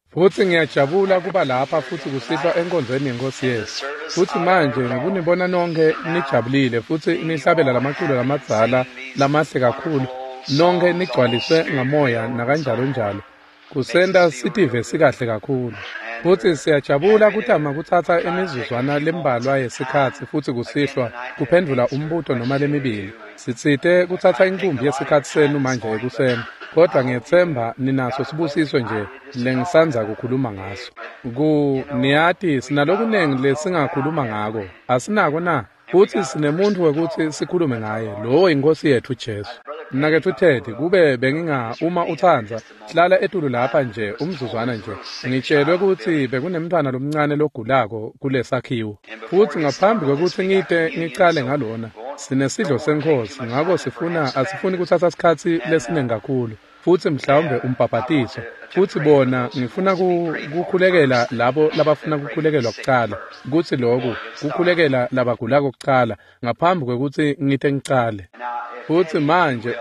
Futhi ngiyajabula kuba lapha futhi kusihlwa enkonzweni yenkosi yethu. Futhi manje ngikunibona nonke nijabulile futhi nihlabela lamaculo lamadzala lamahle kakhulu. Nonke nigcwaliswe ngamoya nakanjalo njalo. Kusenta sitive sikahle kakhulu. Futhi siyajabula kutama kuthatha imizuzwana lembalwa yesikhathi futhi kusihlwa kuphendula umbuto noma lemibili. Sitsite kuthatha inkumbi yesikhathi senu manje ekuseni. Kodwa ngiyethemba ninaso sibusiso nje lengisanza kukhuluma ngaso. Niyati sinalokunengi lesingakhuluma ngako. Asinako na? Futhi sinemuntu wekuthi sikhulume ngaye. Lo inkosi yethu Jesu. Mina ke Thuthedi kube benginga uma uthanza hlala etulu lapha nje umzuzwana nje. Ngitshelwe ukuthi bekunemntwana lomncane logulako kulesakhiwo. Futhi ngaphambi kokuthi ngicale ngalona sinesidlo senkosi ngako asifuni kuthatha isikhathi lesiningi kakhulu. Futhi mhlawumbe umbhabhatiso. Futhi bona ngifuna kukhulekela labo labafuna kukhulekelwa kuqala. Kuthi lokho kukhulekela labagulako kuqala ngaphambi kokuthi ngithe ngicale. Futhi manje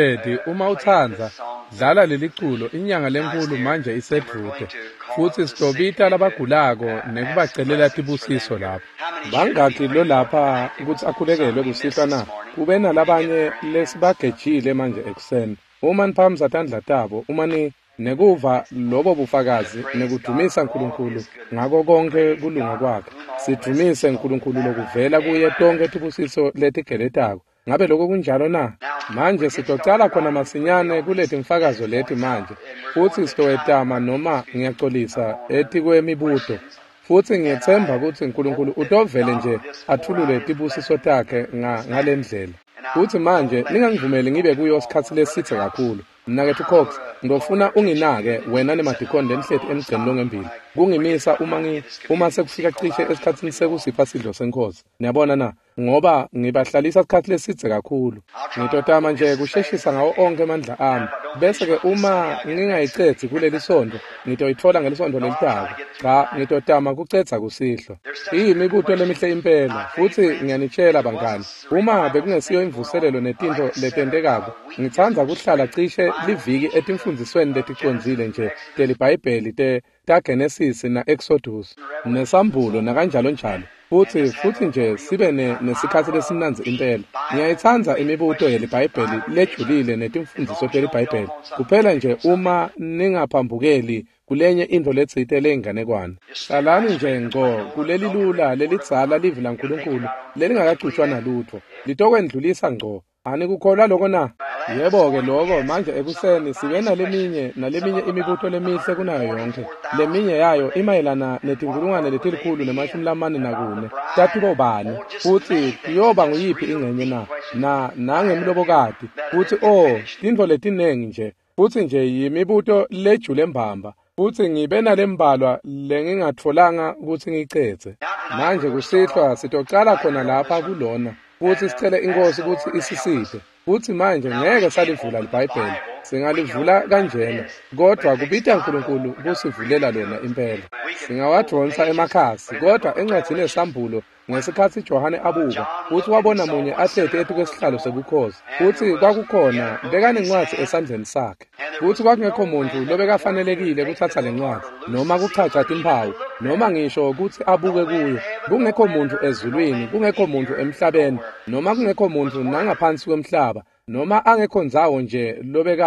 uma uthanza dlala leli culo inyanga lenkulu manje isedvude. Futhi sitobita labagulako nekubacelela tibusiso lapho. Bangaki lo lapha ukuthi akhulekelwe kusihlwa na? Kube nalabanye lesibagejile manje ekuseni. Uma niphamza tandla tabo, uma nekuva lobo bufakazi nekudumisa uNkulunkulu ngako konke kulunga kwakhe. Sidumise uNkulunkulu lokuvela kuye tonke tibusiso letigeletako. Ngabe lokho kunjalo na? Manje sitocala khona masinyane kuleti mfakazo leti manje. Futhi sitowetama noma ngiyaxolisa eti kwemibuto. Futhi ngiyethemba ukuthi uNkulunkulu utovele nje athulule tibusiso takhe ngalendlela. Futhi manje ningangivumeli ngibe kuyo isikhathi lesithe kakhulu. Mina ke Cox ngofuna unginake wena nemadikoni lenhlethi emgceni longembili. Kungimisa uma sekufika cishe esikhathini sekusipha sidlo senkosi. Niyabona na? Ngoba ngibahlalisa isikhathi lesithe kakhulu. Ngitotama nje kusheshisa ngawo onke amandla ami. Bese ke uma ngingayicethi kuleli sonto, ngitoyithola ngelisonto lelitaka. Cha, ngitotama kucetha kusihlwa. Imibuto lemihle impela. Futhi ngiyanitshela bangani, uma bekungesiyo imvuselelo netinto letendekako, ngithanda kuhlala cishe liviki etimfundisweni leticonzile nje telibhayibheli taGenesis naExodus nesambulo nakanjalo njalo. Futhi nje sibe nesikhathi lesimnanzi impela. Ngiyayithanda imibuto yelibhayibheli lejulile netimfundiso telibhayibheli. Kuphela nje uma ningaphambukeli kulenye into letsite lenganekwana. Hlalani nje ngco kuleli lula lelidzala livi laNkulunkulu lelingakacushwa nalutho. Litokwendlulisa ngco. Ani kukholwa lokho na? Yebo ke lokho manje ekuseni sibe naleminye imibuto lemihle kunayo yonke. Leminye yayo imayelana netinkulungwane letilikhulu nemashumi lamane nakune. Tatibo bani? Futhi kuyoba nguyiphi ingcenye na nangemlobokati. Futhi tintfo letinengi nje. Futhi nje yimibuto lejule mbamba. Futhi ngibe nalembalwa lengingatfolanga ukuthi ngicethe. Manje kusihlwa sitocala khona lapha kulona. Futhi sicele inkosi ukuthi isisiphe. Futhi manje ngeke salivula libhayibheli. Singalivula kanjena. Kodwa kubita uNkulunkulu kusivulela lona impela. Singawadonsa emakhasi. Kodwa encwadzini yesambulo ngesikhathi Johane abuka, futhi wabona munye ahlete ethi kwesihlalo sebukhosi. Futhi kwakukhona bekanencwadzi esandleni sakhe. Futhi kwakungekho muntu lobekafanelekile kuthatha lencwadzi noma kuchaza timpawu noma ngisho ukuthi abuke kuyo. Kungekho muntu ezulwini, kungekho muntu emhlabeni noma kungekho muntu nangaphansi kwemhlaba noma angekho nzawo nje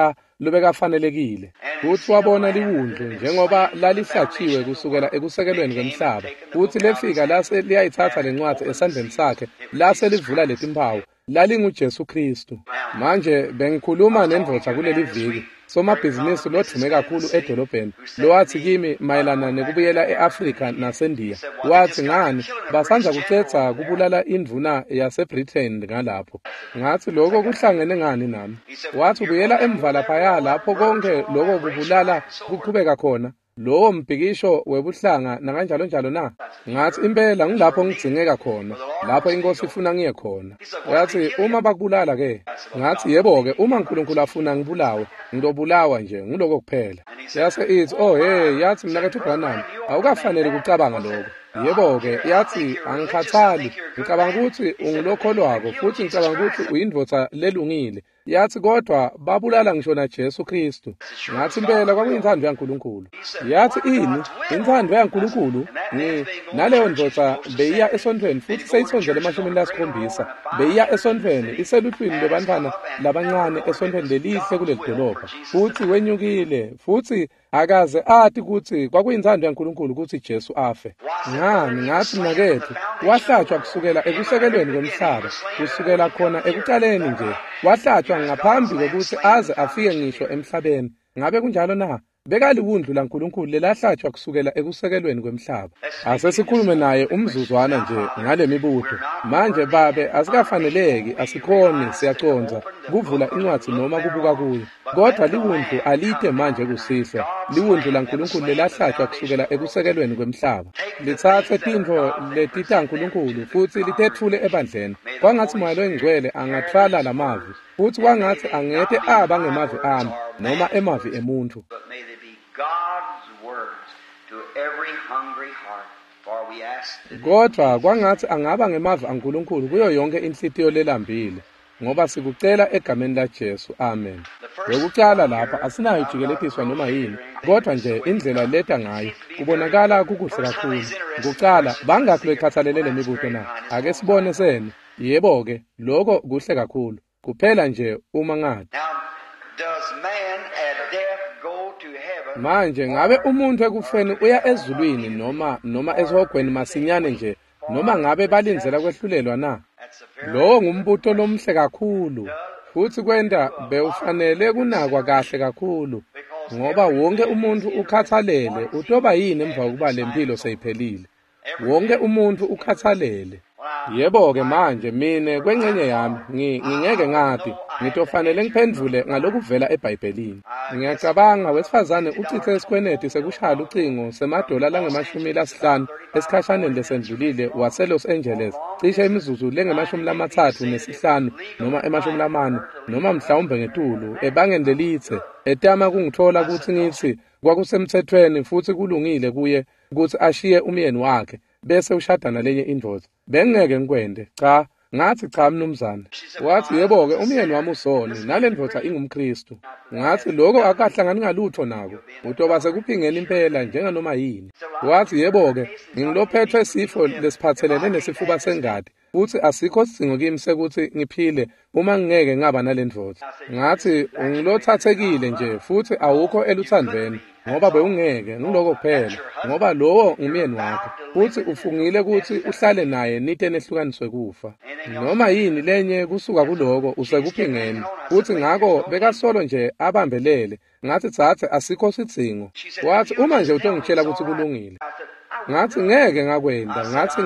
lobekafanelekile. Futhi wabona liwundlu njengoba lalihlatshiwe kusukela ekusekelweni kwemhlaba. Futhi lefika lase liyayithatha lencwadzi esandleni sakhe lase livula letimpawu. LalinguJesu Kristu. Manje bengikhuluma nendvodza kuleli viki. Somabhizinisi lodume kakhulu edolobheni. Lo wathi kimi mayelana nekubuyela eAfrika naseNdiya. Wathi ngani basandla kucetha kubulala indvuna yaseBritain ngalapho. Ngathi lokho kuhlangene ngani nami. Wathi ubuyela emva laphaya lapho konke lokho kubulala kuqhubeka khona. Lowo mbhikisho webuhlanga nakanjalo njalo na? Ngathi impela ngilapho ngidingeka khona, lapho inkosi ifuna ngiye khona. Yathi uma bakubulala ke? Ngathi yebo ke, uma uNkulunkulu afuna ngibulawe, ngizobulawa nje, ngiloko kuphela. Yase ithi, yathi mina ke Branham, awukafanele ukucabanga lokho. Yebo ke, yathi angikhathali, ngicabanga ukuthi ungilokholwako futhi ngicabanga ukuthi uyindvodza lelungile. Yathi kodwa babulala ngisho na Jesu Kristu. Ngathi impela kwakuyinthando yaNkulunkulu. yathi ini inthando yaNkulunkulu naleyo ndvodza beyiya esontweni futhi seyithonjele emashumini lasikhombisa beyiya esontweni iseluhlwini lwebantwana labancane esontweni lelihle kuleli dolobha futhi wenyukile futhi akaze athi ukuthi kwakuyinthando yaNkulunkulu ukuthi Jesu afe. Ngani ngathi mnakethu wahlatshwa kusukela ekusekelweni kwemhlaba kusukela khona ekuqaleni nje wahlatshwa ngaphambi kokuthi aze afike ngisho emhlabeni. Ngabe kunjalo na? Bekaliwundlu laNkulunkulu lelahlatshwa kusukela ekusekelweni kwemhlaba. Asesikhulume naye umzuzwana nje ngale mibuto. Manje babe asikafaneleki asikhoni siyaconza kuvula incwadi noma kubuka kuyo. Kodwa liwundlu alide manje kusihlwa. Liwundlu laNkulunkulu lelahlatshwa kusukela ekusekelweni kwemhlaba. Lithathe tintfo letita uNkulunkulu futhi litethule ebandleni. Kwangathi Moya Oyingcwele angathwala lamavi futhi kwangathi angete aba ngemavi ami noma emavi emuntu. Kodwa kwangathi angaba ngemavi aNkulunkulu kuyo yonke inhlitiyo lelambile ngoba sikucela egameni laJesu. Amen. Yokucala lapha asinayo ijikeletiswa noma yini kodwa nje indlela leta ngayo kubonakala kukuhle kakhulu. Ngokucala bangakho bekhathalele lemibuto na? Ake sibone sene. Yebo ke lokho kuhle kakhulu kuphela nje uma ngathi manje ngabe umuntu ekufeni uya ezulwini noma ezihogweni masinyane nje noma ngabe balinzela kwehlulelwa na? Lo ngumbuto lomhle kakhulu futhi kwenda bewufanele kunakwa kahle kakhulu ngoba wonke umuntu ukhathalele utoba yini emva kokuba lempilo seyiphelile. Wonke umuntu ukhathalele. Yebo ke manje mina kwengcenye yami ngingeke ngathi ngitofanele ngiphendvule ngalokuvela eBhayibhelini. Ngiyacabanga wesifazane uchithe isikweneti sekushaya ucingo semadola lange-50 esikhashaneni lesendlulile wase-Los Angeles cishe imizuzu lenge-35 noma e-40 noma mhlawumbe ngetulu ebangeni lelithe etama kungithola ukuthi ngithi kwakusemthethweni futhi kulungile kuye ukuthi ashiye umyeni wakhe bese ushada nalenye indvodza. Bengeke ngikwende cha ngathi cha mnumzane. Wathi yebo ke umyeni wami usone nale ndvodza ingumKristu. Ngathi lokho akahlangani ngalutho nako utoba sekuphingeni impela njenganoma yini. Wathi yebo ke ngilophethwe isifo lesiphathelene nesifuba sengadi futhi asikho sidingo kimi sekuthi ngiphile uma ngeke ngaba nale ndvodza. Ngathi ungilothathekile nje futhi awukho eluthandweni ngoba bewungeke ngiloko kuphela ngoba lowo ngumyeni wakho futhi ufungile ukuthi uhlale naye nite nehlukaniswe kufa noma yini lenye kusuka kuloko usekuphingeni futhi ngako bekasolo nje abambelele. Ngathi thathe asikho sidingo. Wathi uma nje utongitshela ukuthi kulungile. Ngathi ngeke ngakwenda.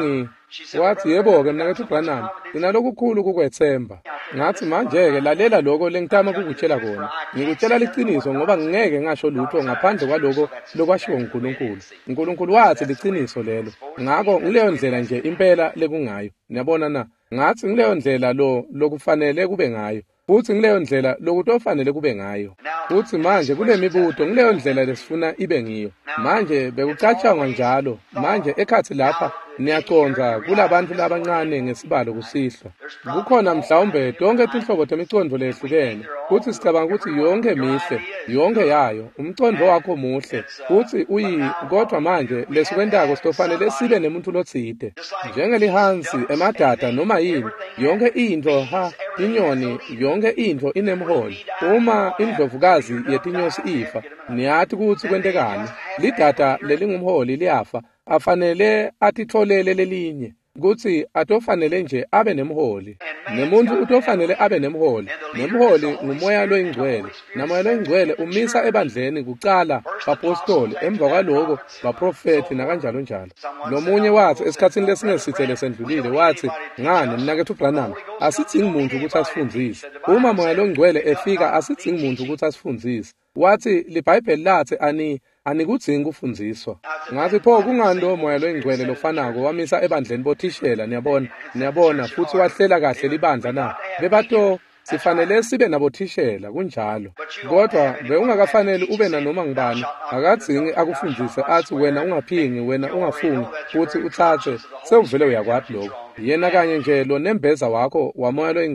Wathi yebo ke mnakethu uBranham inalokukhulu kukwethemba. Ngathi manje ke lalela lokho lengitama ukukutshela kona. Ngikutshela liqiniso ngoba ngeke ngasho lutho ngaphandle kwaloko lokwashiwo uNkulunkulu. uNkulunkulu wathi liqiniso lelo. Ngako ngileyo ndlela nje impela lekungayo. Niyabona na? Ngathi ngileyo ndlela lokufanele kube ngayo. Futhi ngileyo ndlela lokutofanele kube ngayo. Futhi manje kule mibuto ngileyo ndlela lesifuna ibe ngiyo. Manje bekucatshangwa njalo. Manje ekhathi lapha niyaconza kulabantu labancane ngesibalo kusihlwa. Kukhona mhlawumbe tonke tinhlobo temicondvo lehlukene. Futhi sicabanga ukuthi yonke mihle, yonke yayo, umcondvo wakho muhle. Futhi kodwa manje lesukwentako sitofanele sibe nemuntu lotsite. Njengelihansi, emadada noma yini, yonke into inyoni, yonke into inemholi. Uma indlovukazi yetinyosi ifa, niyathi ukuthi kwentekani. Lidada lelingumholi liyafa, afanele atitholele lelinye. Kuthi atofanele nje abe nemholi. Nemuntu utofanele abe nemholi. Nemholi ngumoya loyingcwele. Namoya loyingcwele umisa ebandleni kucala bapostoli emva kwaloko baprofeti nakanjalo njalo. Nomunye wathi esikhathini lesingesithe lesendlulile wathi ngani mnakethu uBranham asidingi umuntu ukuthi asifundzise. Uma moya loyingcwele efika asidingi umuntu ukuthi asifundzise. Wathi liBhayibheli lathi anikudzingi ukufundiswa. Ngathi pho kungani lo moya loyingcwele lofanako wamisa ebandleni bothishela niyabona futhi wahlela kahle libandla na. Bebato sifanele sibe nabothishela kunjalo. Kodwa beungakafanele ube nanoma ngibani akadzingi akufundise athi wena ungaphingi wena ungafungi futhi uthathe sewuvele uyakwathi lokho. Yena kanye nje lo nembeza wakho wamoya loyingcwele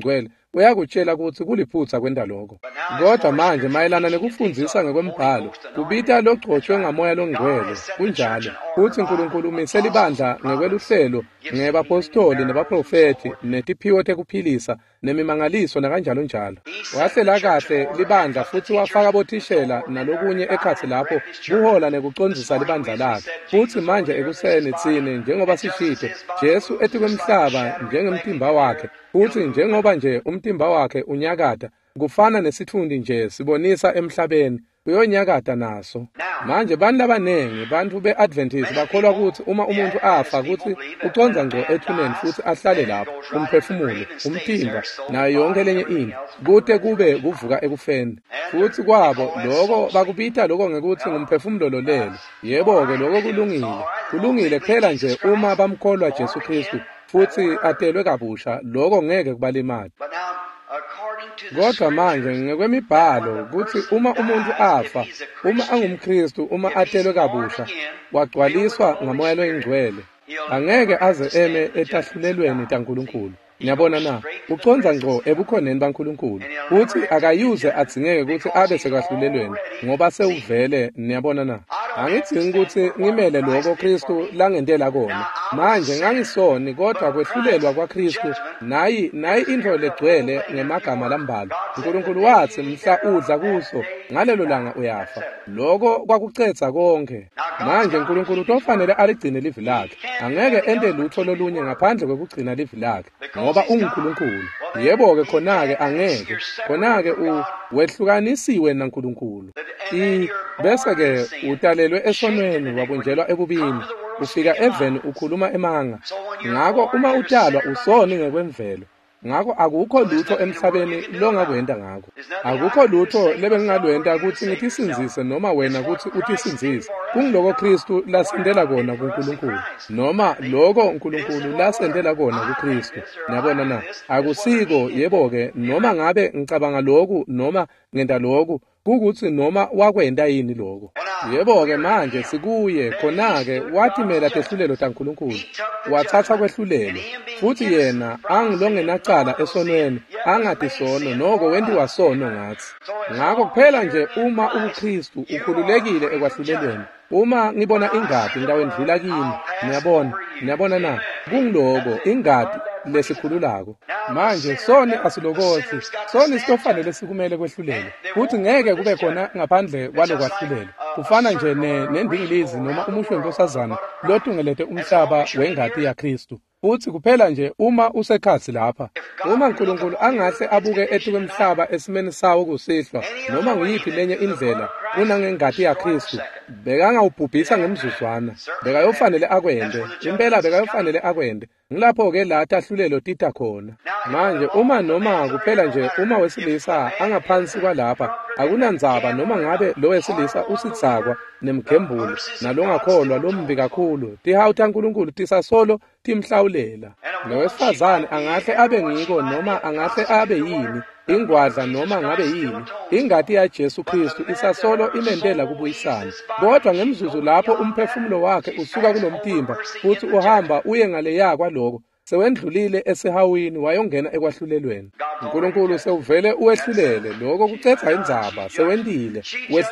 uyakutshela ukuthi kuliphutha kwenda lokho. Kodwa manje mayelana nekufundisa ngokwembhalo, kubita logcotshwe ngamoya longcwele, kunjalo. Uthi uNkulunkulu umisela ibandla ngekweluhlelo, ngebapostoli nebaprofeti, netiphiwo tekuphilisa, nemimangaliso nakanjalo njalo. Wahlela kahle libandla futhi wafaka abothishela nalokunye ekhathi lapho kuhola nekucondzisa libandla lakhe. Futhi manje ekuseni tsine njengoba sishito, Jesu ethi kwemhlaba njengemtimba wakhe, futhi njengoba nje umtimba wakhe unyakata, kufana nesithundi nje sibonisa emhlabeni, uyonyakata naso. Manje bantu labanengi, bantu be-Adventist bakholwa ukuthi uma umuntu afa ukuthi uconza ngco ethuneni futhi ahlale lapho, umphefumulo, umtimba, nayo yonke lenye into, kude kube kuvuka ekufeni. Futhi kwabo, lokho bakubita lokho ngekuthi ngumphefumulo lolele. Yebo-ke lokho kulungile phela nje uma bamkholwa Jesu Kristu, futhi atelwe kabusha, lokho ngeke kubalimali. Kodwa manje ngekwemibhalo kuthi uma umuntu afa, uma angumKristu, uma atelwe kabusha, wagcwaliswa ngamoya loyingcwele, angeke aze eme etahlulelweni taNkulunkulu. Niyabona na, uconza ngco ebukhoneni baNkulunkulu, uthi akayuze adzingeke ukuthi abe sekwahlulelweni ngoba sewuvele. Niyabona na, angidzingi ukuthi ngimele lokho Kristu langendela kona. Manje ngangisoni, kodwa kwehlulelwa kwaKristu nayi into legcwele ngemagama lambalwa. uNkulunkulu wathi mhla udla kuso ngalelo langa uyafa. Lokho kwakucetha konke. Manje uNkulunkulu utofanele aligcine livi lakhe, angeke ente lutho lolunye ngaphandle kwekugcina livi lakhe, ngoba uNkulunkulu. Yebo-ke khona-ke angeke, khona-ke wehlukanisiwe naNkulunkulu. Bese-ke utalelwe esonweni, wabunjelwa ebubini, ufika eveni ukhuluma emanga. Ngakho uma utalwa usoni ngekwemvelo, ngakho akukho lutho emhlabeni longakwenda ngakho. Akukho lutho lebengingalwenda ukuthi ngithisinzise noma wena ukuthi uthisinzise. Kungiloko Kristu lasendela kona kuNkulunkulu, noma lokho uNkulunkulu lasendela kona kuKristu. Niyabona na, akusiko yebo-ke noma ngabe ngicabanga lokhu noma ngenda lokhu, kukuthi noma wakwenda yini lokho. Yebo-ke manje sikuye khona-ke wathimela tehlulelo taNkulunkulu, wathatha kwehlulelo, futhi yena angilongenacala esonweni, angatisono noko wendiwa sono ngathi. Ngakho kuphela nje uma uKristu ukhululekile ekwahlulelweni, uma ngibona ingadi ngidawendlula kini, niyabona na, kungiloko ingadi lesikhululako. Manje soni asilokothi, soni sitofanele sikumele kwehlulelo, futhi ngeke kube khona ngaphandle kwalokwahlulela. Kufana nje nendingilizi noma umushwe wenkosazana lothungelete umhlaba wengadi yaKristu. Futhi kuphela nje uma usekhathi lapha, uma uNkulunkulu angahle abuke ethi kwemhlaba esimeni sawo kusihlwa noma nguyiphi lenye indlela kunangengadi yaKristu, bekangawubhubhisa ngemzuzwana, bekayofanele akwende, impela bekayofanele akwende. Ngilapho-ke la tahlulelo tita khona. Manje uma noma kuphela nje uma wesilisa angaphansi kwalapha, akunandzaba noma ngabe lo wesilisa usidzakwa nemgembulo nalongakholwa lombi kakhulu, tihawu taNkulunkulu tisasolo timhlawulela. Nowesifazane angahle abe ngiko noma angahle abe yini, ingwadla noma ngabe yini, ingadi yaJesu Kristu isasolo imendela kubuyisana. Kodwa ngemzuzu lapho umphefumulo wakhe usuka kulomtimba futhi uhamba uye ngale yakwa lokho, sewendlulile esehawini wayongena ekwahlulelweni. uNkulunkulu sewuvele uwehlulele, lokho kucetha indzaba, sewendile,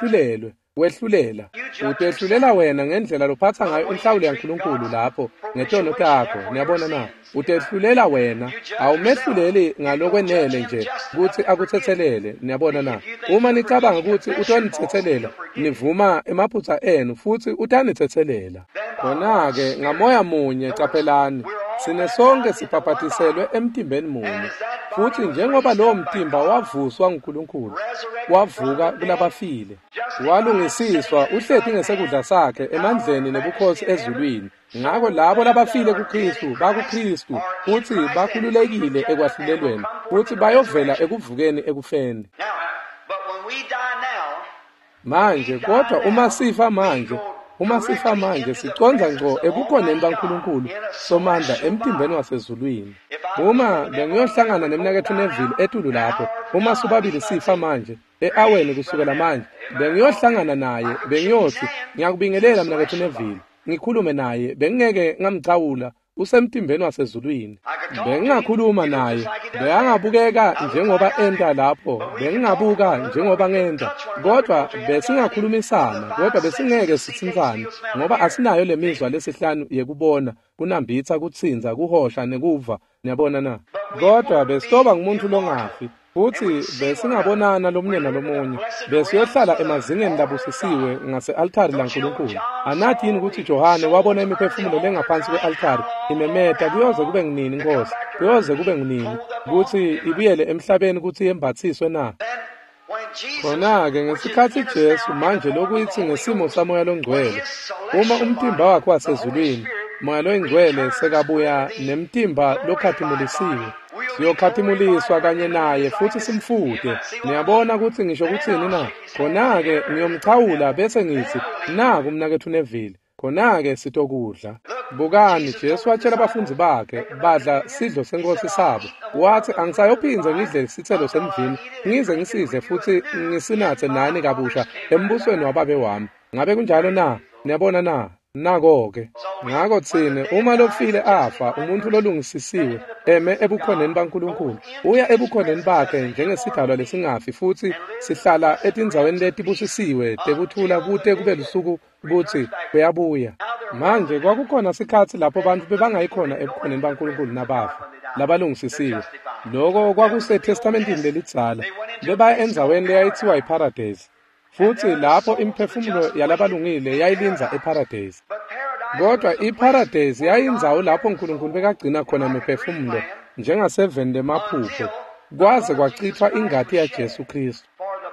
wehlulela. Utehlulela wena ngendlela lophatha ngayo inhlawulo yaNkulunkulu lapho ngetono takho. Niyabona na, utehlulela wena, awumehluleli ngalokwenele nje ukuthi akuthethelele. Niyabona na, uma nicabanga ukuthi utonitethelela, nivuma emaphutsa enu futhi utanitethelela. Khona-ke ngamoya munye caphelani, sine sonke siphaphathiselwe emtimbeni munye, futhi njengoba lowo mtimba wavuswa nguNkulunkulu, wavuka kulabafile, walungisiswa uhlethi ngesekudla sakhe emandleni nebukhosi ezulwini. Ngakho labo labafile kuKristu bakuKristu, futhi bakhululekile ekwahlulelweni, futhi bayovela ekuvukeni ekufeni. Manje kodwa uma sifa manje siconza ngco ebukhoneni baNkulunkulu somandla emtimbeni wasezulwini. Uma bengiyohlangana nemnakethu Neville etulu lapho, uma sobabili sifa manje eaweni kusukela manje, bengiyohlangana naye, bengiyothi ngiyakubingelela mnakethu Neville, ngikhulume naye, bengingeke ngamcawula usemtimbeni wasezulwini. Bengingakhuluma naye, bengabukeka njengoba enda lapho, bengingabuka njengoba ngenda, kodwa besingakhulumisana, kodwa besingeke sithintsane, ngoba asinayo lemizwa lesihlanu yekubona, kunambitha, kutsinza, kuhosha nekuva, niyabona na. Kodwa besitoba ngumuntu longafi, futhi besingabonana lomunye nalomunye, besiyohlala emazingeni labusisiwe ngase-altari laNkulunkulu. Anathi yini ukuthi Johane wabona imiphefumulo lengaphansi kwe-altari imemeta, kuyoze kube nginini Nkosi, kuyoze kube nginini, ukuthi ibuyele emhlabeni ukuthi yembathiswe na? Khona-ke ngesikhathi Jesu manje lokuyithi ngesimo samoya longcwele, uma umtimba wakhe wasezulwini, moya longcwele sekabuya nemtimba lokhathimulisiwe, siyokhathimuliswa kanye naye futhi simfude. Niyabona ukuthi ngisho kuthini na? Khona-ke ngiyomchawula bese ngithi, naku umnakethu Neville, khona-ke sitokudla. Bukani, Jesu watshela abafundi bakhe, badla sidlo senkosi sabo. Wathi, angisayophinze ngidle isithelo semvini, ngize ngisidle futhi ngisinathe nani kabusha embusweni wababe wami. Ngabe kunjalo na? Niyabona na? Nako-ke. Ngako thine, uma lofile afa, umuntu lolungisisiwe, eme ebukhoneni baNkulunkulu, uya ebukhoneni bakhe njengesidalwa lesingafi, futhi sihlala etindzaweni letibusisiwe tekuthula kute kube lusuku kuthi uyabuya. Manje kwakukhona sikhathi lapho abantu bebangayikhona ebukhoneni baNkulunkulu nabafa, labalungisisiwe. Lokho kwakuseTestamentini lelidzala, bebaya endzaweni leyayithiwa yiParadise. Futhi lapho imiphefumulo yalabalungile yayilinza eParadise. Kodwa iParadise yayindzawo lapho uNkulunkulu bekagcina khona imiphefumulo njengaseveni lemaphupho, kwaze kwachithwa ingati yaJesu Kristu.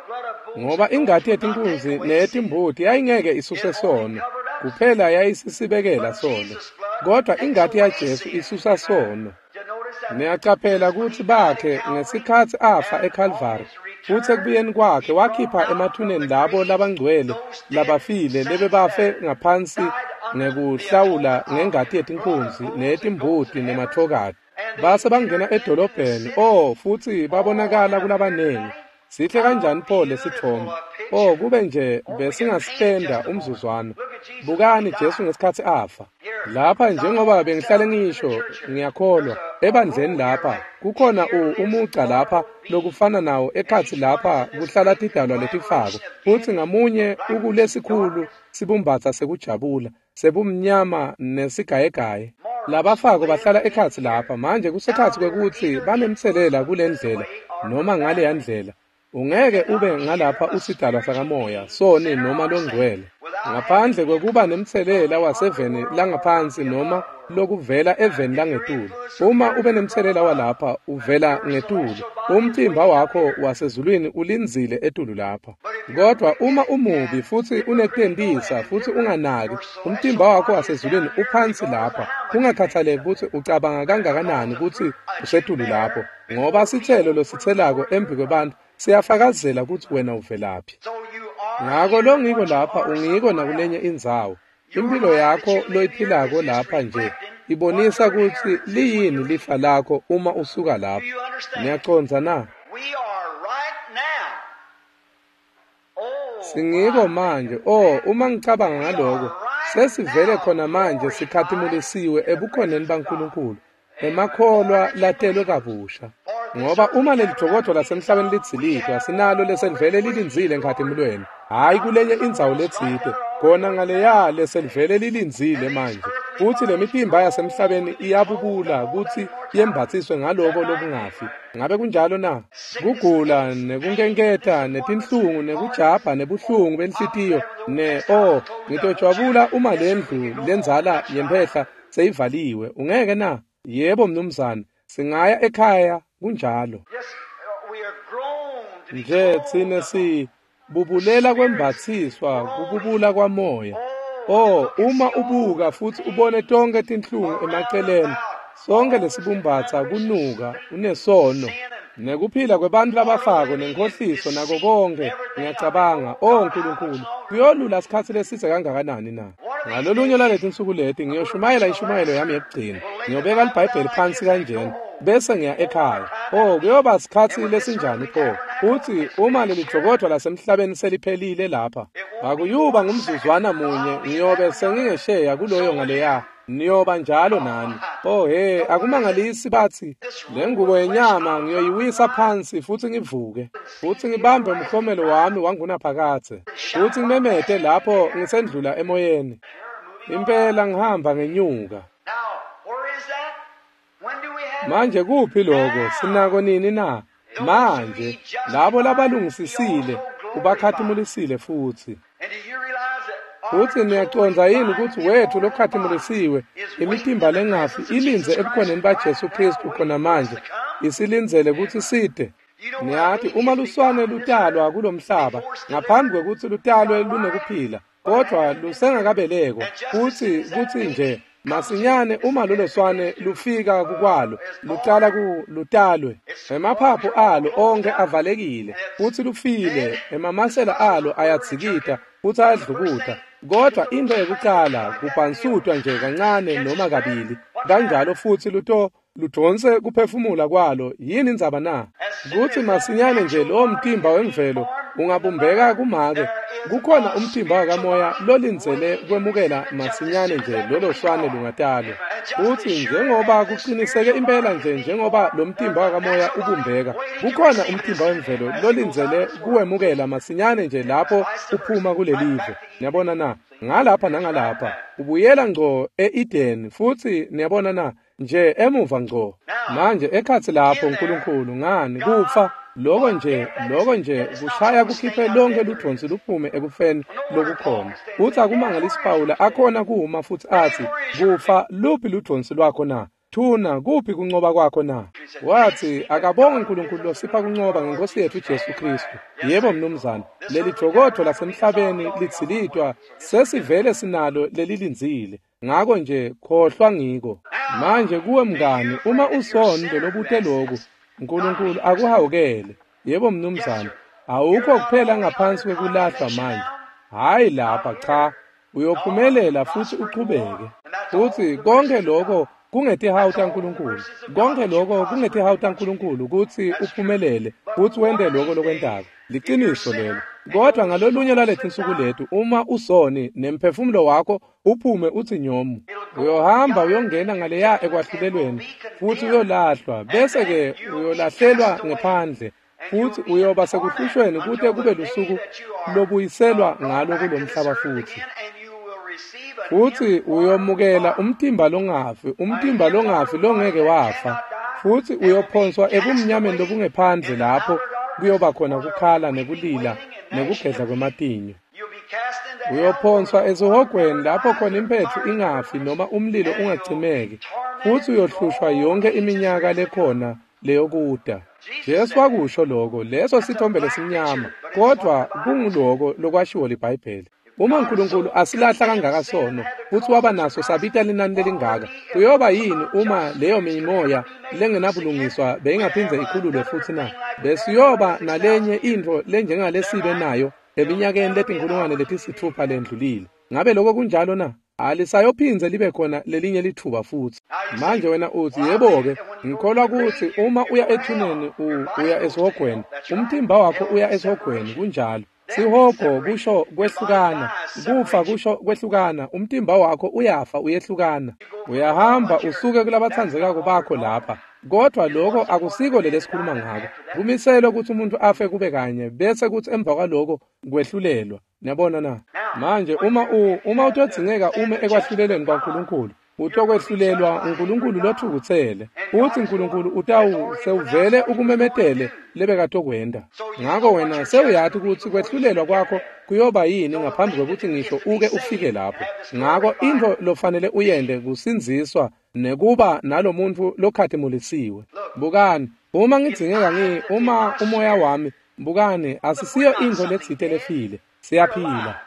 Ngoba ingati yetinkunzi neyetimbuti yayingeke isuse sono, kuphela yayisisibekela sono. Kodwa ingati yaJesu isusa sono. Niyacaphela ukuthi bakhe ngesikhathi afa eCalvary, futhi ekubuyeni kwakhe wakhipha emathuneni labo labangcwele labafile lebe bafe ngaphansi ngekuhlawula ngengati yetinkunzi neyetimbuti nemathokati. Base bangena edolobheni, futhi babonakala kulabanengi. Sihle kanjani pho lesithombe? Kube nje besingasipenda umzuzwana. Bukani Jesu ngesikhathi afa. Lapha njengoba bengihlale ngisho, ngiyakholwa, ebandleni lapha, kukhona umuca lapha lokufana nawo ekhathi lapha kuhlala tidalwa letifako, futhi ngamunye ukulesikhulu sibumbatha sekujabula, sebumnyama nesigayegaye. Labafako bahlala ekhathi lapha, manje kusekhathi kwekuthi banemthelela kule ndlela, noma ngale yandlela. Ungeke ube ngalapha usidalwa sakamoya, soni noma longcwele, ngaphandle kwekuba nemthelela waseveni langaphansi noma lokuvela eveni langetulu. Uma ube nemthelela walapha uvela ngetulu, umtimba wakho wasezulwini ulinzile etulu lapha. Kodwa uma umubi futhi unetendisa futhi unganaki, umtimba wakho wasezulwini uphansi lapha, kungakhathaleki ukuthi ucabanga kangakanani ukuthi usetulu lapho, ngoba sithelo losithelako embi kwebantu siyafakazela ukuthi wena uvelaphi. Ngako lo ngiko lapha ungiko nakulenye indzawo. Impilo yakho loyiphilako lapha nje ibonisa ukuthi liyini lifa lakho uma usuka lapha. Niyaconza na? Singiko manje, uma ngicabanga ngaloko, sesivele khona manje sikhathimulisiwe ebukhoneni baNkulunkulu, emakholwa latelwe kabusha. Ngoba uma lelidokotho lasemhlabeni lidzilidwa, sinalo leselivele lilinzile enkathimulweni, hayi kulenye indzawo letsite, khona ngaleya leselivele lilinzile manje. Futhi lemitimba yasemhlabeni iyabubula ukuthi yembathiswe ngaloko lokungafi. Ngabe kunjalo na? Kugula nekunkenketha netinhlungu nekujabha nebuhlungu benhlitiyo ngitojwabula uma lendlu lenzala yemphehla seyivaliwe. Ungeke na? Yebo mnumzane, singaya ekhaya kunjalo. Nje thine sibubulela kwembathiswa kububula kwamoya. Uma ubuka futhi ubone tonke tinhlungu emaceleni, sonke lesibumbatha kunuka, unesono, nekuphila kwebantu labafako nenkohliso nako konke, ngiyacabanga, Nkulunkulu, kuyolula sikhathi lesise kangakanani na? Ngalolunye lalethi insuku leti ngiyoshumayela ishumayelo yami yekugcina, ngiyobeka libhayibheli phansi kanjena, bese ngiya ekhaya. Kuyoba sikhathi lesinjani pho? Uthi uma lelidokotho lasemhlabeni seliphelile lapha, akuyuba ngumzuzwana munye ngiyobe sengingesheya kuloyo ngaleya niyoba njalo nani. Oh akumangalisi bathi le ngubo yenyama ngiyoyiwisa phansi futhi ngivuke, futhi ngibambe umhlomelo wami wangunaphakathe, futhi ngimemete lapho ngisendlula emoyeni. Impela ngihamba ngenyuka. Manje kuphi lokho? Sinako nini na? Manje labo labalungisisile ubakhatimulisile futhi. Futhi niyaconza yini ukuthi wethu lokhatimulisiwe imitimba lengafi ilinze ebukhoneni baJesu Kristu khona manje isilinzele ukuthi side? Niyathi uma luswane lutalwa kulomhlaba ngaphambi kwekuthi lutalwe lunekuphila, kodwa lusengakabelekwa, kuthi nje masinyane uma lolo swane lufika kukwalo luqala lutalwe, emaphaphu alo onke avalekile futhi lufile, emamasela alo ayadzikita futhi ayadlukuta, kodwa into yokuqala kubhansutwa nje kancane noma kabili, kanjalo futhi ludonse kuphefumula kwalo. Yini indzaba na? Kuthi masinyane nje lo mtimba wemvelo ungabumbeka kumake, kukhona umtimba wakamoya lolinzele kwemukela masinyane nje lolo swane lungatalwa. Futhi njengoba kuqiniseke impela nje njengoba lo mtimba wakamoya ubumbeka, kukhona umtimba wemvelo lolinzele kuwemukela masinyane nje lapho uphuma kulelive. Niyabona na? Ngalapha nangalapha ubuyela ngco e-Eden, futhi niyabona na nje emuva ngco. Manje ekhathi lapho uNkulunkulu ngani kufa loko nje kushaya kukhiphe lonke ludonsi luphume ekufeni lokukhona. Futhi akumangalisi Pawula akhona kuhuma futhi athi, kufa luphi ludonsi lwakho na? Thuna kuphi kuncoba kwakho na? Wathi akabonge uNkulunkulu losipha kuncoba ngeNkosi yethu uJesu Kristu. Yebo mnumzane, leli jokotho lasemhlabeni litsilitwa, sesivele sinalo lelilinzile. Ngako nje khohlwa ngiko. Manje kuwe mngani, uma usondo lobuthe lokhu uNkulunkulu akuhawukele. Yebo mnumzane, awukho kuphela ngaphansi kwekulahlwa manje. Hayi lapha cha, uyophumelela futhi uqhubeke. Futhi konke lokho kungetihawuta uNkulunkulu. Konke lokho kungetihawuta uNkulunkulu ukuthi uphumelele futhi wende lokho lokwentaka. Liqiniso lelo. Kodwa ngalolunye lwalethi insuku lethu, uma usoni nemphefumulo wakho uphume uthi nyomu, uyohamba uyongena ngaleya ekwahlulelweni futhi uyolahlwa, bese ke uyolahlelwa ngephandle, futhi uyoba sekuhlushweni kude kube lusuku lobuyiselwa ngalo kulomhlaba futhi uyomukela umtimba longafi longeke wafa, futhi uyophonswa ebumnyameni lobungephandle lapho kuyoba khona ukukhala nekulila nekugedla kwematinyo. Uyophonswa ezihogweni lapho khona impethu ingafi noma umlilo ungacimeki, futhi uyohlushwa yonke iminyaka lekhona leyokuda. Jesu wakusho lokho, leso sithombe lesimnyama, kodwa kunguloko lokwashiwo liBhayibheli. Uma uNkulunkulu asilahla kangaka sono, futhi waba naso sabita linani lelingaka, kuyoba yini uma leyo mimoya lengenabulungiswa beyingaphindze ikhululwe futhi na? Besiyoba nalenye into lenjengalesibe nayo eminyakeni letinkulungwane letisithupha lendlulile. Ngabe lokho kunjalo na? Alisayophinze libe khona lelinye lithuba futhi. Manje wena uthi yebo-ke, ngikholwa ukuthi uma uya ethuneni uya esihogweni, umtimba wakho uya esihogweni, kunjalo. Sihogo kusho kwehlukana, kufa kusho kwehlukana, umtimba wakho uyafa uyehlukana. Uyahamba usuke kulabathandzekako bakho lapha. Kodwa lokho akusiko lesikhuluma ngako. Kumisela ukuthi umuntu afe kube kanye bese kuthi emva kwaloko kwehlulelwa. Niyabona na? Manje uma utodzingeka ume ekwahlulelweni kwaNkulunkulu, utokwehlulelwa uNkulunkulu lothukuthele, uthi uNkulunkulu sewuvele ukumemetele lebekatokwenda. Ngako wena sewuyathi ukuthi kwehlulelwa kwakho kuyoba yini ngaphambi kokuthi ngisho uke ufike lapho. Ngako into lofanele uyende kusinziswa nekuba nalomuntu lokhadimulisiwe. Bukani, uma ngidingeka uma umoya wami, bukani asisiyo into letsite lefile, siyaphila.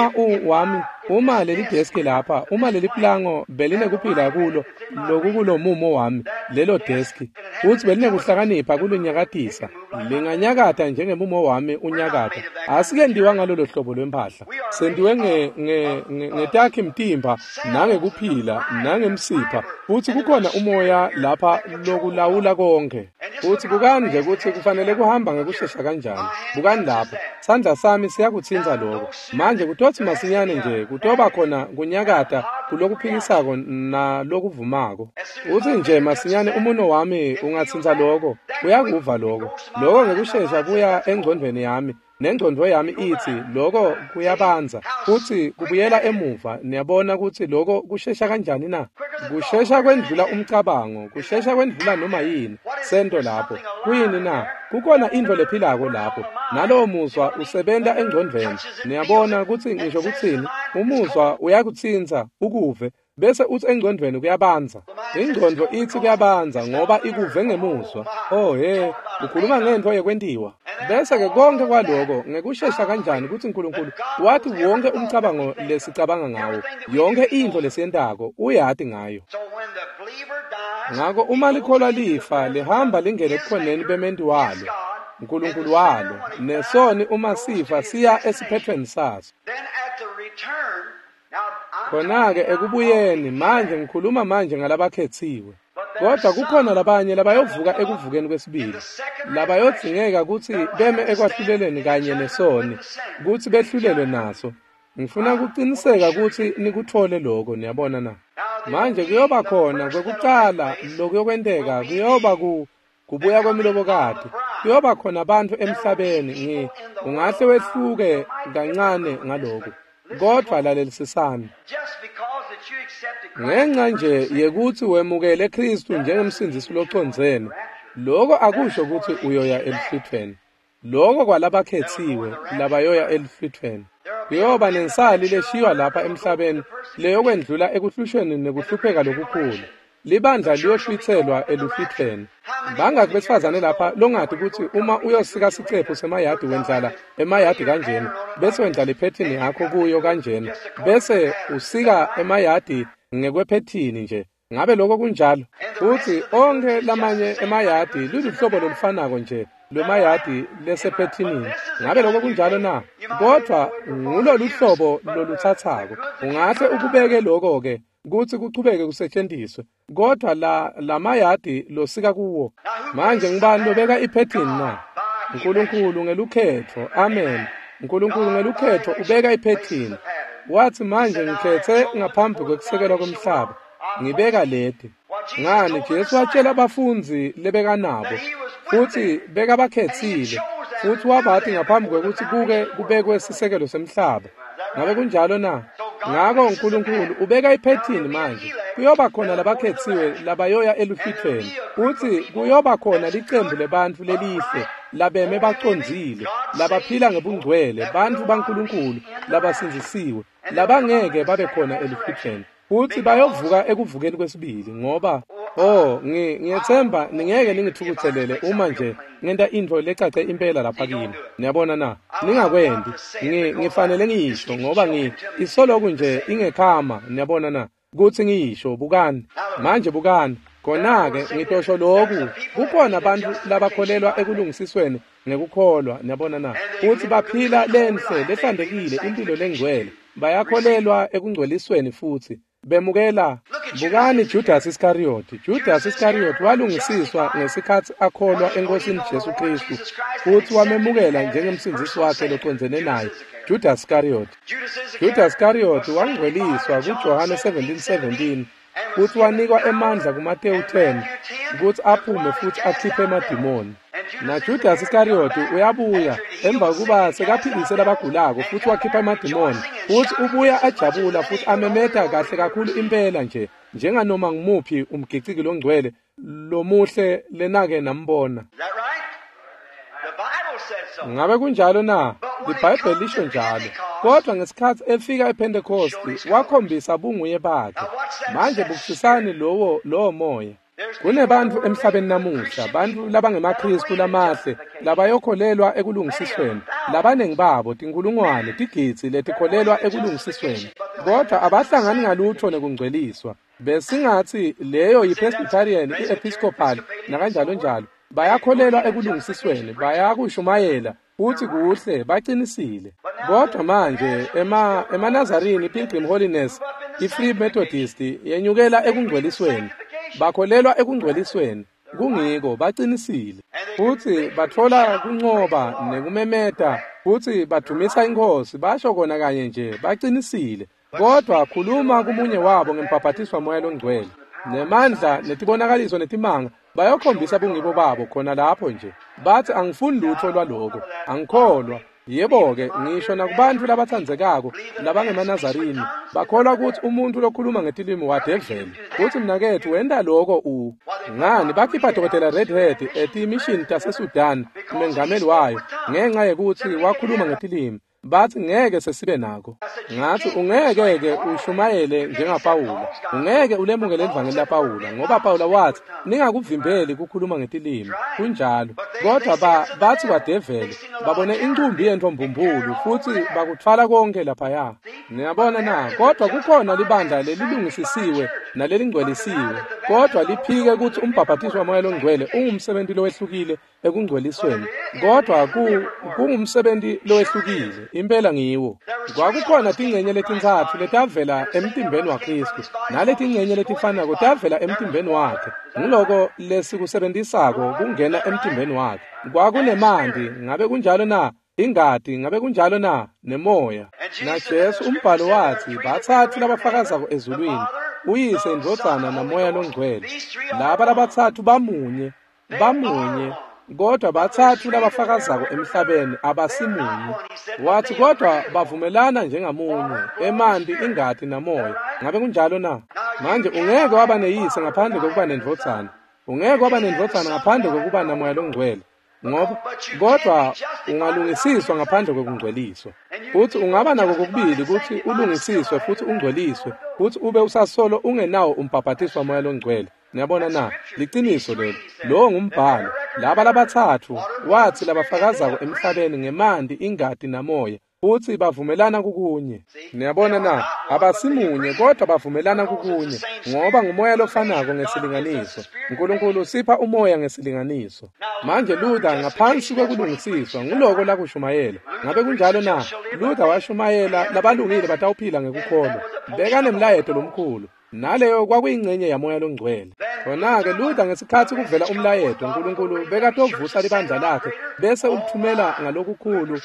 Uma leli deski lapha, uma leli plango beline kuphila kulo lokukulo mumo wami, lelo deski, futhi beline kuhlakanipha kulunyakatisa, linganyakata njengemumo wami unyakata. Asike ndiwa ngalolo hlobo lwempahla. Sendiwe ngetakhi mtimba, nangekuphila, nangemsipha, futhi kukhona umoya lapha lokulawula konke. Futhi bukani nje ukuthi kufanele kuhamba ngekushesha kanjani. Bukani lapha, sandla sami siyakuthinza lokho. Manje manje kutothi masinyane nje kutoba khona kunyakata kulokuphikisako nalokuvumako uthi nje masinyane umuno wami ungathinta lokho uyakuva lokho ngekushesha kuya engcondweni yami nengcondo yami ithi lokho kuyabanza futhi kubuyela emuva niyabona ukuthi lokho kushesha kanjani na kushesha kwendlula umcabango kushesha kwendlula noma yini sento lapho kuyini na kukhona into lephilako lapho nalowo muzwa usebenta engcondweni niyabona ukuthi ngisho kuthini umuzwa uyakuthinta ukuve bese uthi engcondweni kuyabanza ingcondo ithi kuyabanza ngoba ikuve ngemuzwa ukhuluma ngento yekwentiwa bese ke konke kwaloko ngekushesha kanjani ukuthi uNkulunkulu wathi wonke umcabango lesicabanga ngawo yonke into lesiyentako uyati ngayo ngako uma likholwa lifa lihamba lingene ebukhoneni bemendi walo uNkulunkulu walo nesoni uma sifa siya esiphethweni saso khona-ke ekubuyeni manje ngikhuluma manje ngalabakhethiwe kodwa kukhona labanye labayovuka ekuvukeni kwesibili labayodzingeka ukuthi beme ekwahluleleni kanye nesoni ukuthi behlulelwe naso ngifuna ukuqiniseka ukuthi nikuthole lokho niyabona na manje kuyoba khona kwekuqala lokuyokwenteka kuyoba kubuya kwemilobokade kuyoba khona abantu emhlabeni ungahle wehluke kancane ngalokho kodwa lalelisisana ngenxa nje yekuthi wemukele Kristu njengemsindisi locondzene lokho akusho ukuthi uyoya elihlithweni lokho kwalabakhethiwe labayoya elihlithweni kuyoba nensali leshiywa lapha emhlabeni leyokwendlula ekuhlushweni nekuhlupheka lokukhulu libandla liyohlwithelwa eluhlithweni bangaki besifazane lapha longathi ukuthi uma uyosika sicephu semayadi wendlala emayadi kanjena bese wendlala iphethini yakho kuyo kanjena bese usika emayadi ngekwephethini nje ngabe lokho kunjalo futhi onke lamanye emayadi luluhlobo lolufanako nje lwemayadi lesephethinini ngabe lokho kunjalo na kodwa ngulolu hlobo loluthathako ungahle ukubeke lokho ke kuthi kuchubeke kusetshenziswe kodwa lamayadi losika kuwo manje ngibani lobeka iphethini na uNkulunkulu ngelukhetho amen uNkulunkulu ngelukhetho ubeka iphethini wathi manje ngikhethe ngaphambi kwekusekelwa komhlaba ngibeka lede ngani Jesu watshela abafunzi lebeka nabo futhi beka bakhethile futhi wabathi ngaphambi kwekuthi kubekwe sisekelo semhlaba ngabe kunjalo na ngako uNkulunkulu ubeka iphethini manje kuyoba khona labakhethiwe labayoya eluhlithweni uthi kuyoba khona licembu lebantu lelihle labeme bacondzile labaphila ngebungcwele bantu baNkulunkulu labasinzisiwe labangeke babe khona eluhlithweni uthi bayovuka ekuvukeni kwesibili ngoba ngiyethemba ningeke ningithukuthelele uma nje ngenta into lecace impela lapha kimi niyabona na ningakwendi ngifanele ngiyisho ngoba isoloku nje ingekhama niyabona na kuthi ngiyisho bukani manje bukani khona-ke ngitosho lokhu kukhona abantu labakholelwa ekulungisisweni ngekukholwa niyabona na futhi baphila lenhle lehlandekile impilo lengcwele bayakholelwa ekungcwelisweni futhi bemukela bukani Judas Iscariot walungisiswa ngesikhathi akholwa enkosini Jesu Kristu futhi wamemukela njengemsindisi wakhe locondzene naye Judas Iscariot wangcweliswa kuJohane 17:17 futhi wanikwa emandla kuMateyu 10 ukuthi aphume futhi akhiphe emadimoni na Judas Iscariot uyabuya emva kuba sekaphilise labagulako futhi wakhipha emadimoni futhi ubuya ajabula futhi amemeta kahle kakhulu impela nje njenganoma ngimuphi umgiciki longcwele lomuhle lenake nambona ngabe kunjalo na iBhayibheli lisho njalo kodwa ngesikhathi efika ePentecost wakhombisa bunguye bakhe manje bukusisani lowo moya kunebantu emhlabeni namuhla bantu labangemaKristu lamahle labayokholelwa ekulungisisweni labanengi babo tinkulungwane tigitsi letikholelwa ekulungisisweni kodwa abahlangani ngalutho nekungcweliswa besingathi leyo yiPresbyterian iEpiscopal nakanjalo njalo bayakholelwa ekulungisisweni bayakushumayela futhi kuhle baqinisile kodwa manje eManazarini Pilgrim Holiness iFree Methodist yenyukela ekungcwelisweni bakholelwa ekungcwelisweni kungiko baqinisile futhi bathola kunqoba nekumemeta futhi badumisa inkosi basho kona kanye nje baqinisile kodwa khuluma kumunye wabo ngempaphathiswa moya longcwele nemandla netibonakaliso netimanga bayokhombisa bungibo babo khona lapho nje bathi angifuni lutho lwaloko angikholwa yebo-ke ngisho nakubantu labathandzekako labangemanazarini bakholwa ukuthi umuntu lokhuluma ngetilimi wadevele kuthi mnakethu wenda loko ngani bakhipha dokotela Redhead etimishini taseSudan umengameli wayo ngenxa yekuthi wakhuluma ngetilimi bathi ngeke sesibe nako ngathi ungeke-ke ushumayele njengapawula ungeke ulemukele livangeli lapawula ngoba Pawula wathi ningakuvimbeli kukhuluma ngetilimi kunjalo kodwa bathi kwadevele babone incumbi yento mbumbulu futhi bakuthwala konke laphaya niyabona na kodwa kukhona libandla lelilungisisiwe nalelingcwelisiwe kodwa liphike ukuthi umbhaphathiswa moya longcwele ungumsebenzi lowehlukile ekungcwelisweni kodwa kungumsebenzi lowehlukile impela ngiwo kwakukhona tingcenye letintsathu letavela emtimbeni waKristu naletingcenye letifanako tavela emtimbeni wakhe ngiloko lesikusebenzisako kungena emtimbeni wakhe kwakunemandi ngabe kunjalo na ingadi ngabe kunjalo na nemoya naJesu umbhalo wathi bathathu labafakazako ezulwini uyise indodana namoya longcwele laba labathathu bamunye kodwa bathathu labafakazako emhlabeni abasimunye wathi kodwa bavumelana njengamunye emandi ingadi namoya ngabe kunjalo na manje ungeke waba neyise ngaphandle kokuba nendvodzana ungeke waba nendvodzana ngaphandle kokuba namoya longcwele ngoba kodwa ungalungisiswa ngaphandle kokungcweliswa futhi ungaba nako kokubili ukuthi ulungisiswe futhi ungcweliswe futhi ube usasolo ungenawo umbhaphathiswa moya longcwele niyabona na liqiniso lelo lo ngumbhalo laba labathathu wathi labafakazako emhlabeni ngemandi ingadi namoya futhi bavumelana kukunye niyabona na abasimunye kodwa bavumelana kukunye ngoba ngumoya lofanako ngesilinganiso uNkulunkulu sipha umoya ngesilinganiso manje Luther ngaphansi kwekulungisiswa nguloko lakushumayela ngabe kunjalo na Luther washumayela labalungile batawuphila ngekukholwa beka nemlayeto lomkhulu naleyo kwakuyingcenye yamoya longcwele khona-ke Luther ngesikhathi kuvela umlayeto uNkulunkulu bekatovusa libandla lakhe bese ulithumela ngalokukhulu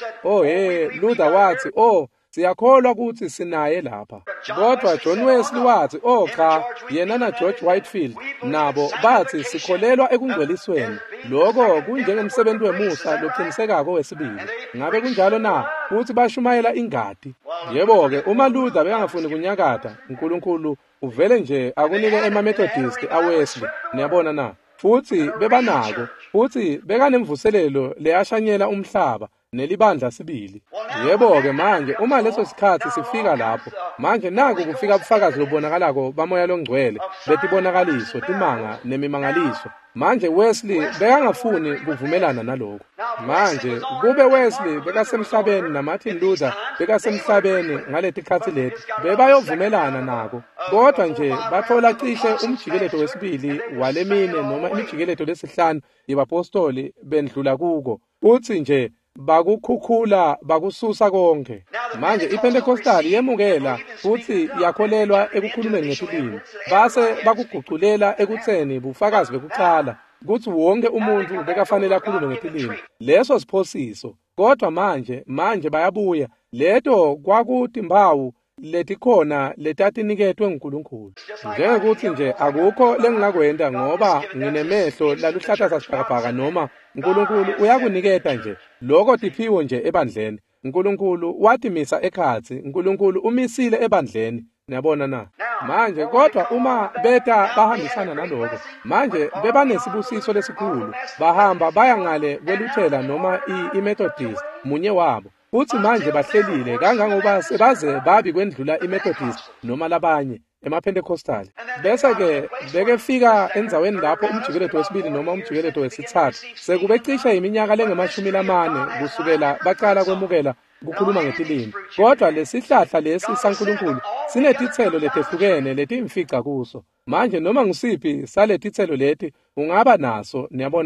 Luther wathi siyakholwa ukuthi sinaye lapha kodwa John Wesley wathi cha yena na George Whitefield nabo bathi sikholelwa ekungcwelisweni lokho kunjengemsebenzi wemusa loqinisekako wesibili ngabe kunjalo na futhi bashumayela ingadi yebo-ke uma Luther bekangafuni kunyakata uNkulunkulu uvele nje akunike ema-Methodist aWesley niyabona na futhi bebanako futhi bekanemvuselelo leyashanyela umhlaba nelibandla sibili yebo-ke manje uma leso sikhathi sifika lapho manje naku kufika ubufakazi lobonakalako bamoya longcwele betibonakaliso timanga nemimangaliso manje Wesley bekangafuni kuvumelana naloko manje kube Wesley bekasemhlabeni naMartin Luther bekasemhlabeni ngaletikhathi leti bebayovumelana nako kodwa nje bathola cishe umjikeleto wesibili walemine noma imijikeleto lesihlanu yabapostoli bendlula kuko uthi nje bakukhukhula bakususa konke manje iPentecostal yemukela futhi yakholelwa ekukhulumeni ngetilimi base bakuguqulela ekutheni bufakazi bekucala ukuthi wonke umuntu bekafanele akhulume ngetilimi leso siphosiso kodwa manje bayabuya leto kwakutimbawu letikhona letatiniketwe nguNkulunkulu njengekuthi nje akukho lengingakwenda ngoba nginemehlo laluhlathaza sibhakabhaka noma uNkulunkulu uyakuniketa nje lokho tiphiwo nje ebandleni uNkulunkulu wathi misa ekhathi uNkulunkulu umisile ebandleni niyabona na manje kodwa uma beta bahambisana naloko manje bebanesibusiso lesikhulu bahamba baya ngale kweluthela noma iMethodist munye wabo futhi manje bahlelile kangangoba sebaze babi kwendlula iMethodist noma labanye emaPentecostal bese-ke bekefika enzaweni lapho umjikeleto wesibili noma umjikeleto wesithathu sekubecishe iminyaka lengama40 kusukela baqala kwemukela kukhuluma ngetilimi kodwa lesihlahla lesi saNkulunkulu sinetithelo letehlukene letimfica kuso manje noma ngusiphi saletithelo leti ungaba naso niyabona na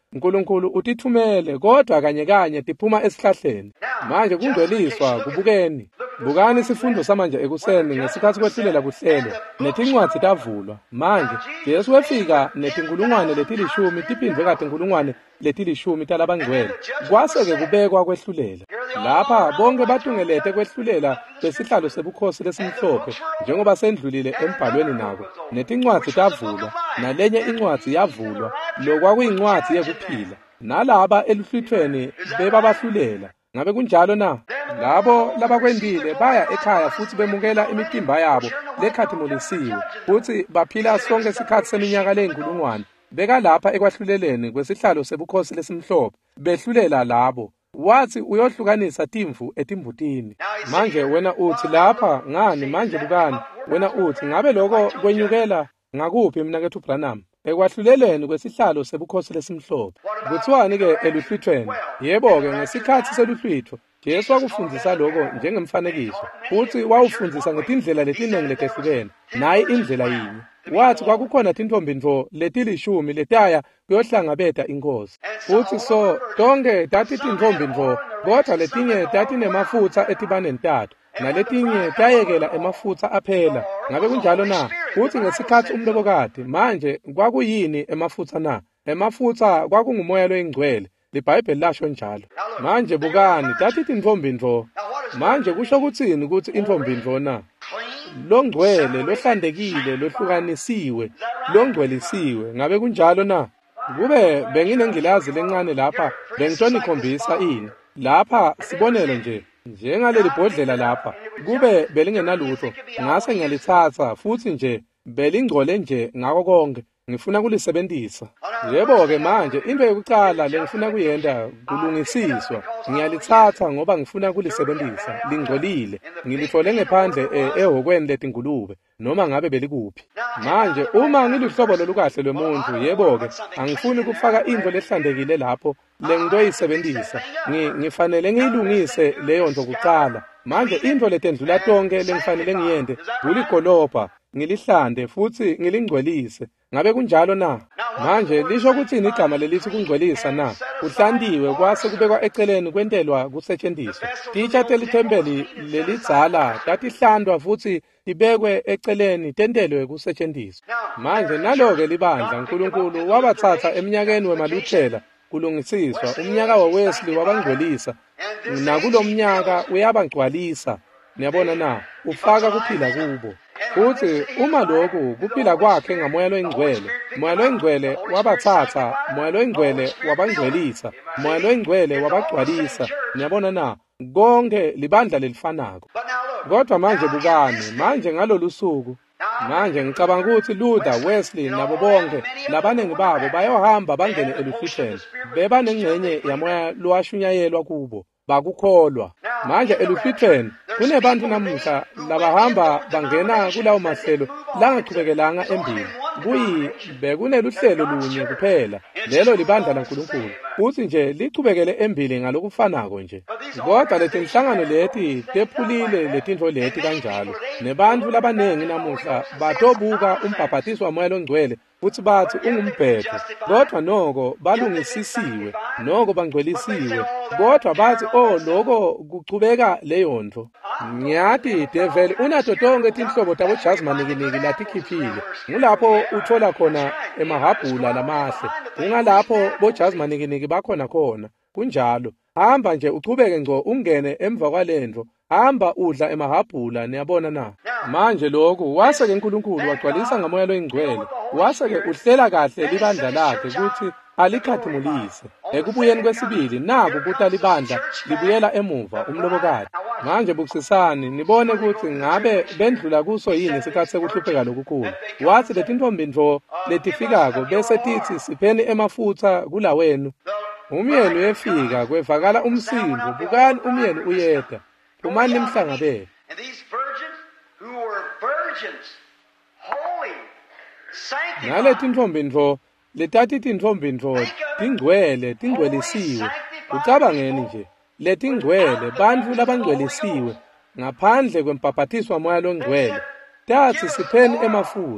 uNkulunkulu utithumele kodwa kanye tiphuma esihlahleni manje kungcweliswa kubukeni bukani isifundo samanje ekuseni ngesikhathi kwehlulela kuhlelo netincwadi tavulwa manje Jesu wefika netinkulungwane letilishumi tiphindwe kade inkulungwane letilishumi talabangcwele kwase-ke kubekwa kwehlulela lapha bonke batungelete kwehlulela kwesihlalo sebukhosi lesimhlophe njengoba sendlulile embhalweni nako netincwadi tavulwa nalenye incwadi yavulwa lokwakuyincwadi yekuphila nalaba eluhlwithweni bebabahlulela ngabe kunjalo na labo labakwendile baya ekhaya futhi bemukela imitimba yabo lekhathimolisiwe futhi baphila sonke isikhathi seminyaka ley'nkulungwane beka lapha ekwahluleleni kwesihlalo sebukhosi lesimhlophe behlulela labo wathi uyohlukanisa timvu etimbutini manje wena uthi lapha ngani manje bukani wena uthi ngabe lokho kwenyukela ngakuphi mina kethu Branham ekwahluleleni kwesihlalo sebukhosi lesimhlophe kuthiwani-ke eluhlwithweni yebo-ke ngesikhathi seluhlwitho Jesu wakufundisa lokho njengemfanekiso futhi wawufundisa ngetindlela letiningi letehlukene naye indlela yinye wathi kwakukhona tintombindvo letilishumi letaya kuyohlangabeta inkosi futhi so tonke tati tintombindvo kodwa letinye tati nemafutha etibane ntathu naletinye tayekela emafutha aphela ngabe kunjalo na futhi ngesikhathi umlokokade manje kwakuyini emafutha na emafutha kwakungumoya loyingcwele libhayibheli lasho njalo manje bukani tati tintombindvo manje kusho kuthini ukuthi intombindvo na longcwele lohlandekile lohlukanisiwe longcwelisiwe ngabe kunjalo na kube benginengilazi lencane lapha bengitonikhombisa ini lapha sibonele nje njengaleli bhodlela lapha kube belingenalutho ngase ngiyalithatha futhi nje belingcole nje ngako konke ngifuna kulisebenzisa yebo-ke manje into yokuqala lengifuna kuyenda kulungisiswa ngiyalithatha ngoba ngifuna kulisebenzisa lingcolile ngilithole ngephandle ehhokweni letingulube noma ngabe belikuphi manje uma ngiluhlobo lolukahle lwemuntu yebo-ke angifuni kufaka into lehlandekile lapho lengitoyisebenzisa ngifanele ngiyilungise leyo nto kuqala manje into letendlula tonke lengifanele ngiyende kuligolobha ngilihlande futhi ngilingcwelise ngabe kunjalo na manje lisho kuthini igama lelithi kungcwelisa na kuhlandiwe kwase kubekwa eceleni kwentelwa kusetshenziswa titsha telithempeli lelidzala tatihlandwa futhi libekwe eceleni tentelwe kusetshenziswa manje nalo-ke libandla uNkulunkulu wabathatha eminyakeni wemaluthela kulungisiswa umnyaka waWesley wabangcwelisa nakulo mnyaka uyabangcwalisa niyabona na ufaka kuphila kubo futhi uma lokhu kuphila kwakhe ngamoya loyingcwele moya loyingcwele wabathatha moya loyingcwele wabangcwelisa moya loyingcwele wabagcwalisa niyabona na konke libandla lelifanako kodwa manje bukani manje ngalolu suku manje ngicabanga ukuthi Luther Wesley nabo bonke labanengi babo bayohamba bangene eluhlwitheni beba nengcenye yamoya lowashunyayelwa kubo bakukholwa manje eluhlwitheni kunebantu namuhla labahamba bangena kulawo mahlelo langachubekelanga embili bekuneluhlelo lunye kuphela lelo libandla laNkulunkulu futhi nje lichubekele embili ngalokufanako nje kodwa letinhlangano leti tephulile letintfo leti kanjalo nebantu labanengi namuhla batobuka umbhabhatiso wamoya longcwele futhi bathi ungumbhedo kodwa noko balungisisiwe noko bangcwelisiwe kodwa bathi loko kuchubeka leyo nto ngiyathi devil unato tonke tinhlobo tabo jazmanikiniki latikhiphile ngulapho uthola khona emahabhula lamahle ungalapho bojazmanikiniki bakhona khona kunjalo hamba nje uchubeke ngco ungene emva kwalendvo hamba udla emahabhula niyabona na manje lokhu wase-ke uNkulunkulu wagcwalisa ngamoya loyingcwele wase-ke uhlela kahle libandla lakhe ukuthi alikhathimulise ekubuyeni kwesibili naku kuthi libandla libuyela emuva umlobokade manje bukusisani nibone ukuthi ngabe bendlula kuso yini isikhathi sekuhlupheka lokukhulu wathi letintombindvo letifikako bese tithi sipheni emafutha kula wenu umyeni uyefika kwevakala umsindo bukani umyeni uyeda umani nimhlangabele nale tintombindvo letati tintombindvo tingcwelisiwe ucabangeni nje letingcwele bantfu labangcwelisiwe ngaphandle kwembhabhatiswa moya longcwele tathi sipheni emafutha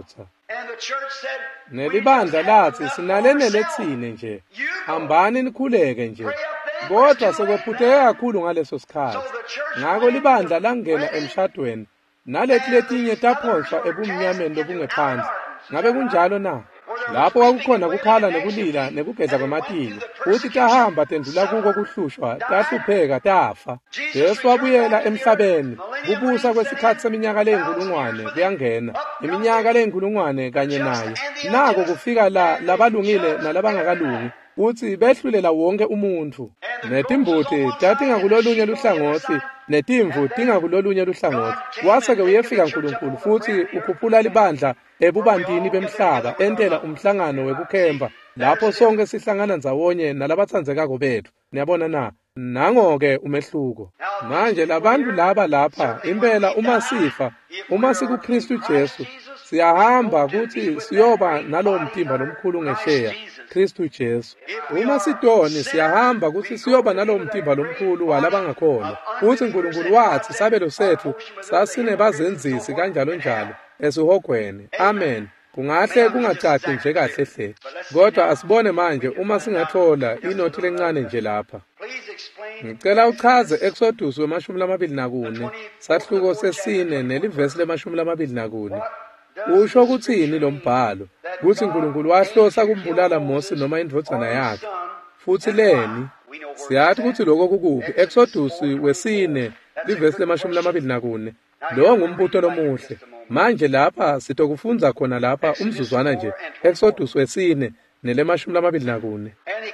Nelibandla lathi sinalene lethine nje, hambani nikhuleke nje. Kodwa sekwephuteke kakhulu ngaleso sikhathi. Ngakho libandla langena emshadweni, nalethi letinye taphoshwa ebumnyameni lobungephandle. Ngabe kunjalo na? Lapho kwakukhona kukhala nekulila nekugedla kwamatili, uthi tahamba tendlula kuko kuhlushwa, tahlupheka tafa. Jesu wabuyela emhlabeni, kubusa kwesikhathi seminyaka ley'nkulungwane kuyangena, iminyaka ley'nkulungwane kanye naye. Nako kufika labalungile nalabangakalungi, uthi behlulela wonke umuntu. Netimbuti tatingakulolunye luhlangothi, netimvu tingakulolunye luhlangothi. Wase-ke uyefika uNkulunkulu futhi ukhuphula libandla ebubantini bemhlaba, entela umhlangano wekukhemba, lapho sonke sihlangana ndzawonye nalabatsandzekako bethu. Niyabona na? Nango-ke umehluko. Manje labantu laba lapha, impela uma sikuKristu Jesu, siyahamba kuthi siyoba nalowo mtimba lomkhulu ngesheya, Kristu Jesu. Uma sitoni siyahamba ukuthi siyoba nalowo mtimba lomkhulu walabangakholwa. Uthi uNkulunkulu wathi isabelo sethu sasinebazenzisi kanjalo njalo esihogweni. Amen. Kungahle kungacaci nje kahle hle. Kodwa asibone manje uma singathola inothi lencane nje lapha. Ngicela uchaze Exodus 24 sahluko sesine nelivesi le-24. Usho kuthini lo mbhalo? Kuthi uNkulunkulu wahlosa kumbulala Mose noma indvodzana yakhe. Futhi leni siyathi ukuthi lokho kukuphi? Exodus 4 livesi le-24. Lo ngumbuto lomuhle. Manje lapha sitokufunza khona lapha umzuzwana nje. Exodus 4 nele-24.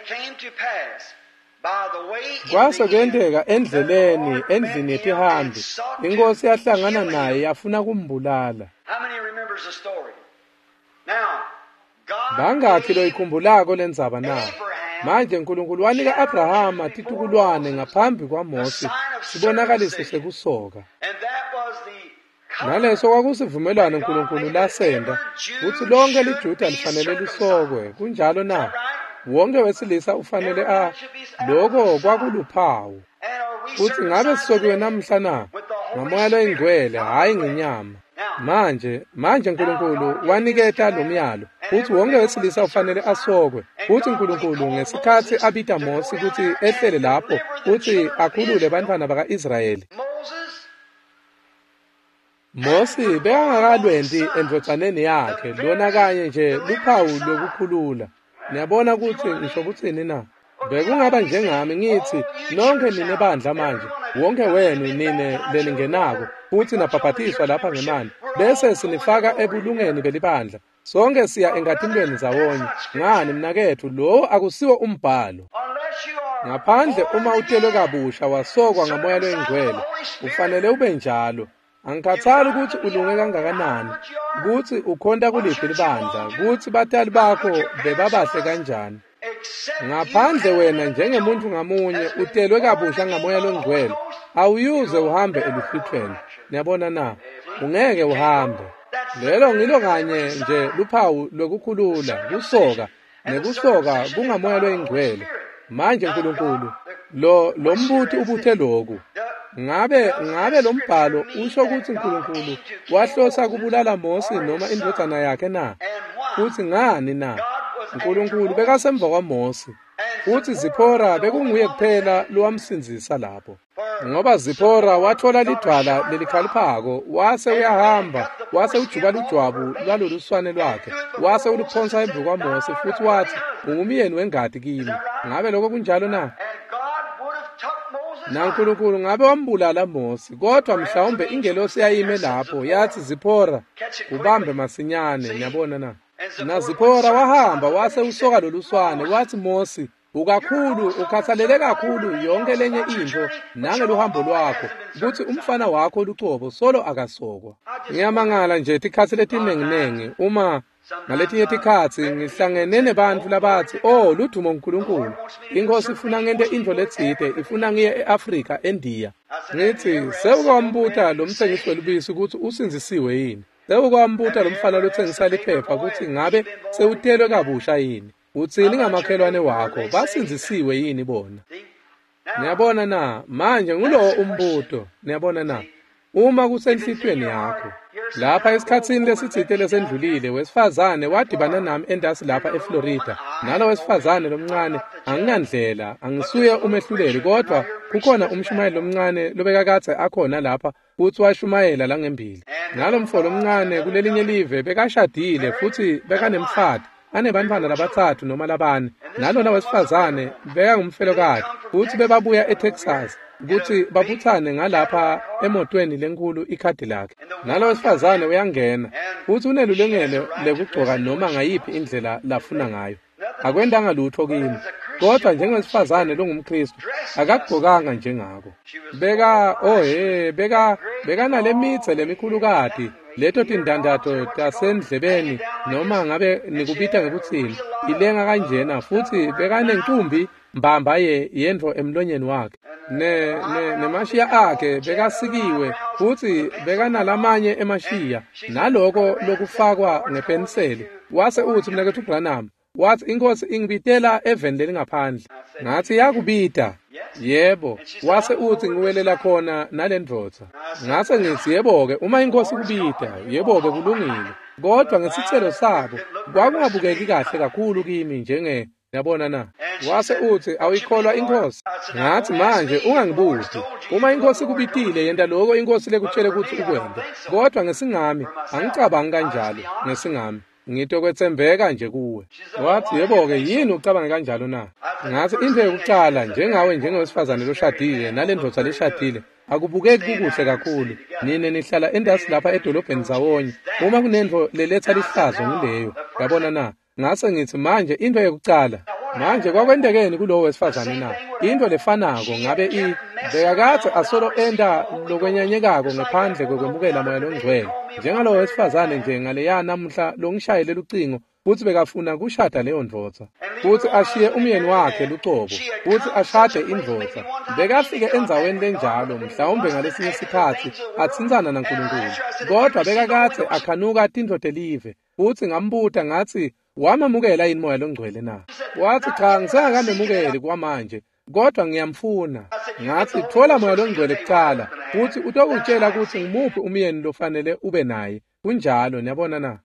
Kwase kwendeka endlini yetihambi, inkosi yahlangana naye yafuna kumbulala. Bangakhi lo ikhumbulako lendzaba na? Manje uNkulunkulu wanika Abrahama titukulwane ngaphambi kwaMose, sibonakaliso sekusoka. Naleso kwakusivumelwano uNkulunkulu lasenda, ukuthi lonke liJuda lifanele lisokwe, kunjalo na? Wonke wesilisa ufanele lokho kwakuluphawu. Uthi ngabe sisokiwe namhla na? Ngamoya loyingcwele, hayi ngenyama. Manje uNkulunkulu waniketa lo myalo, uthi wonke wesilisa ufanele asokwe. Uthi uNkulunkulu ngesikhathi abita Mose ukuthi ehlele lapho, uthi akhulule bantwana baka-Israyeli. Mose bekangakalwendi endvodsaneni yakhe, lona kanye nje luphawu lokukhulula. Niyabona ukuthi ngisho kuthini na? Bekungaba njengami ngithi nonke nine bandla manje, wonke wenu nine lelingenako, futhi nabhaphathiswa lapha ngemali, bese sinifaka ebulungeni belibandla. Sonke siya enkathimlweni zawonye. Ngani mnakethu, lo akusiwo umbhalo. Ngaphandle uma utelwe kabusha wasokwa ngamoya loyingcwele, ufanele ube njalo. Angikhathali ukuthi ulunge kangakanani, ukuthi ukhonta kuliphi libandla, ukuthi batali bakho bebabahle kanjani. Ngaphandle wena njengemuntu ngamunye utelwe kabusha ngamoya longcwele, awuyuze uhambe eluhlithweni. Niyabona na? Ungeke uhambe. Lelo ngilo kanye nje luphawu lokukhulula, kusoka, nekusoka kungamoya loyingcwele. Manje uNkulunkulu, lo mbuthi ubuthe lokhu. Ngabe lo mbhalo usho ukuthi uNkulunkulu wahlosa kubulala Mose noma indvodzana yakhe na? Futhi ngani na? uNkulunkulu bekasemva kwaMose, futhi Zipora bekunguye kuphela lowamsinzisa lapho. Ngoba Zipora wathola lidwala lelikhalphako, wase uyahamba, wase ujuba lujwabu lwaloluswane lwakhe, wase uluphonsa emva kwaMose, futhi wathi ungumyeni wengadi kimi. Ngabe lokho kunjalo na? NaNkulunkulu ngabe wambulala Mose, kodwa mhlawumbe ingelosi yayime lapho yathi Zipora ubambe masinyane. Niyabona na? Na Zipora wahamba wase usoka loluswane, wathi Mose ukakhulu ukhathalele kakhulu yonke lenye into nangeluhambo lwakho, ukuthi umfana wakho lucobo solo akasokwa. Ngiyamangala nje tikhathi letinenginengi uma ngaletinye tikhathi ngihlangene nebantu labathi ludumo uNkulunkulu, inkosi ifuna ngente into letsite, ifuna ngiye eAfrika eNdiya. Ngithi sewukwambuta lo mthengisi welubisi ukuthi usinzisiwe yini, sewukwambuta lo mfana lothengisa liphepha ukuthi ngabe sewutelwe kabusha yini, uthini ngamakhelwane wakho, basinzisiwe yini bona. Niyabona na? Manje ngulowo umbuto. Niyabona na? uma kusenhlitweni yakho. Lapha esikhatsini lesitsite lesendlulile wesifazane wadibana nami endasi lapha eFlorida. Nalo wesifazane lomncane anginandlela, angisuye umehluleli, kodwa kukhona umshumayeli omncane lobekakathe akhona lapha futhi washumayela la ngembili. Nalo mfolo omncane kulelinye live bekashadile futhi bekanemfati anebantwana labathathu noma labane. Nalona wesifazane bekangumfelokade futhi bebabuya eTexas ukuthi babuthane ngalapha emotweni lenkulu iCadillac. Nalo wesifazane uyangena futhi unelulengelo lekugcoka noma ngayiphi indlela lafuna ngayo. Akwendanga lutho kimi, kodwa njengowesifazane longumKristu akagqokanga njengako. Beka nale mitse lemikhulukati leto tindandatho tasendlebeni noma ngabe nikubita ngekuthini ilenga kanjena futhi bekanenkumbi mbamba yendvo emlonyeni wakhe nemashiya akhe bekasikiwe futhi bekanalamanye emashiya naloko lokufakwa ngepenseli. Wase uthi mnakethu uBranham wathi inkosi ingibitela eveni lelingaphandle. Ngathi yakubita. Yebo. Wase uthi ngiwelela khona nalendvodza. Ngase ngithi yebo-ke uma inkosi kubita yebo-ke kulungile, kodwa ngesicelo sabo kwakungabukeki kahle kakhulu kimi yabona na. Wase uthi awuyikholwa inkosi? Ngathi manje ungangibuzi. Uma inkosi kubitile yenda lokho inkosi lekutshele ukuthi ukwende, kodwa ngesingami angicabangi kanjalo. Ngesingami ngito kwethembeka nje kuwe. Wathi yebo-ke yini ucabanga kanjalo na? Ngathi into yokuqala njengawe njengowesifazane loshadile nalendvodza leshadile akubukeki kukuhle kakhulu. Nine nihlala endasi lapha edolobheni zawonye. Uma kunendvo leletha lihlazo ngileyo, yabona na. Ngase ngithi manje into yokuqala manje kwakwendekeni kulowo wesifazane na. Into lefanako ngabe bekakathe asolo enda lokwenyanyekako ngaphandle kokwemukela moya longcwele. Njengalowo wesifazane nje ngaleya namuhla longishayele ucingo futhi bekafuna kushada leyo ndvodza futhi ashiye umyeni wakhe lucobo futhi ashade indvodza. Bekafike endzaweni lenjalo mhlawumbe ngalesinye isikhathi atsintsana naNkulunkulu, kodwa bekakathe akhanuka tindvodza live futhi ngambuta ngathi wamamukela yini moya longcwele na. Wathi cha ngisengakamemukeli kwamanje, kodwa ngiyamfuna. Ngathi thola moya longcwele kuqala futhi utokutshela ukuthi ngimuphi umyeni lofanele ube naye. Kunjalo niyabona na.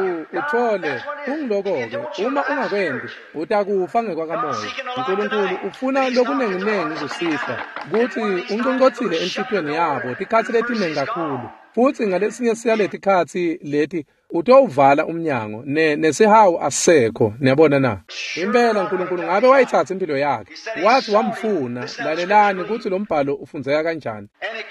Uthole kungiloko-ke uma ungakwendi utakufa ngekwakamoya. uNkulunkulu ufuna lokunenginengi kusihla ukuthi unconcothile enhlitweni yabo tikhathi letinengi kakhulu, futhi ngalesinye siya letikhathi leti utowuvala umnyango nesihawu asisekho. Niyabona na. Impela uNkulunkulu ngabe wayithatha impilo yakhe wathi wamfuna. Lalelani ukuthi lo mbhalo ufundzeka kanjani.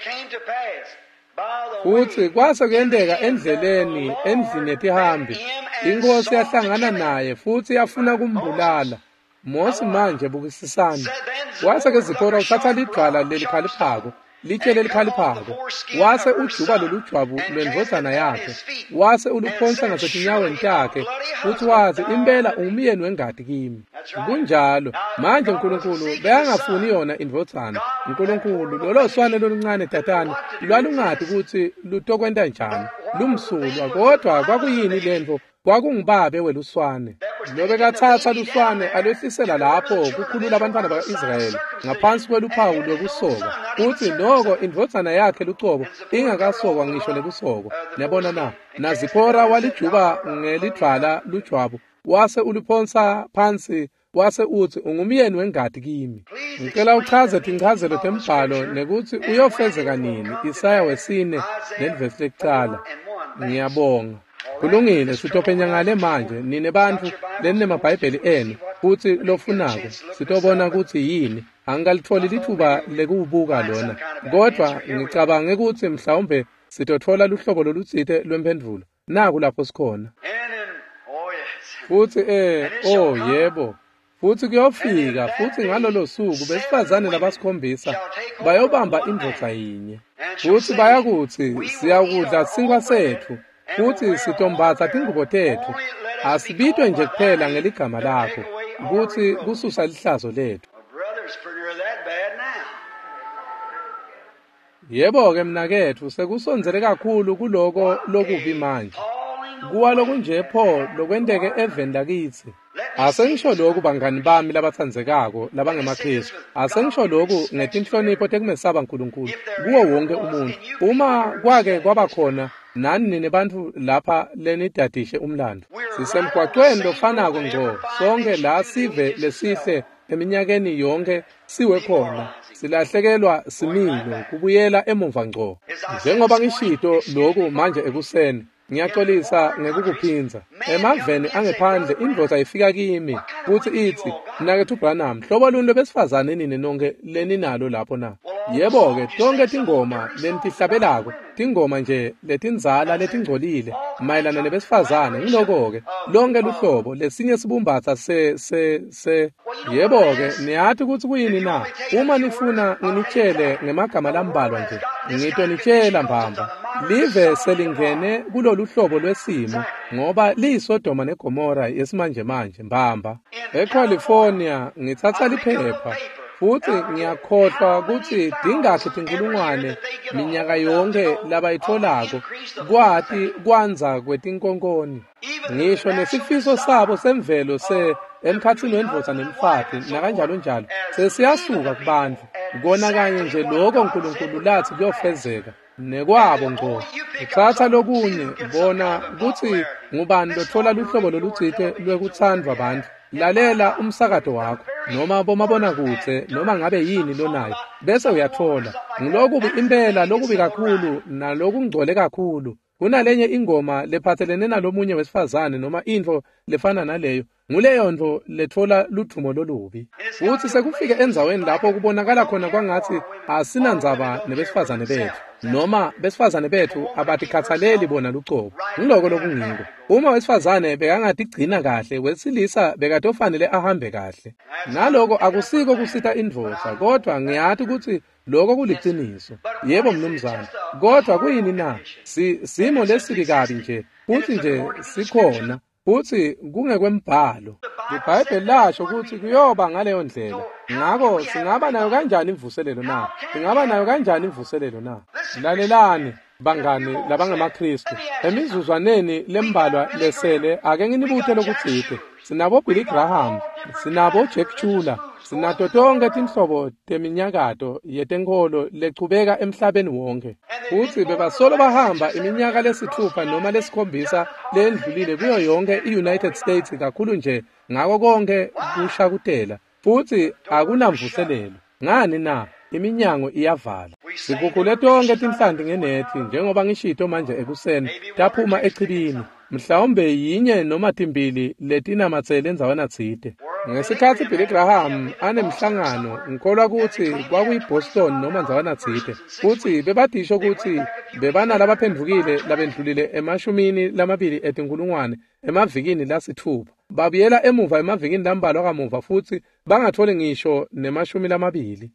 Futhi kwase kuyendeka endleleni endlini yetihambi inkosi yahlangana naye futhi yafuna kumbulala. Mosi manje bukisisana. Wase keZipora uthatha ligqala lelikhaliphako litshele likhaliphako. Wase ujuka lolu jwabu lwendvodzana yakhe wase uluphonsa ngasetinyaweni takhe futhi wazi impela umyeni wengadi kimi. Kunjalo manje uNkulunkulu bekangafuni yona indvodzana. uNkulunkulu lolo swane loluncane tatane lwalungadi ukuthi lutokwenta njani lumsulwa, kodwa kwakuyini lento kwakungibabe weluswane. Lobekathatha luswane alwehlisela lapho kukhulula abantwana baka-Israyeli ngaphansi kweluphawu lokusoka, futhi noko indvodzana yakhe lucobo ingakasokwa ngisho lekusokwa. Niyabona na. naZipora walijuba ngelidlala lujwabu wase uliphonsa phansi wase uthi ungumyeni wengadi kimi. Ngicela uchaze tinchazelo tembhalo nekuthi uyofezeka nini. Isaya 4 nelivesi lekuqala. Ngiyabonga. Kulungile sitopenya ngale manje nine bantu lenemabhayibheli enu futhi lofunako sitobona ukuthi yini. Angalitfoli lithuba lekubuka lona, kodwa ngicabanga ukuthi mhlawumbe sitothola luhlobo lolutsite lwemphendvulo. Naku lapho sikhona. Futhi yebo. Futhi kuyofika futhi ngalolo suku besifazane labasikhombisa bayobamba indvodza yinye. Futhi bayakuthi siyakudla sinkwa sethu futhi sitombatha tingubo tethu. Asibitwe nje kuphela ngeligama lakho ukuthi kususa lihlazo lethu. Yebo-ke mnakethu sekusonzele kakhulu kuloko lokubi manje. Kuwa lokunje pho lokwendeke eveni lakithi. Asengisho lokhu bangani bami labathandzekako labangemaKristu. Asengisho lokhu ngetinhlonipho tekumesaba uNkulunkulu kuwo wonke umuntu. Uma kwake kwaba khona nani nebantfu lapha lenidadishe umlando. Sisemgwaqweni lofanako ngco. Sonke la sive lesihle eminyakeni yonke siwe khona. Silahlekelwa similo kubuyela emuva ngco. Njengoba ngishito lokhu manje ekuseni ngiyaxolisa ngekukuphinza. Emaveni angephandle indvodza ifika kimi futhi ithi mnakethu Branham hlobo luni lwabesifazane nini nonke leninalo lapho na. Yebo-ke tonke tingoma lentihlabelako tingoma nje letindzala letingcolile mayelana nebesifazane ngiloko-ke lonke luhlobo lesinye sibumbatsa yebo-ke niyathi ukuthi kuyini na. Uma nifuna nginitshele ngemagama lambalwa nje ngitonitshela mbamba live selingene kulolu hlobo lwesimo ngoba liyiSodoma neGomora yesimanje manje mbamba. ECalifornia ngithatha liphepha futhi ngiyakhohlwa ukuthi dingakhi tinkulungwane minyaka yonke labayitholako kwathi kwanza kwetinkonkoni. Ngisho nesifiso sabo semvelo emkhathini wendvodza nemfati nakanjalo njalo sesiyasuka kubantu kona kanye nje lokho uNkulunkulu lathi kuyofezeka nekwabo ngco. Uthatha lokunye bona ukuthi ngubani lothola luhlobo lolutsite lwekuthandwa abantu. Lalela umsakato wakho noma bomabona kutse noma ngabe yini lonayo bese uyathola ngilokubi impela lokubi kakhulu nalokungcole kakhulu kunalenye ingoma lephathelene nalomunye wesifazane noma into lefana naleyo nguleyo nto lethola ludumo lolubi. Futhi sekufike endzaweni lapho kubonakala khona kwangathi asinandzaba nebesifazane bethu noma besifazane bethu abatikhathaleli bona lucobo. Ngiloko lokungiko uma wesifazane bekangatigcina kahle wesilisa bekatofanele ahambe kahle. Naloko akusiko kusita indvodza kodwa ngiyathi ukuthi lokho kuliciniso. Yebo mnumzane kodwa kuyini na simo lesibi kabi nje futhi nje sikhona futhi kungekwembhalo. IBhayibheli lasho ukuthi kuyoba ngaleyo ndlela. Ngakho singaba nayo kanjani imvuselelo na? Singaba nayo kanjani imvuselelo na? Lalelani bangani labangemaKristu emizuzwaneni lembalwa lesele ake nginibuthe lokutsite. Sinabo Billy Graham, sinabo Jack Chula, sinato tonke tinhlobo teminyakato yetenkolo lechubeka emhlabeni wonke. Futhi bebasolo bahamba iminyaka lesithupha noma lesikhombisa lendlulile kuyo yonke iUnited States kakhulu nje ngako konke kushakutela. Futhi akunamvuselelo. Ngani na? Iminyango iyavala. Sikukule tonke tinhlanti ngenethi njengoba ngishito manje ekuseni taphuma echibini. Mhlawumbe yinye noma timbili letinamatsele endzaweni tsite. Ngesikhathi Billy Graham anemhlangano ngikholwa ukuthi kwakuyiBoston noma ndzawana tsite. Futhi bebadisho ukuthi bebana labaphendukile labendlulile emashumini lamabili etinkulungwane emavikini lasithupha. Babuyela emuva emavikini lambalwa kamuva futhi bangathole ngisho nemashumi lamabili.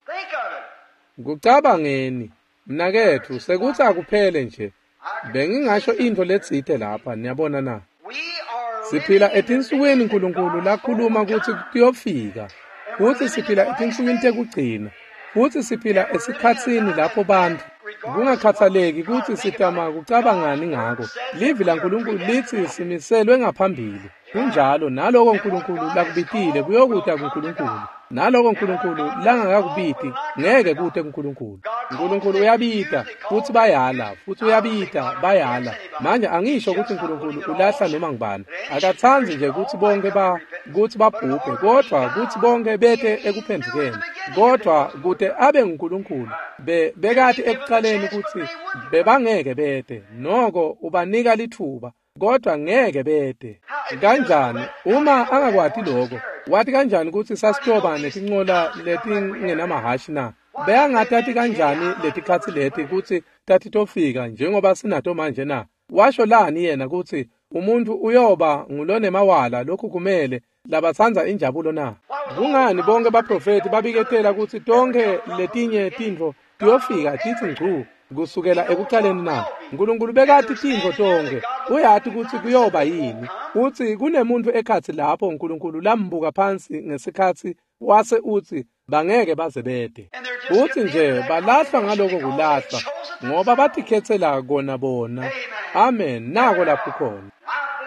Kucabangeni mnakethu sekuthi akuphele nje. Bengingasho into letsite lapha niyabona na. Siphila etinsukwini uNkulunkulu lakhuluma ukuthi kuyofika. Futhi siphila etinsukwini tekugcina. Futhi siphila esikhatsini lapho bantu kungakhathaleki ukuthi sitama kucabangani ngako. Livi laNkulunkulu lithi simiselwe ngaphambili. Kunjalo naloko uNkulunkulu lakubitile kuyokuta kuNkulunkulu. Naloko uNkulunkulu langakakubiti ngeke kute kuNkulunkulu. uNkulunkulu uyabita futhi bayala futhi uyabita bayala. Manje angisho ukuthi uNkulunkulu ulahla noma ngibani. Akathanzi nje ukuthi bonke ukuthi babhubhe kodwa ukuthi bonke bete ekuphendukeni. Kodwa kude abe uNkulunkulu bekade ekuqaleni ukuthi bebangeke bete noko ubanika lithuba kodwa ngeke bete. Kanjani uma angakwati lokho wathi kanjani ukuthi sasitoba netinqola letingenamahashi na? Beyangathathi kanjani letikhathi leti ukuthi tathi tofika njengoba sinato manje na? Washo lani yena ukuthi umuntu uyoba ngulone mawala lokhu kumele labathanza injabulo na? Kungani bonke baprofeti babiketela ukuthi tonke letinye tintfo tiyofika tithi ngcu kusukela ekuqaleni na? uNkulunkulu bekati tintfo tonke uyathi ukuthi kuyoba yini. Uthi kunemuntu ekhathi lapho uNkulunkulu lambuka phansi ngesikhathi wase uthi bangeke baze bede. Uthi nje balahlwa ngaloko kulahlwa ngoba batikhetsela kona bona. Amen. Nako lapho khona.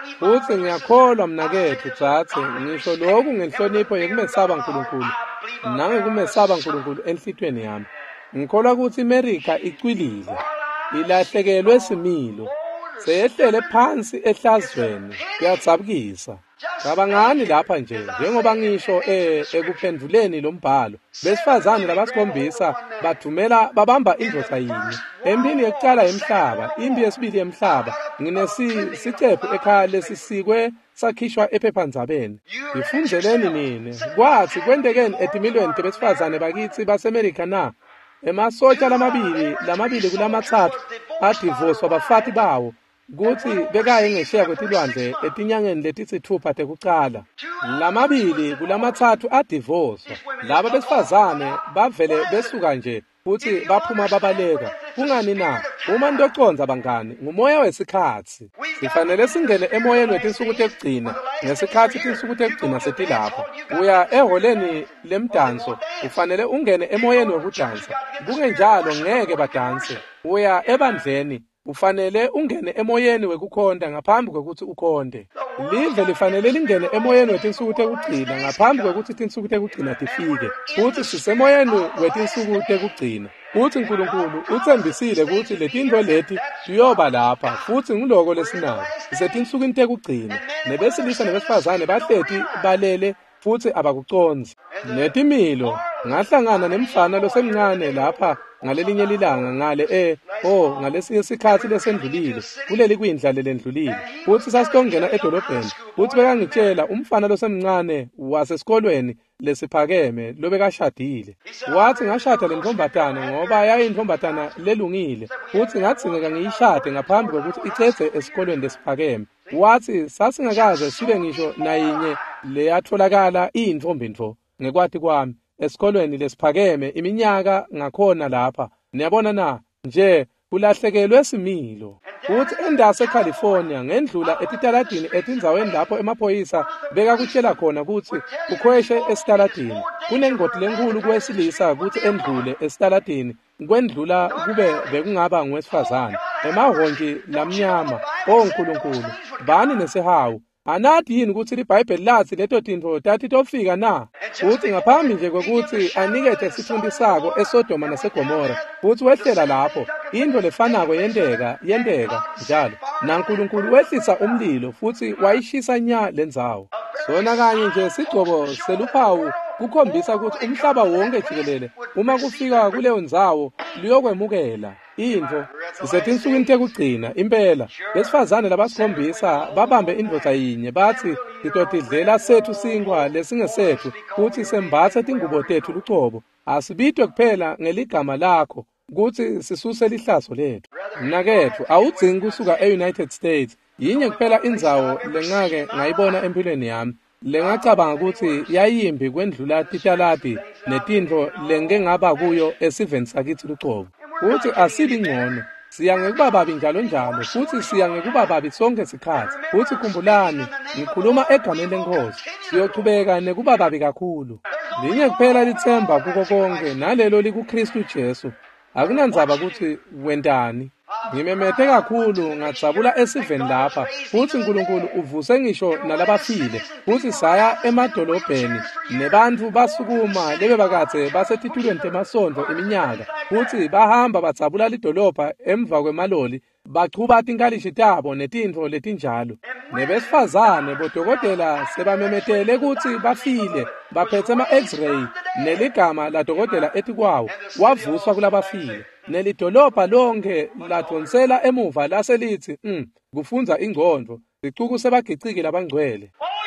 futhi ngiyakholwa mnakethu Dzathe ngisho lokhu ngenhlonipho yekumesaba uNkulunkulu nangekumesaba uNkulunkulu enhlitweni yami. Ngikholwa ukuthi iMerika icwilile, ilahlekelwe similo, seyehlele phansi ehlazweni, kuyadzabukisa. Cabangani lapha nje, njengoba ngisho ekuphenduleni lo mbhalo, besifazane labasikhombisa badumela babamba indvodza yinye. Empini yokuqala yemhlaba, impi yesibili yemhlaba, nginesicephu ekhaya lesisikwe sakhishwa ephephandzabeni. Ngifundeleni nini, kwathi kwendekeni etimilweni tebesifazane bakithi baseMerika na? Emasotsha lamabili kulamathathu adivoswa bafati bawo, kuthi bekaye ngesheya kwetilwandle etinyangeni letisithupha tekucala. Lamabili kulamathathu adivoswa, laba besifazane bavele besuka nje, futhi baphuma babaleka. Kungani na? Uma nitoconza bangani, ngumoya wesikhatsi. Sifanele singene emoyeni wetinsuku tekugcina, ngesikhatsi tinsuku tekugcina setilapha. Uya eholeni lemdanso, ufanele ungene emoyeni wekudansa. Kungenjalo ngeke badanse. Uya ebandleni, ufanele ungene emoyeni wekukhonda ngaphambi kwekuthi ukhonde. Live lifanele lingene emoyeni wetinsuku tekugcina ngaphambi kwekuthi tinsuku tekugcina tifike. Futhi sisemoyeni wetinsuku tekugcina. Futhi uNkulunkulu uthembisile ukuthi letintfo leti tiyoba lapha, futhi nguloko lesinako. Isetinsukwini tekugcina, nebesilisa nebesifazane bahleti balele futhi abakuconzi. Netimilo ngahlangana nemfana losemncane lapha ngalelinye lilanga ngalesinye isikhathi lesendlulile kuleli kwindlala lendlulile. Futhi sasitongena edolobheni, futhi bekangitshela umfana losemncane wasesikolweni lesiphakeme lobekashadile. Wathi ngashada lentombatana ngoba yayintombatana lelungile, futhi ngathingeka ngiyishade ngaphambi kokuthi icede esikolweni lesiphakeme. Wathi sasingakaze sibe ngisho nayinye leyatholakala iyintombintfo ngekwati kwami esikolweni lesiphakeme iminyaka ngakhona lapha. Niyabona na, nje kulahlekelwe similo. Futhi endase eCalifornia ngendlula etitaladini etindzaweni lapho emaphoyisa bekakutshela khona ukuthi ukhweshe esitaladini. Kunengoti lenkulu kwesilisa ukuthi endlule esitaladini kwendlula kube bekungaba ngwesifazane. Emahonji lamnyama, oNkulunkulu, bani nesihawu. Anathi yini ukuthi iBhayibheli lathi leto tintfo tathi tofika na? Futhi ngaphambi nje kwekuthi anikete isifundisako eSodoma naseGomora, futhi wehlela lapho, into lefanako yendeka njalo. NaNkulunkulu wehlisa umlilo futhi wayishisa nya lendzawo. Sona kanye nje sigcobo seluphawu kukhombisa ukuthi umhlaba wonke jikelele uma kufika kuleyo ndzawo liyokwemukela intfo. Sisetinsukwini tekugcina impela besifazane labasikhombisa babambe indvodza yinye bathi sitotidlela sethu sinkwa lesingesethu futhi sembatse tingubo tethu lucobo. Asibitwe kuphela ngeligama lakho kuthi sisuse lihlazo lethu. Mnakethu awudzingi kusuka e-United States, yinye kuphela indzawo lengake ngayibona empilweni yami lengacabanga ukuthi yayimbi kwendlula titalati netintfo lenge ngaba kuyo esiveni sakithi lucobo. Futhi asibi ngcono, siya ngekuba babi njalo futhi siya ngekuba babi sonke sikhathi. Futhi khumbulani, ngikhuluma egameni leNkosi, siyochubeka nekuba babi kakhulu. Linye kuphela lithemba kuko konke nalelo likuKristu Jesu. Akunandzaba ukuthi wendani. Ngimemete kakhulu ngatsabula esiveni lapha, futhi uNkulunkulu uvuse ngisho nalabafile, futhi saya emadolobheni nebantfu basukuma lebe bakathe basetitulweni temasondlo iminyaka, futhi bahamba batsabula lidolobha emva kwemaloli, bachuba tinkalishi tabo netintfo letinjalo. Nebesifazane bodokotela sebamemetele ukuthi bafile, baphethe ama-X-ray neligama ladokotela etikwawo wavuswa kulabafile. Nelidolobha lonke ladonsela emuva laselithi kufunza ingqondo, zicuku sebagicikile abangcwele.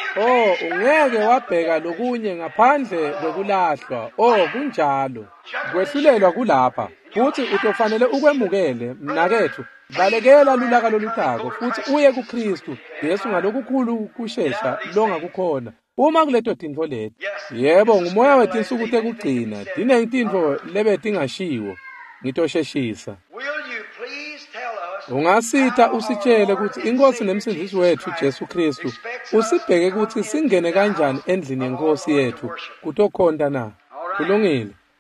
Ungeke wabheka lokunye ngaphandle kwekulahlwa. Kunjalo kwehlulelwa kulapha, futhi utofanele ukwemukele mnakethu. Balekela lulaka lolutako futhi uye kuKristu Yesu ngalokukhulu kushesha longa kukhona. Uma kuleto tintfo leti, yebo ngumoya wetinsuku tekugcina, dinetintfo lebe tingashiwo. Ngitosheshisa. Ungasita usitshele ukuthi iNkosi nemsindisi wethu Jesu Kristu usibheke ukuthi singene kanjani endlini yeNkosi yethu kutokhonda na? Kulungile.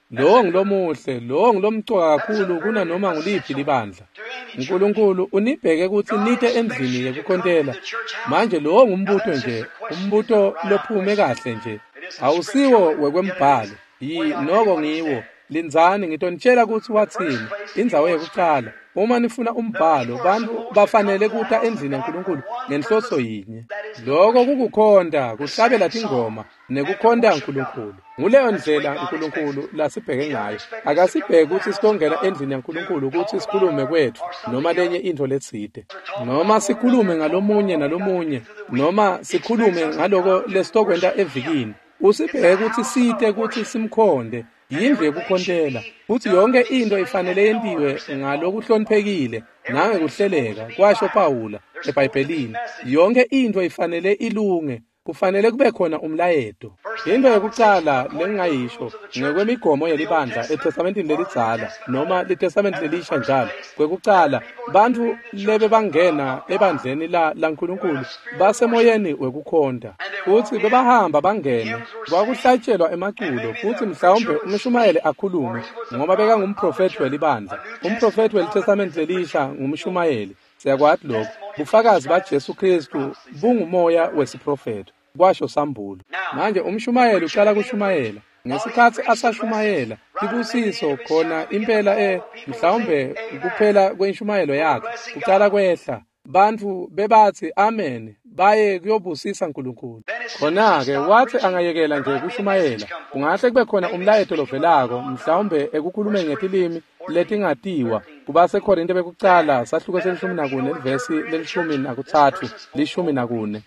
lo ngilomuhle, lo ngilomcoka kakhulu kuna noma nguliphi libandla. uNkulunkulu unibheke ukuthi nite endlini yekukhontela. Manje lo ngumbutho nje, umbutho lophume kahle nje. Awusiwo wekwembhalo, noko ngiwo. Linzani ngitonitshela ukuthi wathini indzawo yekuqala. Uma nifuna umbhalo, bantu bafanele kuta endlini yaNkulunkulu ngenhloso yinye. Lokho kukukhonda, kuhlabela tingoma nekukhonda uNkulunkulu. Nguleyo ndlela uNkulunkulu lasibheke ngayo. Akasibheke ukuthi sitongena endlini yaNkulunkulu ukuthi sikhulume kwethu noma lenye into letsite. Noma sikhulume ngalomunye nalomunye, noma sikhulume ngaloko lesitokwenta evikini. Usibheke ukuthi site ukuthi simkhonde. Yindlu yekukhontela futhi yonke into ifanele yentiwe ngalokuhloniphekile nangekuhleleka kwasho Pawula eBhayibhelini. Yonke into ifanele ilunge, kufanele kube khona umlayeto. Into yokucala lengayisho ngekwemigomo yelibandla eTestamentini lelidzala noma leTestament lelisha njalo. Kwekucala bantu lebe bangena ebandleni laNkulunkulu basemoyeni wekukhonda futhi bebahamba bangene kwakuhlatshelwa emaculo futhi mhlawumbe umshumayeli akhulume ngoba beka ngumprofeti welibandla. Umprofeti weTestament lelisha ngumshumayeli. Siyakwati lokho bufakazi baJesu Kristu bungumoya wesiprofeti kwasho Sambulo. Manje umshumayeli uqala kushumayela. Ngesikhathi asashumayela ibusiso khona impela mhlawumbe kuphela kwenshumayelo yakhe uqala kwehla. Bantu bebathi amen baye kuyobusisa uNkulunkulu. Khona-ke wathi angayekela nje kushumayela. Kungahle kube khona umlayeto lovelako mhlawumbe ekukhulume ngetilimi letingatiwa. Kuba seKorinte bekucala sahluko se-14 verse 13 14.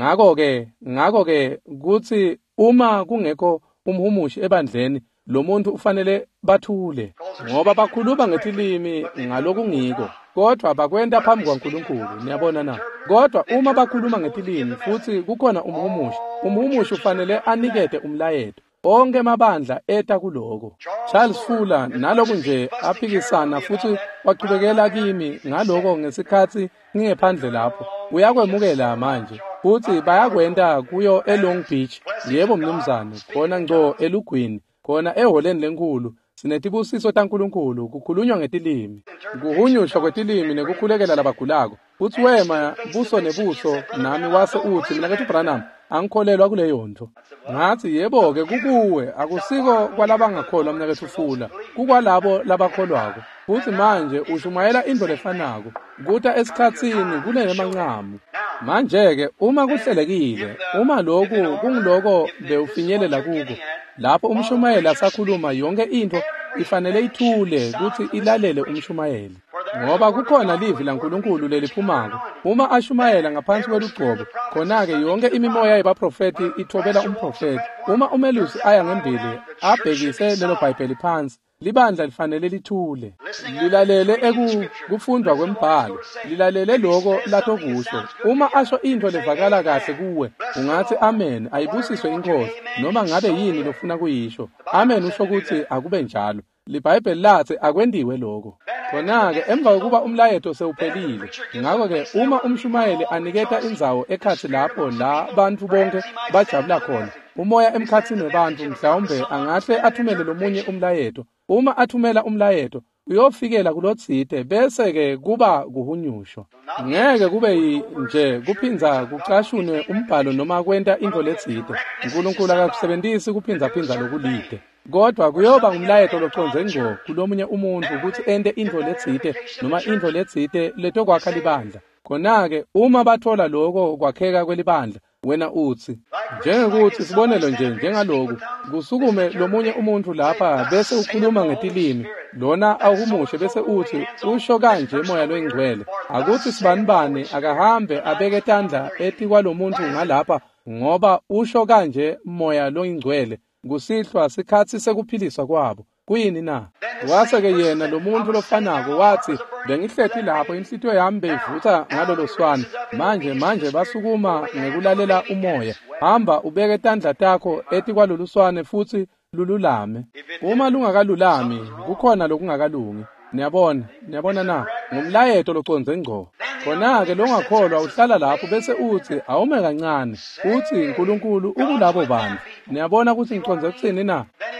Ngako-ke kuthi uma kungekho umhumushi ebandleni lo muntu ufanele bathule ngoba bakhuluma ngetilimi ngalokungiko kodwa bakwenta phambi kwaNkulunkulu. Niyabona na? Kodwa uma bakhuluma ngetilimi futhi kukhona umhumushi ufanele anikete umlayeto. Onke amabandla eta kuloko. Charles Fuller naloku nje aphikisana futhi waqhubekela kimi ngaloko ngesikhathi ngingephandle lapho. Uyakwemukela manje futhi bayakwenda kuyo eLong Beach. Yebo mnumzane, khona ngco elugwini, khona eholeni lenkulu. Sinetibusiso taNkulunkulu kukhulunywa ngetilimi. Kuhunyushwa kwetilimi nekukhulekela labagulako. Uthi wema buso nebuso nami wase uthi mina kethu Branham angikholelwa kuleyo nto. Ngathi yebo-ke kukuwe akusiko kwalabangakholwa mina kethu Fuller, kukwalabo labakholwako. Futhi manje ushumayela into lefanako kuta esikhatsini kunemancamu. Manje-ke uma kuhlelekile, uma lokhu kungiloko bewufinyelela kuko, lapho umshumayeli asakhuluma yonke into ifanele ithule ukuthi ilalele umshumayeli. Ngoba kukhona livi laNkulunkulu leliphumako. Uma ashumayela ngaphansi kwelugcobo, khona-ke yonke imimoya yebaprofeti ithobela umprofeti. Uma umelusi aya ngembili abhekise lelo Bhayibheli phansi, libandla lifanele lithule. Lilalele kufundwa kwembhalo. Lilalele lokho latokusho. Uma asho into levakala kahle kuwe, ungathi amen, ayibusiswe inkosi, noma ngabe yini lofuna kuyisho. Amen usho ukuthi akube njalo. LiBhayibheli lathi akwendiwe lokho. Khona-ke emva kokuba umlayeto sewuphelile, ngakho-ke uma umshumayeli aniketa indzawo ekhathi lapho la bantu bonke bajabula khona, umoya emkhathini webantu mhlawumbe angahle athumele lomunye umlayeto. Uma athumela umlayeto uyofikela kulotsite bese-ke kuba kuhunyushwa. Ngeke kube nje kuphinza kucashunwe umbhalo noma kwenta into letsite. uNkulunkulu akakusebenzisi kuphindza lokulide. Kodwa kuyoba ngumlayeto loconze ngqo kulomunye umuntu ukuthi ente into letsite noma into letsite letokwakha libandla. Khona-ke uma bathola lokho kwakheka kwelibandla, wena uthi njengekuthi sibonelo nje njengaloku kusukume lomunye umuntu lapha bese ukhuluma ngetilimi, lona awuhumushe bese uthi usho kanje emoya loyingcwele. Akuthi sibanibani akahambe abeke tandla eti kwalomuntu ngalapha ngoba usho kanje moya loyingcwele kusihlwa sikhathi sekuphiliswa kwabo. Kuyini na? Wase-ke yena lo muntu lofanako wathi bengihlethi lapho inhlitiyo yami beyivutha ngalolo swane. Manje basukuma ngekulalela umoya. Hamba ubeke tandla takho eti kwalolu swane futhi lululame. Uma lungakalulami kukhona lokungakalungi. Niyabona na? Ngumlayeto loconze ngqo. Khona-ke longakholwa uhlala lapho bese uthi awume kancane. Uthi uNkulunkulu ukulabo bantu. Niyabona ukuthi ngiconze kuthini na?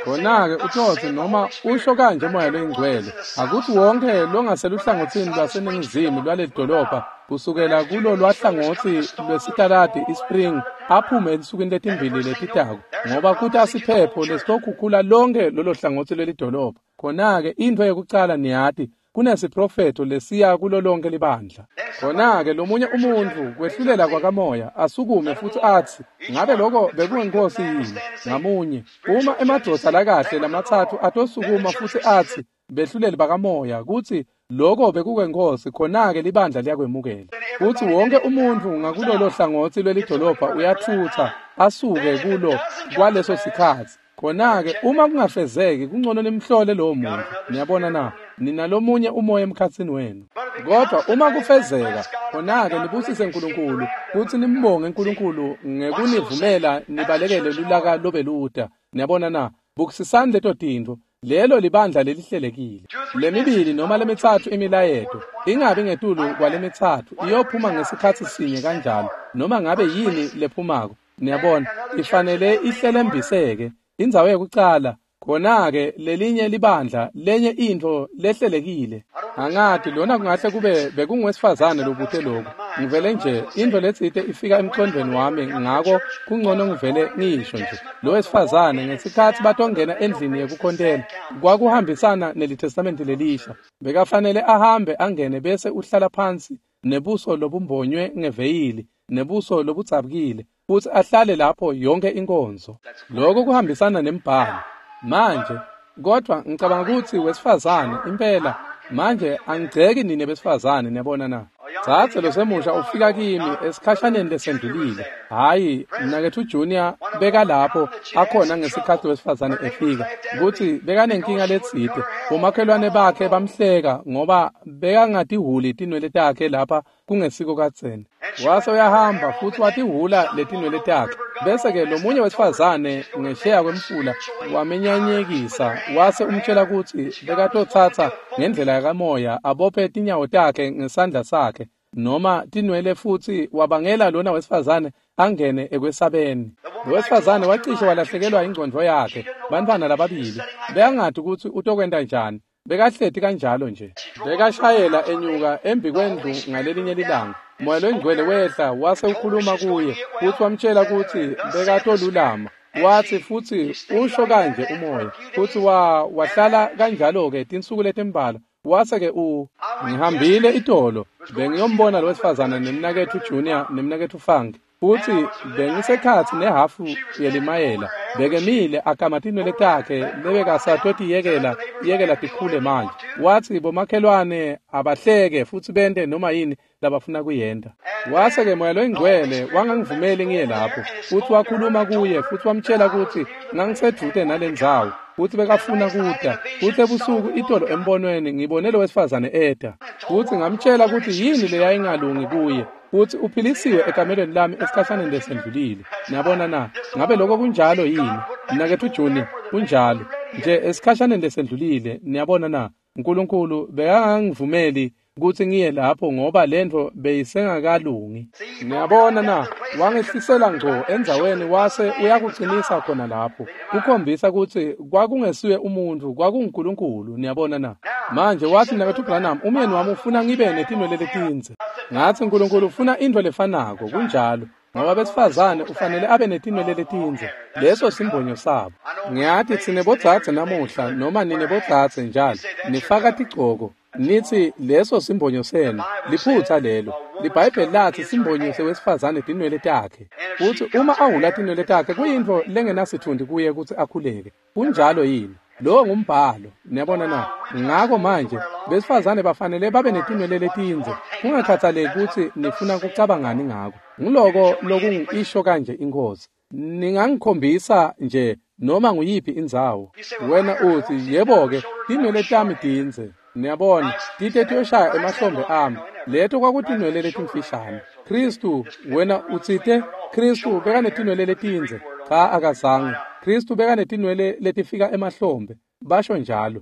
Khona-ke uThotsi noma usho kanje umoya loyingcwele, akuthi wonke longaseluhlangothini lwaseningizimu lwaleli dolobha kusukela kulo lwahlangothi lwesitaladi iSpring aphume elisukwini letimbili letitako, ngoba kuthi asiphepho lesitokhukhula lonke lolo hlangothi leli dolobha. Khona-ke into yokucala niyati kunesiprofeto lesiya kulo lonke libandla. Khona-ke lomunye umuntu kwehlulela kwakamoya asukume futhi athi ngabe lokho bekungenkosi yini ngamunye. Uma emadoda lakahle lamathathu atosukuma futhi athi behluleli bakamoya kuthi lokho bekukwenkosi, khona-ke libandla liyakwemukela. Futhi wonke umuntu ngakulolo hlangothi lwelidolobha uyathutha asuke kulo kwaleso sikhathi. Khona-ke uma kungafezeki kungcono nimhlole lowo muntu. Niyabona na, ninalomunye umoya emkhathini wenu. Kodwa uma kufezeka, khona-ke nibusise uNkulunkulu futhi nimbonge uNkulunkulu ngekunivumela nibalekele lulaka lobe luda. Niyabona na, bukisisani leto tinto, lelo libandla lelihlelekile. Lemibili noma lemithathu imilayeto ingabi ngetulu kwalemithathu iyophuma ngesikhathi sinye kanjalo, noma ngabe yini lephumako. Niyabona, ifanele ihlelembiseke. Indzawo yokucala, khona-ke lelinye libandla lenye into lehlelekile. Angati lona kungahle kube bekungowesifazane lobuthe lokho. Ngivele nje into letsite ifika emqondweni wami, ngako kungcono ngivele ngisho nje. Lo wesifazane ngesikhathi batongena endlini yekukhontela kwakuhambisana nelitestamenti lelisha. Bekafanele ahambe angene bese uhlala phansi nebuso lobumbonywe ngeveyili nebuso lobudzabukile futhi ahlale lapho yonke inkonzo. Lokho kuhambisana nemibhalo. Manje kodwa ngicabanga ukuthi wesifazane impela manje angigceki nini besifazane. Niyabona na, thathe lo semusha ufika kimi esikhashaneni lesendulile. Hayi nakethu uJunior beka lapho akhona ngesikhathi wesifazane efika ukuthi bekanenkinga letsite. Umakhelwane bakhe bamhleka ngoba bekangatihuli tinwele takhe lapha kungesiko katseni. Wase uyahamba futhi watihula letinwele takhe. Bese-ke lomunye wesifazane ngesheya kwemfula wamenyanyekisa, wase umtshela ukuthi bekatothatha ngendlela yakamoya abophe tinyawo takhe ngesandla sakhe noma tinwele, futhi wabangela lona wesifazane angene ekwesabeni. Lo wesifazane wacishe walahlekelwa ingqondo yakhe. Bantwana lababili beyangathi ukuthi utokwenda njani, bekahleti kanjalo nje. Bekashayela enyuka embi kwendlu ngalelinye lilanga. Moya loyingcwele wehla wase ukhuluma kuye futhi wamtshela ukuthi bekatolulama. Wathi futhi usho kanje umoya futhi wahlala kanjalo-ke tinsuku letimbalwa. Wase-ke ngihambile itolo bengiyombona lo wesifazane nemnakethu uJunior nemnakethu uFangi, futhi bengisekhathi nehafu yelimayela. Bekemile akama tinwele takhe lebekasatoti yekela tikhule manje. Wathi bomakhelwane abahleke futhi bende noma yini labafuna kuyenda. Wase-ke moya loyingcwele wangangivumeli ngiye lapho futhi wakhuluma kuye futhi wamtshela ukuthi ngangisedute nalendzawo futhi bekafuna kuda. Futhi ebusuku itolo embonweni ngibone lo wesifazane eda futhi ngamtshela ukuthi yini leyayingalungi kuye futhi uphilisiwe ekamelweni lami esikhashaneni lesendlulile. Niyabona na, ngabe lokho kunjalo yini? Nakethu uJunior kunjalo nje esikhashaneni lesendlulile. Niyabona na, uNkulunkulu bekangangivumeli ukuthi ngiye lapho ngoba lento beyisengakalungi. Niyabona na, wangehlisela ngco endzaweni wase uyakucinisa khona lapho. Kukhombisa ukuthi kwakungesiwe umuntu, kwakunguNkulunkulu. Niyabona na, manje wathi nakethu uBranham umyeni wami ufuna ngibe netinwele letinze. Ngathi uNkulunkulu ufuna into lefanako. Kunjalo ngoba besifazane ufanele abe netinwele letinze. Leso simbonyo sabo. Ngiyathi thine bodzadze namuhla noma nine bodzadze njalo nifaka tigcoko nithi leso simbonyo senu liphutha lelo. LiBhayibheli lathi simbonyo sewesifazane tinwele takhe. Futhi uma ahula tinwele takhe kuyinto lengenasithundi kuye ukuthi akhuleke. Kunjalo yini? Lo ngumbhalo. Niyabona na, ngako manje besifazane bafanele babe netinwele letinze. Kungakhathaleki ukuthi nifuna kucabangani ngako. Ngiloko lokungisho kanje inkosi. Ningangikhombisa nje noma nguyiphi indzawo. Wena uthi yebo-ke tinwele tami tinze. Niyabona, tite tuyoshaya emahlombe ami. Leto kwakutinwele letimfishane. Kristu, wena utsite, Kristu beka netinwele letinze. Cha akazange. Kristu beka netinwele letifika emahlombe. Basho njalo.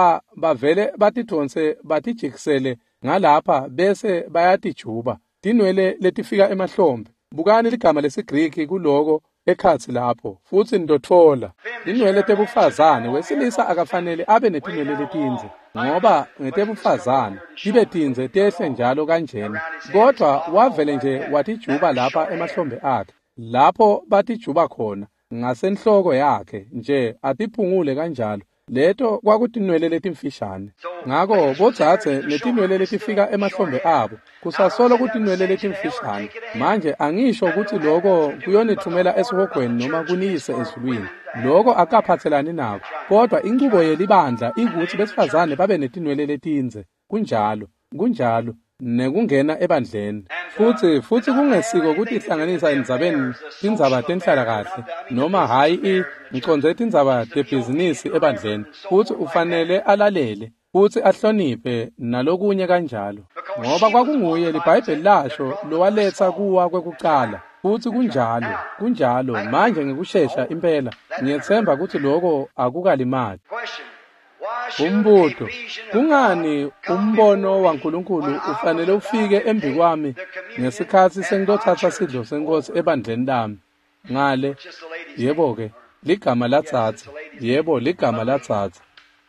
Bavele batidonse batijikisele ngalapha bese bayatijuba. Tinwele letifika emahlombe. Bukani ligama lesiGriki kuloko ekhathi lapho futhi ndothola inwele tebufazane wesilisa akafanele abe netinwele letinze ngoba ngetebufazane tibe tinze tehle njalo kanjena kodwa wavele nje watijuba lapha emahlombe akhe lapho batijuba khona ngasenhloko yakhe nje atiphungule kanjalo leto kwakutinwele letimfishane ngako bodzadze netinwele letifika emahlombe abo kusasolo kutinwele letimfishane manje angisho ukuthi lokho kuyonithumela esihogweni noma kuniyise ezulwini lokho akaphathelani nako kodwa inqubo yelibandla ikuthi besifazane babe netinwele letinze kunjalo nekungena ebandleni futhi kungesiko ukuthi ihlanganisa endzabeni tindzaba tenhlala kahle noma hayi ngiconze tindzaba tebhizinisi ebandleni futhi ufanele alalele futhi ahloniphe nalokunye kanjalo ngoba kwakunguye libhayibheli lasho lowaletha kuwa kwekucala futhi kunjalo manje ngikushesha impela ngiyethemba ukuthi lokho akukalimali umbuto kungani umbono waNkulunkulu ufanele ufike embi kwami ngesikhathi sengizothatha sidlo senkosi ebandleni lami ngale yebo ke ligama latsatsa yebo ligama latsatsa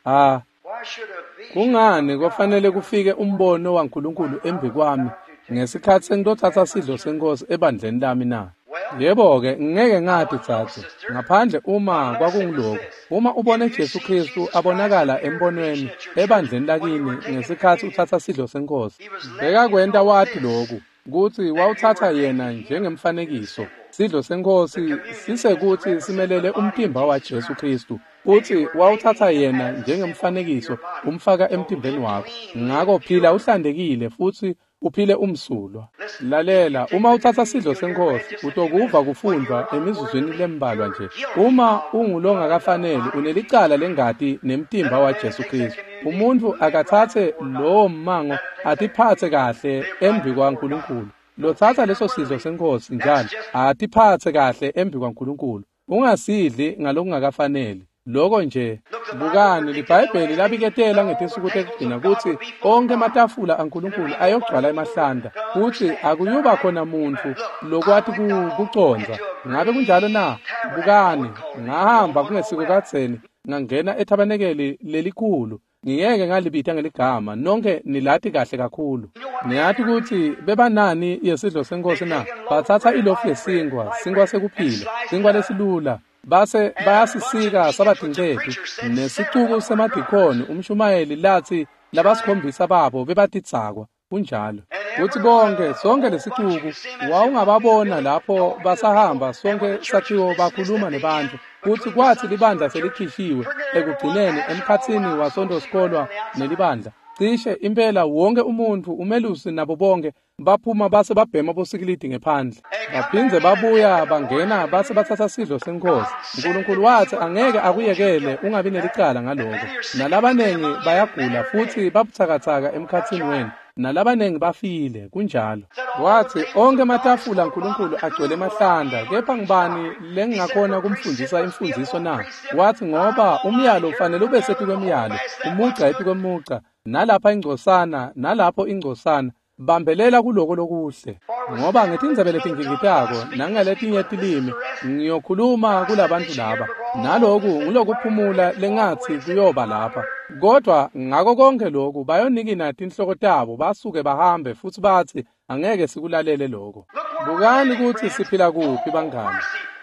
kungani kufanele kufike umbono waNkulunkulu embi kwami ngesikhathi sengizothatha sidlo senkosi ebandleni lami na yebo ke ngeke ngathi tsatsa ngaphandle uma kwakungiloko uma ubone Jesu Kristu abonakala embonweni ebandleni lakini ngesikhathi uthatha sidlo senkosi beka kwenta wathi lokhu ukuthi wawuthatha yena njengemfanekiso sidlo senkosi sisekuthi simelele umtimba waJesu Kristu uthi wawuthatha yena njengemfanekiso umfaka emtimbeni wakho ngako phila uhlandekile futhi uphile umsulwa lalela uma uthatha sidlo senkosi utokuva kufundwa emizuzweni lembalwa nje uma ungulonga kafanele unelicala lengadi nemtimba waJesu Kristu umuntu akathathe lo mmango atiphathe kahle embi kwaNkulunkulu lothatha leso sidlo senkosi njalo atiphathe kahle embi kwaNkulunkulu ungasidli ngalokungakafanele lokho nje bukani libhayibheli labiketela ngetinsuku tekugcina ukuthi onke amatafula aNkulunkulu ayogcwala emahlanda futhi akuyuba khona muntu lokwathi kuconza ngabe kunjalo na bukani ngahamba kungesiko katseni ngangena ethabanekeli lelikhulu ngiyeke ngalibitha ngeligama nonke nilati kahle kakhulu niyathi ukuthi bebanani yesidlo senkosi na bathatha ilofu yesinkwa sekuphila sinkwa lesilula base bayasisika sabathingcethu nesicuku semadikoni umshumayeli lathi labasikhombisa babo bebatitsakwa kunjalo uthi bonke sonke lesicuku wawungababona lapho basahamba sonke sakhiwo bakhuluma nebantu kuthi kwathi libandla selikhishiwe ekugcineni emkhathini wasondosikolwa nelibandla cishe impela wonke umuntu umelusi nabo bonke baphuma base babhema bosikilidi ngephandle baphinze babuya bangena base bathatha sidlo senkosi uNkulunkulu wathi angeke akuyekele ungabi nelicala ngaloko nalabanengi bayagula futhi babuthakathaka emkhathini wenu nalabanengi bafile kunjalo wathi onke amatafula uNkulunkulu agcwele emahlanda kepha ngibani lengingakhona kumfundisa imfundiso na wathi ngoba umyalo ufanele ube sethi kwemyalo umuca ethi kwemuca nalapha ingcosana nalapho ingcosana bambelela kuloko lokuhle ngoba ngetindzebe letingikitako nangaletinye tilimi ngiyokhuluma kulabantu laba naloku ngilokuphumula lengathi kuyoba lapha kodwa ngako konke lokhu bayonikina tinhloko tabo basuke bahambe futhi bathi angeke sikulalele lokho bukani ukuthi siphila kuphi bangani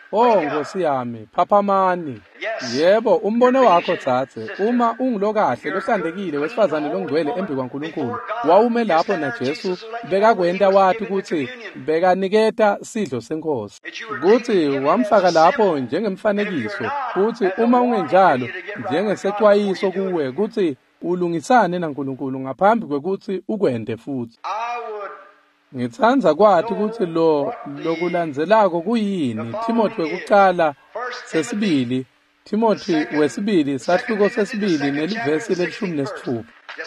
Nkosi yami phaphamani yebo umbono wakho tsatse uma ungilokahle lohlandekile wesifazane longcwele embi kwaNkulunkulu wawume lapho naJesu bekakwenta wathi ukuthi bekaniketa sidlo senkosi ukuthi wamfaka lapho njengemfanekiso futhi uma ungenjalo njengesexwayiso kuwe ukuthi ulungisane naNkulunkulu ngaphambi kwekuthi ukwende futhi ngithanza kwathi ukuthi lokulandzelako kuyini Timothi wekucala sesibili Timothi wesibili sahluko sesibili nelivesi le-16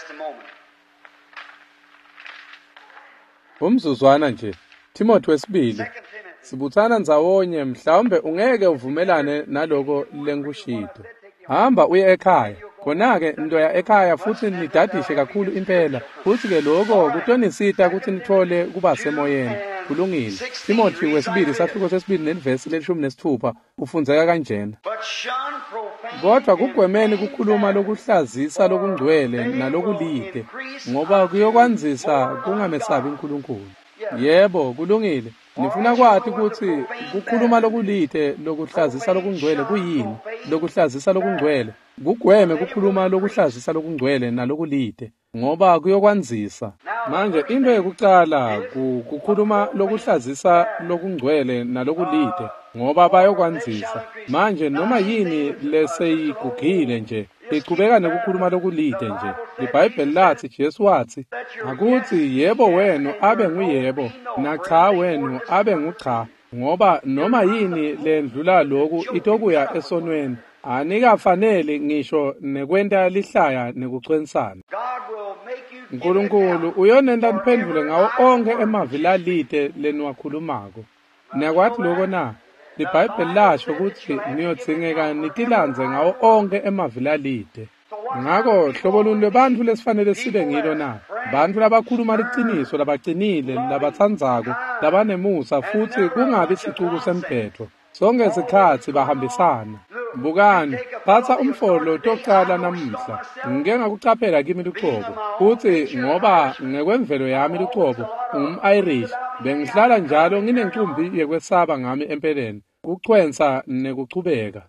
umzuzwana nje Timothi wesibili sibuthana ndzawonye mhlawumbe ungeke uvumelane naloko lenkushito hamba uye ekhaya khona-ke ndoya ekhaya futhi nidadishe kakhulu impela futhi-ke lokho kutonisita ukuthi nithole kuba semoyeni kulungile. Timothy wesibili isahluko sesibili nevesi le-16 ufundzeka kanjena. Kodwa kugwemeni kukhuluma lokuhlazisa lokungcwele nalokulide, ngoba kuyokwanzisa kungamesabi uNkulunkulu. Yebo, kulungile. Nifuna kwathi ukuthi kukhuluma lokulide lokuhlazisa lokungcwele kuyini? Lokuhlazisa lokungcwele kugweme kukhuluma lokuhlazisa lokungcwele nalokulide, ngoba kuyokwanzisa. Manje into yokuqala kukhuluma lokuhlazisa lokungcwele nalokulide, ngoba bayokwanzisa. Manje noma yini leseyigugile nje ichubeka nokukhuluma lokulide nje. IBhayibheli lathi Jesu wathi, akuthi yebo wenu abe nguyebo, na cha wenu abe ngucha, ngoba noma yini lendlula lokhu itokuya esonweni, anikafanele ngisho nekwenta lihlaya nekuchwenisana. uNkulunkulu uyonenda niphendule ngawo onke emavi lalide leniwakhulumako. Nakwathi lokho na, iBhayibheli lasho ukuthi niyodzingeka nitilandze ngawo onke emavi lalide. Ngakho hlobo luni lwebantu lesifanele sibe ngilo na, bantu labakhuluma liciniso, labacinile, labatsandzako, labanemusa, futhi kungabi sicuku semphetho. Sonke isikhathi bahambisana. Bukani, phatha umfolo tokuqala namuhla. Ngike ngakucaphela kimi luqobo, futhi ngoba ngekwemvelo yami luqobo ungum-Irish, bengihlala njalo nginenkumbi yekwesaba ngami empeleni, kuchwensa nekuchubeka.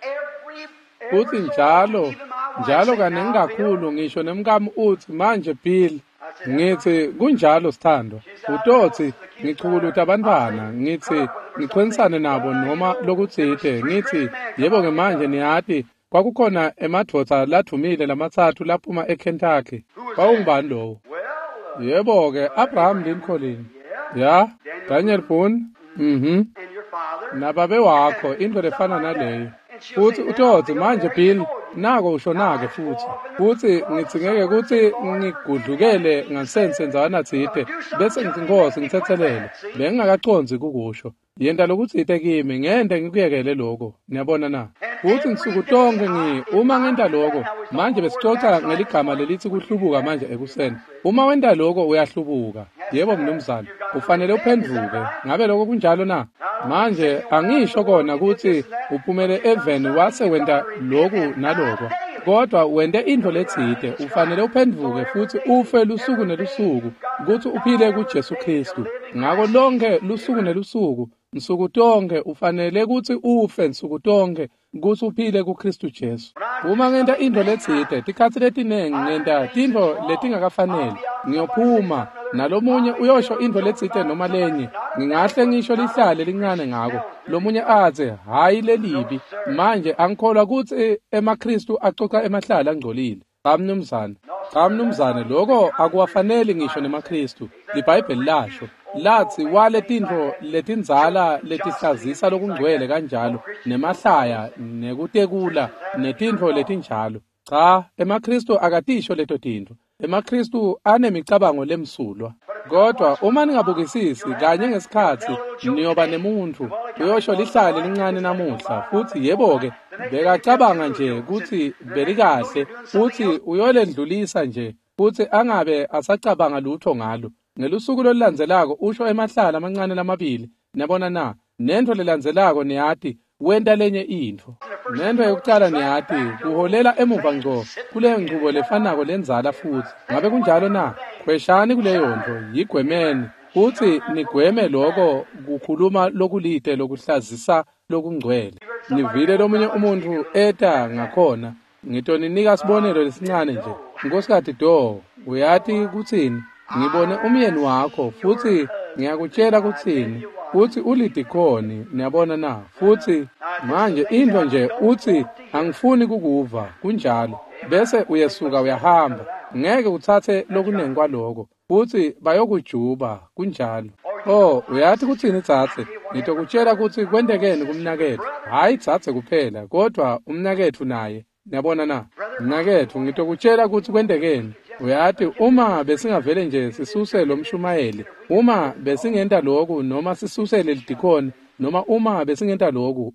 Futhi njalo kaningi kakhulu ngisho nemkami uthi manje Bill, ngithi kunjalo Sithandwa, utothi ngichukuluta abantwana, ngithi ngichwenisane nabo noma lokutsite, ngithi yebo ke manje niyati kwakukhona emadoda ladumile lamathathu laphuma eKentucky. Kwawungubani lowo? Yebo ke Abraham Lincoln. Ya, Daniel Boone. Nababe wakho into lefana naleyo. Futhi utothi manje Bill nako ushonake futhi ngithi ngeke ukuthi ngigudlukele ngasenzenzawana thide bese ngithi Nkosi ngithethelele bengingakaconzi kukusho yenda lokuthide kimi ngende ngikuyekele lokho. Niyabona na, futhi ngisuku tonke uma ngenta lokho manje besixoxa ngeligama lelithi kuhlubuka manje ekuseni. Uma wenda lokho uyahlubuka. Yebo mnumzane, ufanele uphendvuke. Ngabe lokho kunjalo na? Manje angisho kona ukuthi uphumele eveni wase wenda lokhu nalokho, kodwa wende into lethide. Ufanele uphendvuke futhi ufe lusuku nelusuku ukuthi uphile kuJesu Kristu. Ngakho lonke lusuku nelusuku nsuku tonke ufanele ukuthi ufe nsuku tonke ukuthi uphile kuKristu Jesu. Uma ngenta into lethide tikhathi letinengi ngenta tinto letingakafanele, ngiyophuma nalomunye uyosho into lethide noma lenye, ngingahle ngisho lihlale lincane ngako, lomunye athi hayi lelibi. Manje angikholwa ukuthi emaKristu axoxa emahlala angcolile. Cha mnumzane, lokho akuwafanele ngisho nemaKristu. IBhayibheli lasho lathi wale tinto letinzala letihlazisa lokungcwele kanjalo, nemahlaya nekutekula netinto letinjalo. Cha, emaKristu akatisho leto tinto. EmaKristu anemicabango lemsulwa. Kodwa uma ningabukisisi kanye ngesikhathi niyoba nemuntu uyosho lihlale lincane namuhla, futhi yebo-ke bekacabanga nje ukuthi belikahle, futhi uyolendlulisa nje, futhi angabe asacabanga lutho ngalo. Ngelusuku lolulandzelako usho emahlala amancane lamabili. Niyabona na, nento lelandzelako niyati wenda lenye into. Nento yokuqala niyati kuholela emuva ngco kule ngqubo lefanako lenzala futhi. Ngabe kunjalo na? Khweshani kuleyo nto, yigwemeni. Futhi nigweme lokho kukhuluma lokulide lokuhlazisa lokungcwele. Nivile lomunye umuntu eta ngakhona. Ngitoninika sibonelo lesincane nje. Nkosikazi Do, uyati kuthini? Ngibone umyeni wakho futhi ngiyakutshela kuthini, futhi ulidikhoni. Niyabona na, futhi manje into nje uthi angifuni kukuva kunjalo, bese uyesuka uyahamba, ngeke uthathe lokuningi kwaloko, futhi bayokujuba kunjalo. Uyathi kuthini Tsatse? Ngitokutshela ukuthi kwendekeni kumnakethu, hayi Tsatse kuphela kodwa umnakethu naye. Niyabona na, mnakethu ngitokutshela ukuthi kwendekeni. Uyathi uma besingavele nje sisuse lo mshumayeli, uma besingenta lokhu noma sisusele lidikhoni, noma uma besingenta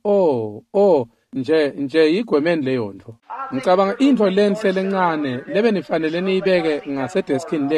lokhu, nje yigwemeni leyo nto. Ngicabanga into lenhle lencane lebe nifanele niyibeke ngasedeskini leni,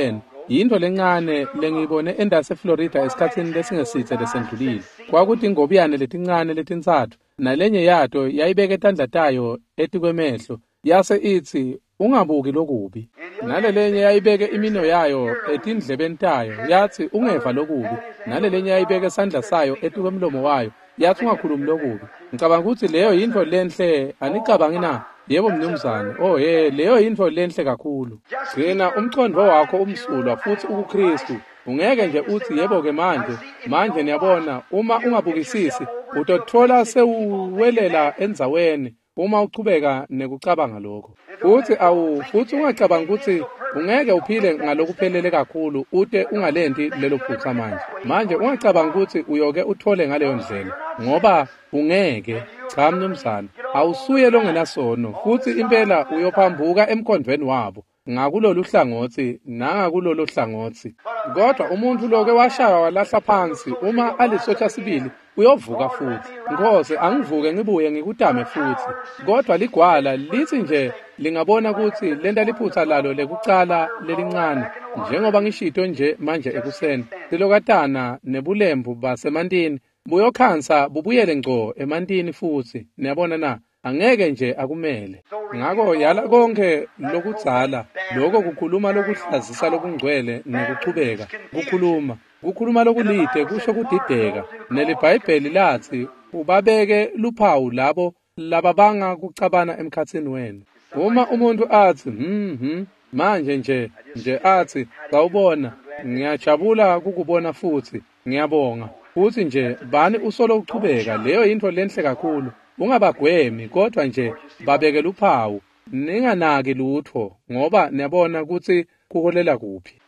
yinto lencane lengiyibone endase Florida esikhatsini lesingesitse lesendlulile. Kwakuthi ingobiyane letincane letintsathu nalenye yato yayibeke etandla tayo etikwemehlo yase ithi ungabuki lokubi. Nalelenye yayibeke imino yayo etindlebeni tayo yathi ungeva lokubi. Nalelenye yayibeke esandla sayo etikwemlomo wayo yathi ungakhulumi lokubi. Ngicabanga ukuthi leyo yinto lenhle, anicabangi na? Yebo mnumzane, leyo yinto lenhle kakhulu. Gcina umcondo wakho umsulwa futhi uKristu. Ungeke nje uthi yebo ke manje niyabona uma ungabukisisi utothola sewuwelela endzaweni uma uchubeka nekucabanga lokho. Futhi ungacabanga ukuthi ungeke uphile ngalokuphelele kakhulu ute ungalenti lelo phutha manje ungacabanga ukuthi uyoke uthole ngaleyo ndlela ngoba ungeke. Cha mnumzane, awusuye longenasono futhi impela uyophambuka emkondweni wabo ngakulolu hlangothi nangakulolu hlangothi. Kodwa umuntu loke washaya walahla phansi uma alisotsha sibili uyovuka futhi. Ngikhoze angivuke ngibuye ngikutame futhi. Kodwa ligwala lithi nje lingabona ukuthi lenta liphutha lalo lekucala lelincane njengoba ngishito nje manje ekuseni silokatana nebulembu basemantini buyokhansa bubuyele ngco emantini futhi. Niyabona na, angeke nje akumele. Ngakho yala konke lokudzala lokho kukhuluma lokuhlazisa lokungcwele nekuchubeka kukhuluma lokulide kusho kudideka. NeliBhayibheli lathi ubabeke luphawu labo lababanga kucabana emkhatsini wenu. Uma umuntu athi manje nje athi sawubona ngiyajabula kukubona futhi ngiyabonga futhi nje bani usolo uchubeka, leyo yinto lenhle kakhulu. Ungabagwemi kodwa nje babeke luphawu, ninganaki lutho ngoba niyabona ukuthi kuholela kuphi.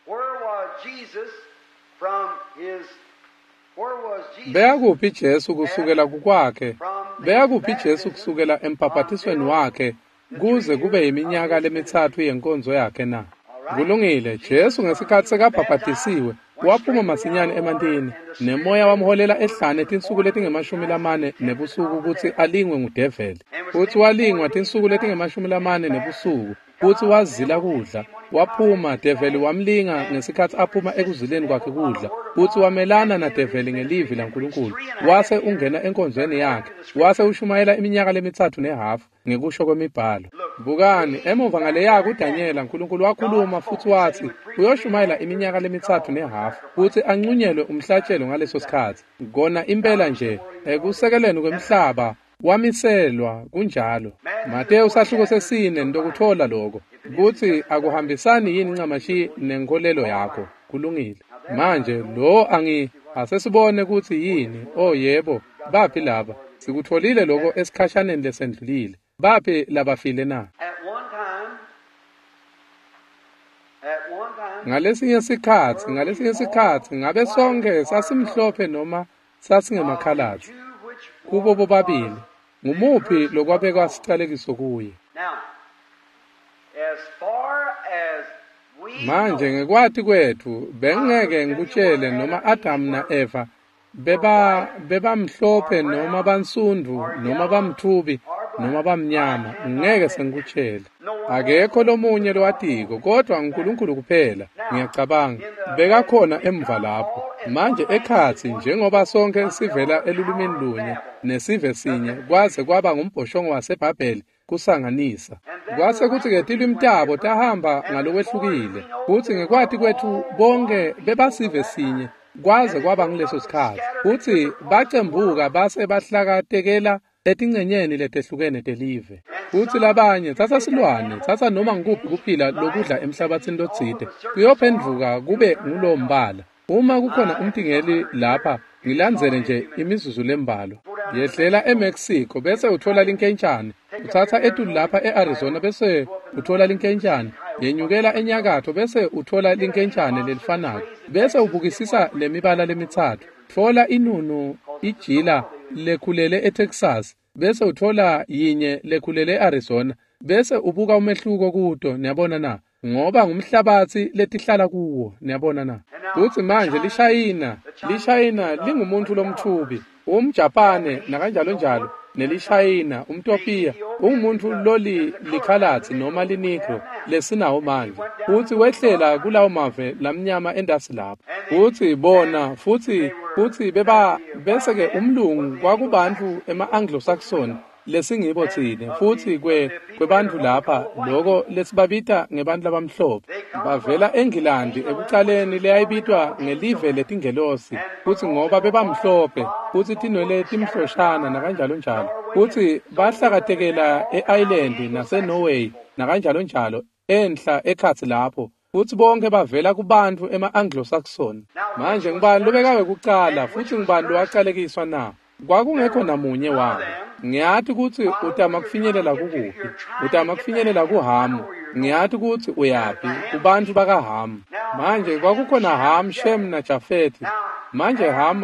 Beyakuphi Jesu kusukela kukwakhe? Beyakuphi Jesu kusukela empapathisweni wakhe kuze kube yiminyaka lemithathu yenkonzo yakhe na? Kulungile, Jesu ngesikhathi sekabhaphathisiwe waphuma masinyane emantini nemoya wamholela ehlane tinsuku letingemashumi nebusuku ukuthi alingwe ngudeveli. Futhi walingwa tinsuku letingemashumi nebusuku futhi wazila kudla. Waphuma develi wamlinga ngesikhathi aphuma ekuzileni kwakhe kudla futhi wamelana na develi ngelivi laNkulunkulu. Wase ungena enkonzweni yakhe wase ushumayela iminyaka lemithathu nehafu ngekusho kwemibhalo. Bukani emuva ngale yakhe uDaniela uNkulunkulu wakhuluma futhi wathi uyoshumayela iminyaka lemithathu nehafu futhi ancunyelwe umhlatshelo ngaleso sikhathi. Kona impela nje ekusekeleni kwemhlaba wamiselwa kunjalo. Mateyu sahluko sesine ndokuthola lokho ukuthi akuhambisani yini ncamashi nenkolelo yakho. Kulungile. Manje lo asesibone ukuthi yini. Yebo, baphi laba? Sikutholile lokho esikhashaneni lesendlulile. Baphi labafile na? Ngalesinye sikhathi ngabe sonke sasimhlophe noma sasingemakhalazi. Kubo bobabili ngumuphi lokwabekwa sicalekiso kuye? Manje ngekwati kwethu bengeke ngikutshele noma Adam na Eva bebamhlophe noma bansundu noma bamthubi noma bamnyama, ngeke sengikutshele. Akekho lomunye lowatiko kodwa uNkulunkulu kuphela. Ngiyacabanga bekakhona emva lapho. Manje ekhathi njengoba sonke sivela elulumini lunye nesive sinye kwaze kwaba ngumbhoshongo waseBhabheli kusanganisa. Kwase kuthi ke tilwimi tabo tahamba ngalokwehlukile. Futhi ngekwati kwethu bonke bebasive sinye kwaze kwaba ngileso sikhathi. Futhi bacembuka base bahlakatekela etingcenyeni letehlukene telive. Futhi labanye thatha silwane, thatha noma ngikuphi kuphila lokudla emhlabathini lotsite kuyophenduka kube ngulombala. Uma kukhona umtingeli lapha ngilandzele nje imizuzu lembalo. Yehlela eMexico bese uthola linkentshane, uthatha etulu lapha eArizona bese uthola linkentshane, yenyukela enyakatho bese uthola linkentshane lelifanayo, bese ubukisisa lemibala lemithathu. Thola inunu ijila lekhulele eTexas bese uthola yinye lekhulele eArizona bese ubuka umehluko kuto. Niyabona na? Ngoba ngumhlabathi letihlala kuwo. Niyabona na? Uthi manje lishayina lingumuntu lomthubi, umJapane nakanjalo njalo nelishayina umtopiya ungumuntu loli likhalathi noma linigro lesinawo manje uthi wehlela kulawo mave lamnyama endasi lapha uthi bona futhi bese ke umlungu kwakubantu ema-Anglo-Saxon lesingibo thina futhi kwebantu lapha lokho lesibabita ngebantu labamhlophe bavela eNgilandi ekuqaleni leyayibitwa ngelive letingelosi futhi ngoba bebamhlophe futhi tinwele timhloshana nakanjalo njalo futhi bahlakatekela e-Ireland naseNorway nakanjalo njalo enhla ekhathi lapho futhi bonke bavela kubantu ema-Anglo-Saxon manje ngibani lobekawe kuqala futhi ngibani lowaqalekiswa na kwakungekho namunye wabo ngiyathi ukuthi utama kufinyelela kukuphi utama kufinyelela kuHamu ngiyathi ukuthi uyaphi kubantu bakaHamu manje kwakukhona Hamu Shem naJafethi manje Hamu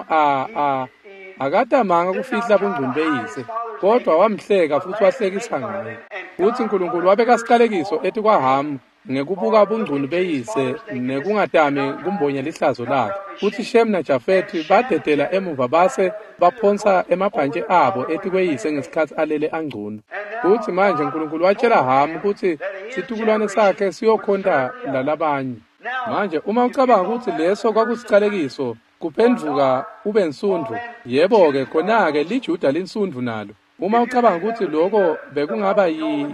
akatamanga kufihla bungqondo beyise kodwa wamhleka futhi wahlekisa ngaye uthi uNkulunkulu wabeka siqalekiso ethi kwaHamu ngekubuka bungqondo beyise nekungatami kumbonya lihlazo lakhe uthi Shem naJafethi badedela emuva base baphonsa emabhantshi abo ethi kweyise ngesikhathi alele angcono uthi manje uNkulunkulu watshela Hamu ukuthi situkulwane sakhe siyokhonta lalabanye manje uma ucabanga ukuthi leso kwakusiqalekiso kuphenduka ube nsundvu yebo ke khona ke liJuda linsundvu nalo uma ucabanga ukuthi lokho bekungaba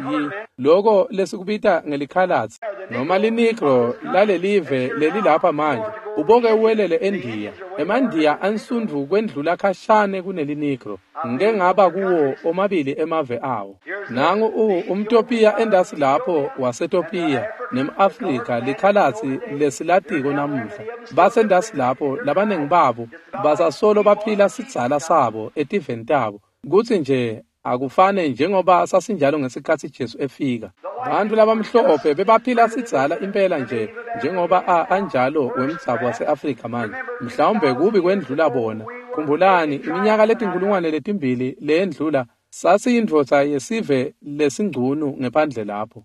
lokho lesikubita ngelikhalathi noma linigro lalelive lelilapha manje uboke uwelele eNdiya emandiya ansundvu kwendlula khashane kunelinigro ngeke ngaba kuwo omabili emave awo nangu umtopiya endasi lapho wasetopiya nemAfrika likhalathi lesilatiko namuhla basendasi lapho labanengi babo basasolo baphila sidzala sabo etiveni tabo kuthi nje akufane njengoba sasinjalo ngesikhathi Jesu efika abantu labamhlophe bebaphila sidzala impela njengoba anjalo wemthabo waseAfrika manje mhlawumbe kubi kwendlula bona khumbulani iminyaka letinkulungwane letimbili lendlula sasiyindvodza yesive lesingcunu ngephandle lapho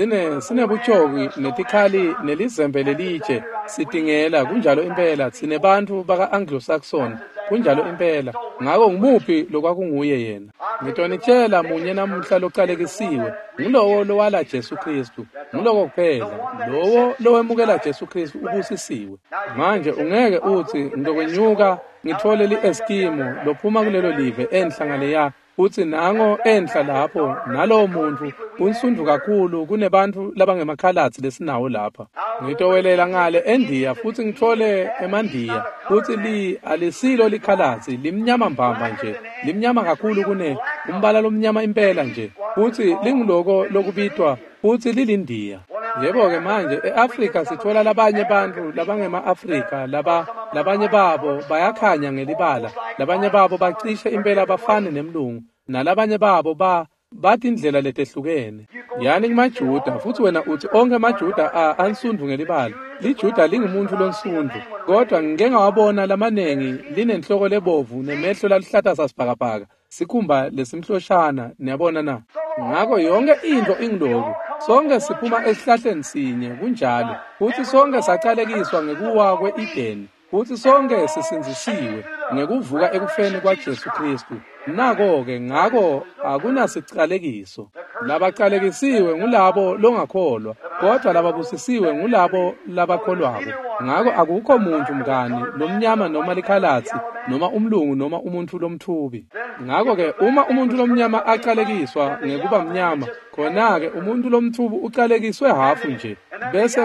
sinebutshoki netikhali nelizembe lelitshe sitingela kunjalo impela sine bantu baka-Anglo-Saxon kunjalo impela ngako ngumuphi lokwakunguye yena ngitonitshela munye namuhla loqalekisiwe ngulowo lowala Jesu Kristu ngulowo kuphela lowo emukela Jesu Kristu ubusisiwe manje ungeke uthi ngizokwenyuka ngithole li-eskimo lophuma kulelo live enhlangane ya uthi nango enhla lapho nalowo muntu unsundvu kakhulu kunebantu labangemakhalathi lesinawo lapha ngitowelela ngale eNdiya futhi ngithole emandiya futhi alisilo likhalathi limnyama mbamba limnyama kakhulu kune umbala lomnyama impela futhi linguloko lokubitwa futhi lilindiya yebo ke manje eAfrika sithola labanye bantu labangema-Afrika labanye babo bayakhanya ngelibala labanye babo bacishe impela bafane nemlungu nalabanye babo bathi indlela letehlukene yani kumaJuda futhi wena uthi onke amaJuda ansundvu ngelibala liJuda lingumuntu lonsundvu kodwa ngeke ngawabona lamanengi linenhloko lebovu nemehlo lalihlata sasibhakabhaka sikhumba lesimhloshana niyabona na ngakho yonke into ingiloku sonke siphuma esihlahleni sinye kunjalo futhi sonke saqalekiswa ngekuwa kwe-Eden futhi sonke sisinzisiwe ngekuvuka ekufeni kwaJesu Kristu nako-ke ngako akunasicalekiso labaqalekisiwe ngulabo longakholwa kodwa lababusisiwe ngulabo labakholwako ngako akukho muntu mngani lomnyama noma likhalathi noma umlungu noma umuntu lomthubi ngako-ke uma umuntu lomnyama aqalekiswa ngekuba mnyama khona-ke umuntu lomthubi uqalekiswe hafu bese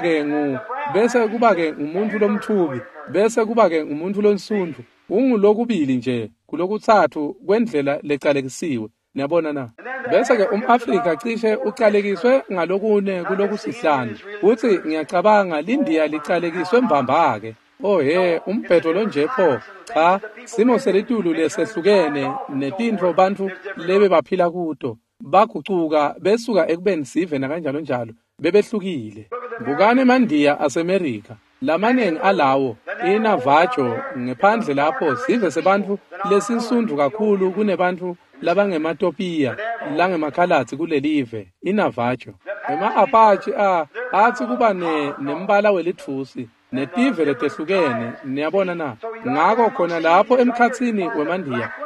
kuba-ke umuntu lomthubi bese kuba-ke umuntu lonsundvu ungulokubili kulokuthathu kwendlela lecalekisiwe niyabona na bese-ke umAfrika cishe ucalekiswe ngalokune kulokusihlanu uthi ngiyacabanga lindiya licalekiswe mbamba-ke umbhedo lonjepho cha simo selitulu lesehlukene netintfo bantu lebe baphila kuto bagucuka besuka ekubeni sive nakanjalo njalo bebehlukile bukane emandiya aseMerika lamanengi alawo iNavajo ngephandle lapho sive sebantu lesinsundu kakhulu kunebantu labangematopiya langemakhalathi kulelive iNavajo ema-Apache athi kuba nembala welithusi netive letehlukene niyabona na ngako khona lapho emkhatsini wemandiya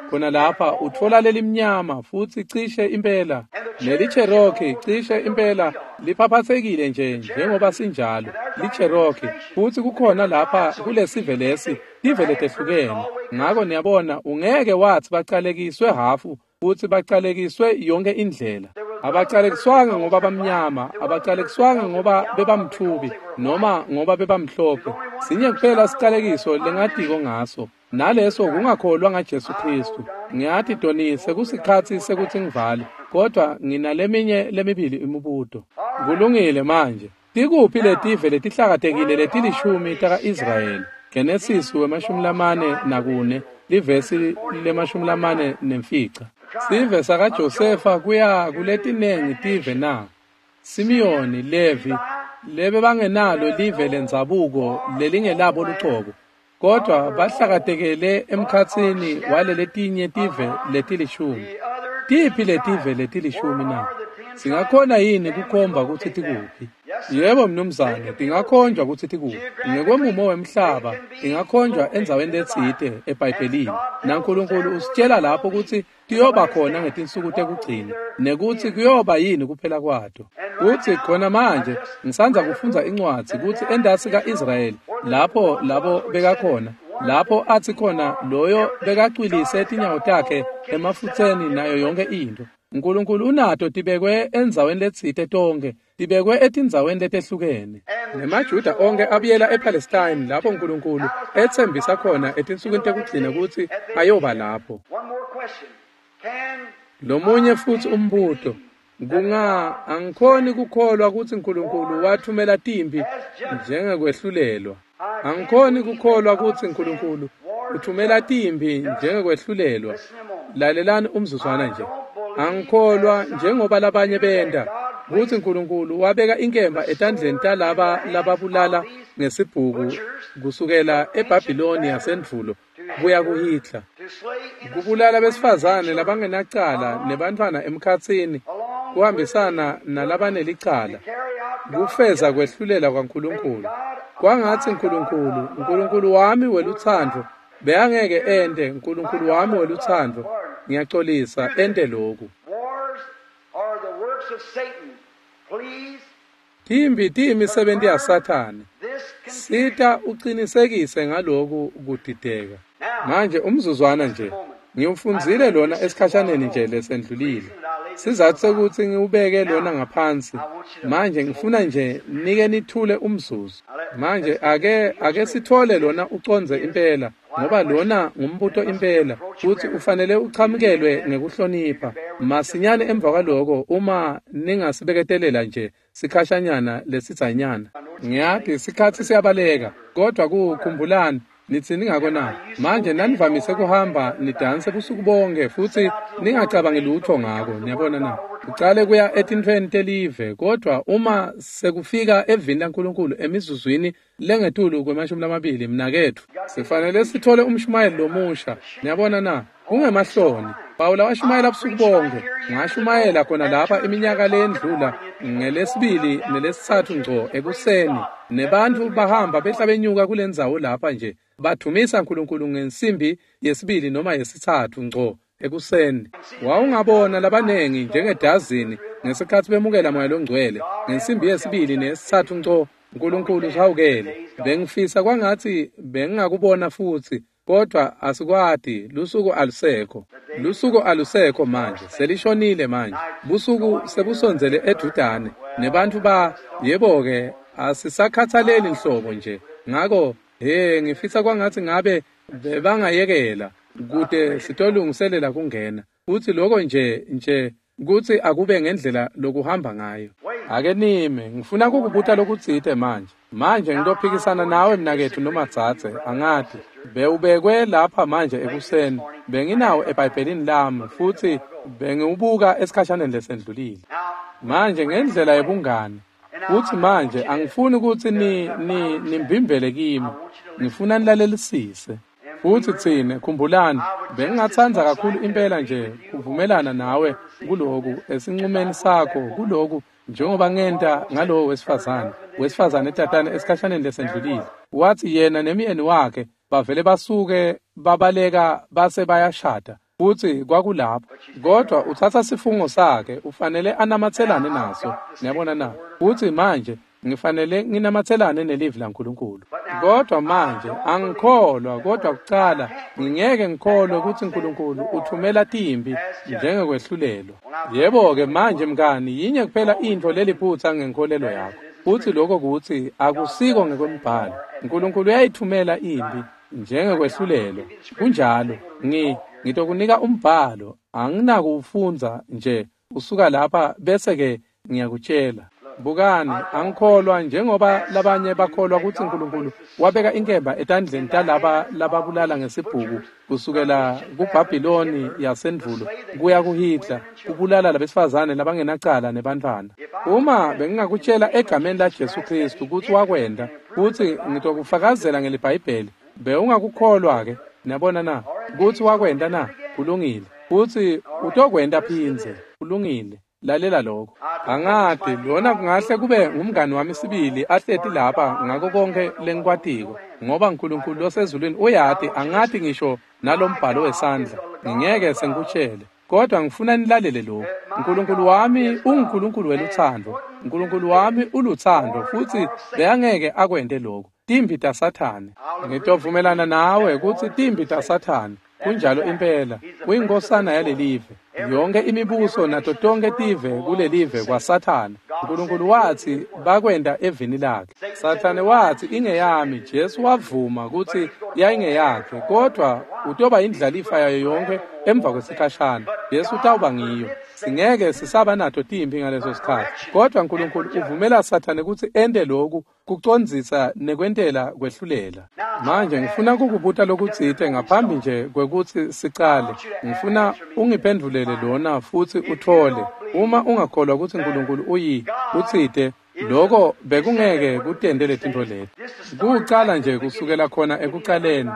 khona lapha uthola lelimnyama futhi cishe impela, neliCherokee cishe impela liphaphathekile nje njengoba sinjalo liCherokee, futhi kukhona lapha kulesive lesi live letehlukene. Ngakho niyabona ungeke wathi baqalekiswe hafu futhi baqalekiswe yonke indlela. Abaqalekiswanga ngoba bamnyama, abaqalekiswanga ngoba bebamthubi noma ngoba bebamhlophe. Sinye kuphela siqalekiso lengadiko ngaso, naleso kungakholwa ngaJesu Kristu. Ngiyathi Donise kusikhathi sekuthi ngivale, kodwa nginaleminye lemibili imibuto. Kulungile manje. Tikuphi letive letihlakatekile letilishumi taka-Israyeli? Genesis 44 livesi 45. Sive sakaJosefa kuya kuletinengi tive na. Simeoni, Levi, lebe bangenalo live lenzabuko lelingelabo luxoko, kodwa bahlakatekele emkhatsini waleletinye tive letilishumi. Tiphi letive letilishumi na? Singakhona yini kukhomba ukuthi tikuphi? Yebo mnumzane, tingakhonjwa ukuthi tikuphi. Ngekwemumo wemhlaba tingakhonjwa enzaweni letsite eBhayibhelini. NaNkulunkulu usitshela lapho ukuthi kuyoba khona ngetinsuku tekugcina, nekuthi kuyoba yini kuphela kwato. Kuthi khona manje ngisanza kufundza incwadi ukuthi endasi kaIsrayeli lapho labo bekakhona, lapho athi khona loyo bekacwilise tinyawo takhe emafutheni nayo yonke into. uNkulunkulu unato tibekwe enzaweni letsite tonke, tibekwe etindzaweni letehlukene. NemaJuda onke abuyela ePalestine lapho uNkulunkulu ethembisa khona etinsukwini tekugcina ukuthi ayoba lapho. Lomunye futhi umbuto, angikhoni kukholwa ukuthi uNkulunkulu wathumela timbi njengekwehlulelwa. Angikhoni kukholwa ukuthi uNkulunkulu uthumela timbi njengekwehlulelwa. Lalelani umzuzwana nje. Angikholwa njengoba labanye benda ukuthi uNkulunkulu wabeka inkemba etandleni talaba lababulala ngesibhuku kusukela eBhabhiloni yasendulo kuya kuHitler, kubulala besifazane labangenacala nebantwana emkhatsini, kuhambisana nalabanelicala, kufeza kwehlulela kwaNkulunkulu. Kwangathi uNkulunkulu wami weluthando beyangeke ende, uNkulunkulu wami weluthando ngiyaxolisa ende lokhu. Timbi imisebenzi yaSathane. Sita uqinisekise ngaloku kudideka. Manje umzuzwana nje ngiyumfundzile lona esikhashaneni nje lesendlulile. Sizathu sokuthi ngiubeke lona ngaphansi. Manje ngifuna nje nike nithule umzuzu. Manje ake sithole lona uconze impela, ngoba lona ngumbuto impela futhi ufanele uchamukelwe ngekuhlonipha. Masinyane emva kwaloko uma ningasibeketelela nje sikhashanyana lesizanyana. Ngiyathi isikhathi siyabaleka, kodwa kukhumbulani nithi ningakona. Manje nanivamise kuhamba nidanse busuku bonke futhi ningacabangi lutho ngako. Niyabona na? Uqale kuya etintweni telive, kodwa uma sekufika evini laNkulunkulu emizuzwini lengetulu kwe-20 mnakethu sifanele sithole umshumayeli lomusha. Niyabona na? Kungemahloni. Pawula washumayela busuku bonke. Ngashumayela khona lapha iminyaka lendlula ngelesibili nelesithathu ngco ekuseni, nebantu bahamba behla benyuka kulendzawo lapha nje bathumisa uNkulunkulu ngensimbi yesibili noma yesithathu ngco ekuseni. Wawungabona labanengi njengedazini ngesikhathi bemukela moya longcwele ngensimbi yesibili nesithathu ngco. uNkulunkulu sawukele. Bengifisa kwangathi bengingakubona futhi, kodwa asikwadi. Lusuku alusekho manje, selishonile manje. Busuku sebusonzele eJudane nebantu yebo-ke asisakhathaleli nhlobo nje. Ngakho ngifisa kwangathi ngabe bebangayekela kude sitolungiselela kungena, futhi lokho nje kuthi akube ngendlela lokuhamba ngayo. Ake nime, ngifuna kukubuta lokutsite manje ngitophikisana nawe mnakethu noma dzadze, angathi bewubekwe lapha manje ekuseni. Benginawo eBhayibhelini lami futhi bengiubuka esikhashaneni lesendlulile. Manje ngendlela yebungane, futhi manje angifuni ukuthi nimbimbele kimi, ngifuna nilalelisise. Futhi tsine khumbulani, bengingathanda kakhulu impela nje kuvumelana nawe kuloku esinqumeni sakho kuloku, njengoba ngenta ngalowo wesifazane etatane esikhashaneni lesendlulile. Wathi yena nemyeni wakhe bavele basuke babaleka base bayashada. futhi kwakulapho. Kodwa uthatha isifungo sakhe, ufanele anamathelane naso. Ngiyabona na? Futhi manje ngifanele nginamathelane nelivi laNkulunkulu. Kodwa manje angikholwa, kodwa kuqala ngingeke ngikholwe ukuthi uNkulunkulu uthumela timbi njengekwehlulelo. Yebo-ke manje mngani, yinye kuphela into leliphutha ngenkolelo yakho. Futhi lokho ukuthi akusiko ngekwembhalo. uNkulunkulu uyayithumela impi njengekwehlulelo. Kunjalo ngitokunika umbhalo, anginako ufunza nje usuka lapha bese ke ngiyakutshela. Bukani, angikholwa njengoba labanye bakholwa ukuthi uNkulunkulu wabeka inkemba etandleni talaba lababulala ngesibhuku kusukela kuBhabhiloni yasendulo kuya kuHitler kubulala labesifazane labangenacala nebantwana. Uma bengingakutshela egameni laJesu Kristu ukuthi wakwenda, futhi ngitokufakazela ngelibhayibheli, bewungakukholwa ke. Niyabona na ukuthi wakwenda na, kulungile. Futhi utokwenda phinze, kulungile. Lalela lokho. Angade lona kungahle kube ngumngani wami sibili ahleti lapha ngako konke lengikwatiko, ngoba uNkulunkulu osezulwini uyati angathi ngisho nalombhalo wesandla ngingeke sengikutshele. Kodwa ngifuna nilalele lokho. uNkulunkulu wami unguNkulunkulu weluthando. uNkulunkulu wami uluthando, futhi beyangeke akwende lokho. Timbi taSathane. Ngitovumelana nawe ukuthi timbi taSathane kunjalo impela. Uyinkosana yalelive. Yonke imibuso nato tonke tive kulelive kwaSathane. uNkulunkulu wathi bakwenda evini lakhe. Sathane wathi ingeyami. Jesu wavuma ukuthi yayingeyakhe, kodwa utoba indlalifa yayo yonke emva kwesikhashana. Yesu utawuba ngiyo. Singeke sisaba nato timbi ngaleso sikhathi. Kodwa uNkulunkulu uvumela Sathane ukuthi ende lokhu kucondzisa nekwentela kwehlulela. Manje ngifuna kukubuta lokutsite ngaphambi nje kwekuthi siqale. Ngifuna ungiphendulele lona futhi uthole. Uma ungakholwa ukuthi uNkulunkulu utsite, lokho bekungeke kutendele tinto leti. Kuqala nje kusukela khona ekuqaleni.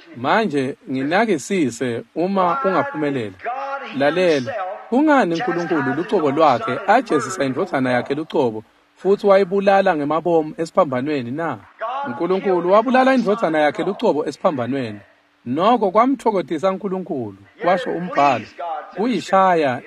Manje nginakisise uma ungaphumelela. Lalela, kungani uNkulunkulu lucobo lwakhe ajezisa indodana yakhe lucobo futhi wayibulala ngemabomu esiphambanweni na? uNkulunkulu wabulala indodana yakhe lucobo esiphambanweni. Noko kwamthokozisa uNkulunkulu, kwasho umbhalo, kuyishaya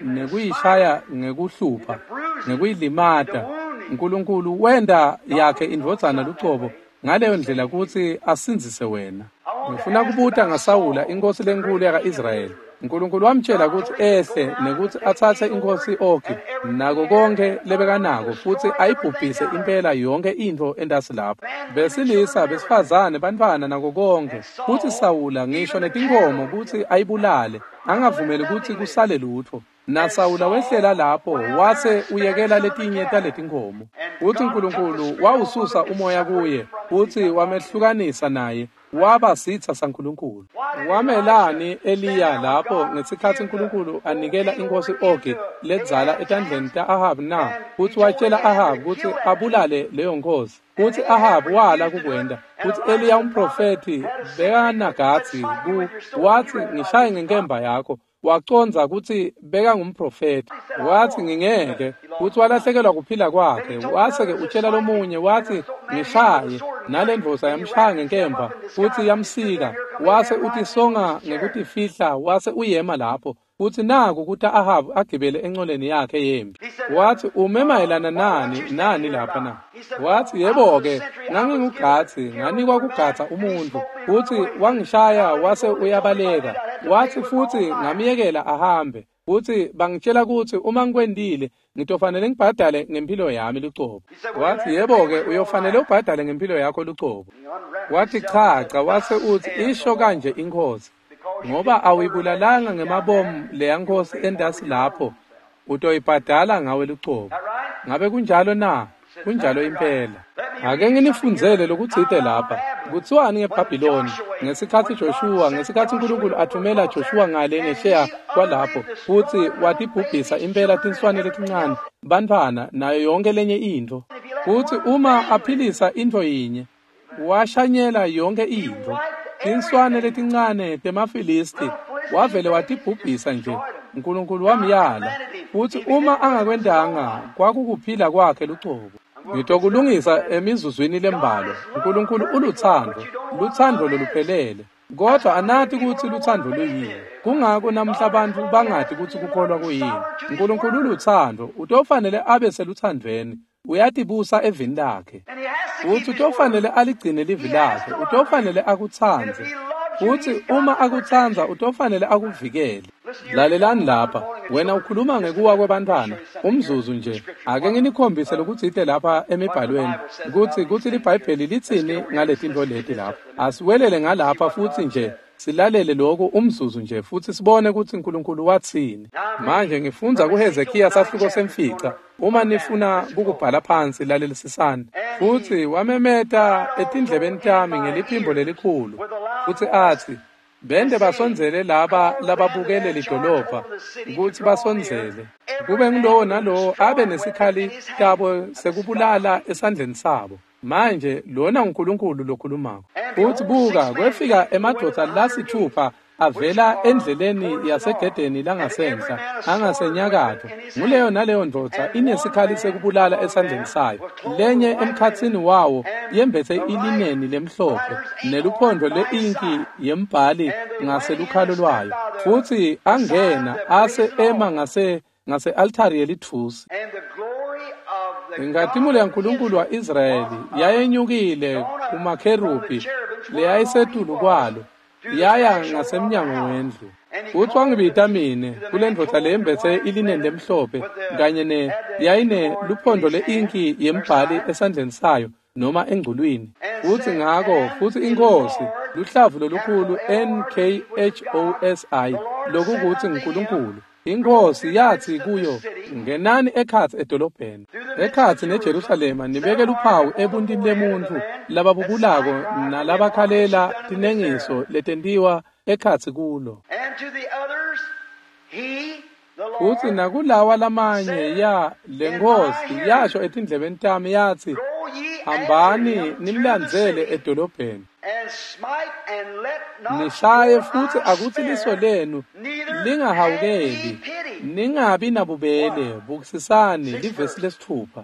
ngekuhlupha, ngekuyilimata. uNkulunkulu wenda yakhe indodana lucobo ngaleyo ndlela ukuthi asinzise wena. Ngifuna kubuta ngaSawula inkosi lenkulu yaka-Israyeli. uNkulunkulu wamtshela ukuthi ehle nekuthi athathe inkosi Ogi nako konke lebekanako futhi ayibhubhise impela yonke into endasi lapho, besilisa besifazane bantwana nako konke. Futhi Sawula ngisho netinkomo ukuthi ayibulale, angavumeli ukuthi kusale lutho. NaSawula wehlela lapho wase uyekela letinye taletinkomo. Futhi uNkulunkulu wawususa umoya kuye futhi wamehlukanisa naye waba sitha saNkulunkulu. Wamelani Eliya lapho ngesikhathi uNkulunkulu anikela inkosi Ogi ledzala etandleni ta-Ahabi na? Futhi watshela Ahabi ukuthi abulale leyo nkosi. Futhi Ahabi wala kukwenda. Futhi Eliya umprofeti bekanagathi wathi ngishaye ngenkemba yakho. Waconza ukuthi beka ngumprofeti. Wathi ngingeke. Futhi walahlekelwa kuphila kwakhe. Wase-ke utshela lomunye wathi ngishaye, nale ndvosa yamshaya ngenkemba futhi yamsika. Wase uthi songa ngekuthi fihla, wase uyema lapho. Futhi naku ukuthi Ahabu agibele encoleni yakhe yempi. Wathi umemayelana nani lapha na? Wathi yebo-ke nganginguGathi, nganikwa kuGatha umuntu, futhi wangishaya wase uyabaleka. Wathi futhi ngamyekela ahambe. Futhi bangitshela ukuthi uma ngikwendile ngitofanele ngibhadale ngempilo yami lucobo. Wathi yebo-ke uyofanele ubhadale ngempilo yakho lucobo. Wathi cha, wase uthi isho kanje inkosi, ngoba awuyibulalanga ngemabomu leya nkosi endasi lapho, utoyibhadala ngawe lucobo. Ngabe kunjalo na? Kunjalo impela. Ake nginifundzele lokutsite lapha. Kuthiwani ngeBhabhiloni ngesikhathi Joshua, ngesikhathi uNkulunkulu athumela Joshua ngale ngesheya kwalapho, futhi watibhubhisa impela tinswane letincane, bantwana nayo yonke lenye into. Futhi uma aphilisa into yinye, washanyela yonke into. Tinswane letincane temafilisti wavele watibhubhisa nje. uNkulunkulu wamyala. Futhi uma angakwendanga kwakukuphila kwakhe lucobo. Ngitokulungisa emizuzwini lembalo. uNkulunkulu uluthando, luthando loluphelele. Kodwa anathi ukuthi luthando luyini. kungako namhla abantu bangathi ukuthi kukholwa kuyini. uNkulunkulu uluthando, utofanele abe seluthandweni, uyatibusa evini lakhe, futhi utofanele aligcine livi lakhe, utofanele akuthandze, futhi uma akuthandza utofanele akuvikele. Lalelani lapha, wena ukhuluma ngekuwa kwebantwana umzuzu nje. Ake nginikhombise lokuthi lapha emibhalweni ukuthi liBhayibheli litsini ngaletinto leti lapha. Asiwelele ngalapha futhi nje silalele lokho umzuzu nje futhi sibone ukuthi uNkulunkulu wathini. Manje ngifunza kuHezekhiya sahluko semfica. Uma nifuna ukubhala phansi lalelisisana, futhi wamemeta etindlebeni tami ngeliphimbo lelikhulu, futhi athi, bende basonzele lababukele lidolobha ukuthi basonzele, kube ngulowo nalowo abe nesikhali tabo sekubulala esandleni sabo. Manje lona uNkulunkulu lokhulumako. Futhi buka, kwefika emadoda lasithupha avela endleleni yasegedeni langasenhla angasenyakatho. Nguleyo naleyo ndoda inesikhali sekubulala esandleni sayo. Lenye emkhathini wawo yembethe ilineni lemhlophe neluphondo leinki yembhali ngaselukhalo lwayo. Futhi angena ase ema ngase altari yelithusi. Ingatimule yaNkulunkulu wa Israyeli yayenyukile kumakherubi leyayisetulu kwalo, yaya ngasemnyango wendlu. Uthi wangibita mina kule ndoda lembethe ilineni lemhlophe kanye yayine luphondo leinki yembhali esandleni sayo noma engculwini. Uthi ngako futhi inkosi luhlavu lolukhulu NKHOSI lokuthi uNkulunkulu. Inkosi yathi kuyo, ngenani ekhathi edolobheni, ekhathi neJerusalema, nibeke uphawu ebuntini lemuntu lababubulako nalabakhalela tinengiso letentiwa ekhathi kulo. Futhi nakulawa lamanye ya lenkosi yasho etindlebeni tami yathi, hambani nimlandzele edolobheni, nishaye futhi akuthi liso lenu lingahawukeli, ningabi nabubele, bukisisani. Livesi lesithupha.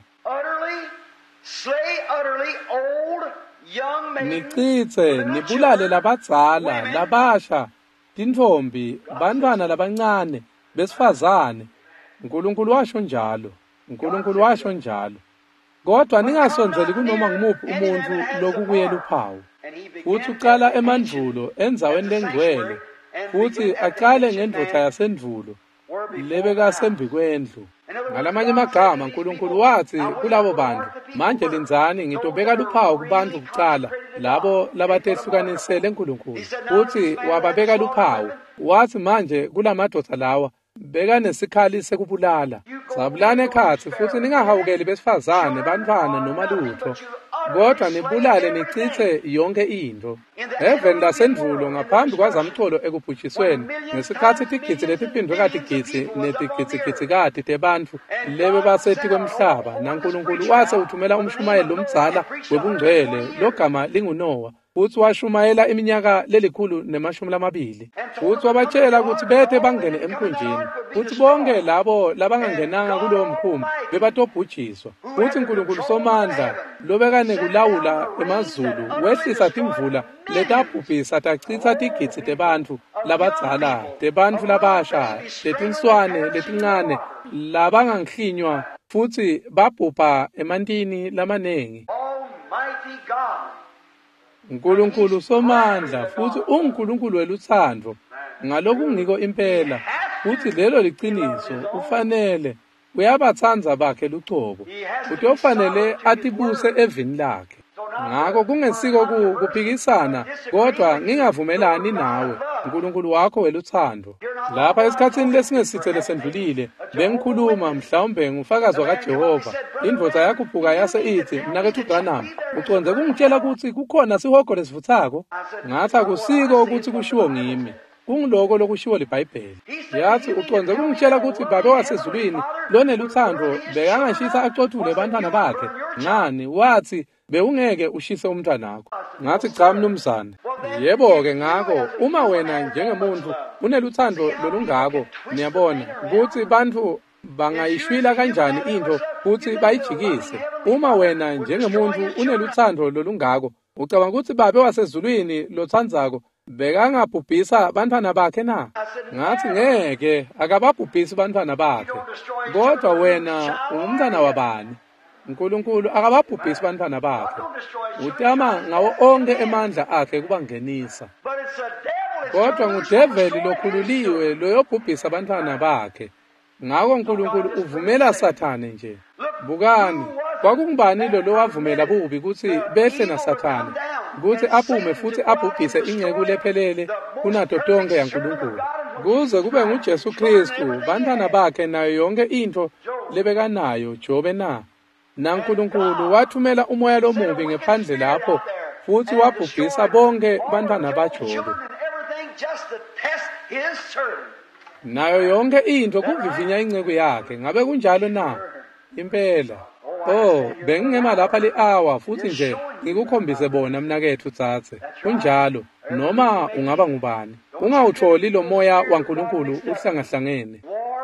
Nichithe, nibulale labadzala, labasha, tintombi, bantwana labancane, besifazane. uNkulunkulu washo njalo, uNkulunkulu washo njalo. Kodwa ningasonzeli kunoma ngumuphi umuntu lokubuyela uphawu. Futhi uqala emandulo enzaweni lengcwele, futhi aqale ngendoda yasendvulo lebekasembi kwendlu. Ngalamanye amagama uNkulunkulu wathi kulabo bantu, manje lenzani ngitobeka luphawu kubantu kuqala labo labatehlukanisele uNkulunkulu. Futhi wababeka luphawu, wathi manje kulamadoda lawa beka nesikhali sekubulala. Zabulane ekhathi futhi ningahawukeli besifazane, bantwana noma lutho, kodwa nibulale nichithe yonke into. Eveni lasendvulo ngaphambi kwazamcolo ekubhujisweni, ngesikhathi tigitsi letiphindwe katigitsi netigitsigitsi tebantfu lebe basethi kwemhlaba, naNkulunkulu wase uthumela umshumayeli lomdzala webungcwele logama linguNowa. Futhi washumayela iminyaka 120, futhi wabatshela ukuthi bethe bangene emkhunjini, futhi bonke labo labangangenanga kulowo mkhumbi bebatobhujiswa. Futhi uNkulunkulu Somandla lobekane kulawula emazulu wehlisa timvula letabhubhisa tachitha tigitsi tebantfu labadzala, tebantfu labasha, tetinswane letincane labangahlinywa, futhi babhubha emantini lamanengi. uNkulunkulu Somandla futhi uNkulunkulu weluthando, ngalokhu ngiko impela, futhi lelo liqiniso, ufanele uyabathandza bakhe lucobo, futhi ufanele atibuse evini lakhe. Ngakho kungesiko kuphikisana, kodwa ngingavumelani nawe, uNkulunkulu wakho weluthando. Lapha esikhathini lesingesithe lesendlulile bengikhuluma mhlawumbe ngufakazwa kaJehova, indvodza yakhuphuka yase ithi, mnakethu uBranham, uconze kungitshela ukuthi kukhona sihogo lesivuthako? Ngathi akusiko ukuthi kushiwo ngimi, kungiloko lokushiwo liBhayibheli. Yathi uconze kungitshela ukuthi babe wasezulwini loneluthando bekangashisa acothule abantwana bakhe. Ngani? Wathi bewungeke ushise umntwanakho. Ngathi cha mnumzane, yebo-ke ngako uma wena njengemuntu uneluthando lolungako, niyabona ukuthi bantu bangayishwila kanjani into futhi bayijikise. Uma wena njengemuntu uneluthando lolungako, ucabanga ukuthi babe wasezulwini lothandzako bekangabhubhisa abantwana bakhe na? Ngathi ngeke akababhubhisi abantwana bakhe. Kodwa wena ungumntana wabani? uNkulunkulu akababhubhisi abantwana bakhe. Utama ngawo onke emandla akhe kubangenisa. Kodwa ngudeveli lokhululiwe loyobhubhisa abantwana bakhe. Ngako uNkulunkulu uvumela Sathane nje. Bukani, kwakungubani lo wavumela bubi ukuthi behle naSathane, ukuthi aphume futhi abhubhise ingceku lephelele kunato tonke yaNkulunkulu. Kuze kube nguJesu Kristu, bantwana bakhe nayo yonke into lebekanayo Jobe na. NaNkulunkulu wathumela umoya lomubi ngephandle lapho futhi wabhubhisa bonke bantwana baJobe. Nayo yonke into kuvivinya ingceku yakhe. Ngabe kunjalo na? Impela. Bengingema lapha le-hour futhi nje ngikukhombise bona mnakethu Tsatse. Kunjalo noma ungaba ngubani. Ungawutholi lo moya waNkulunkulu uhlangahlangene.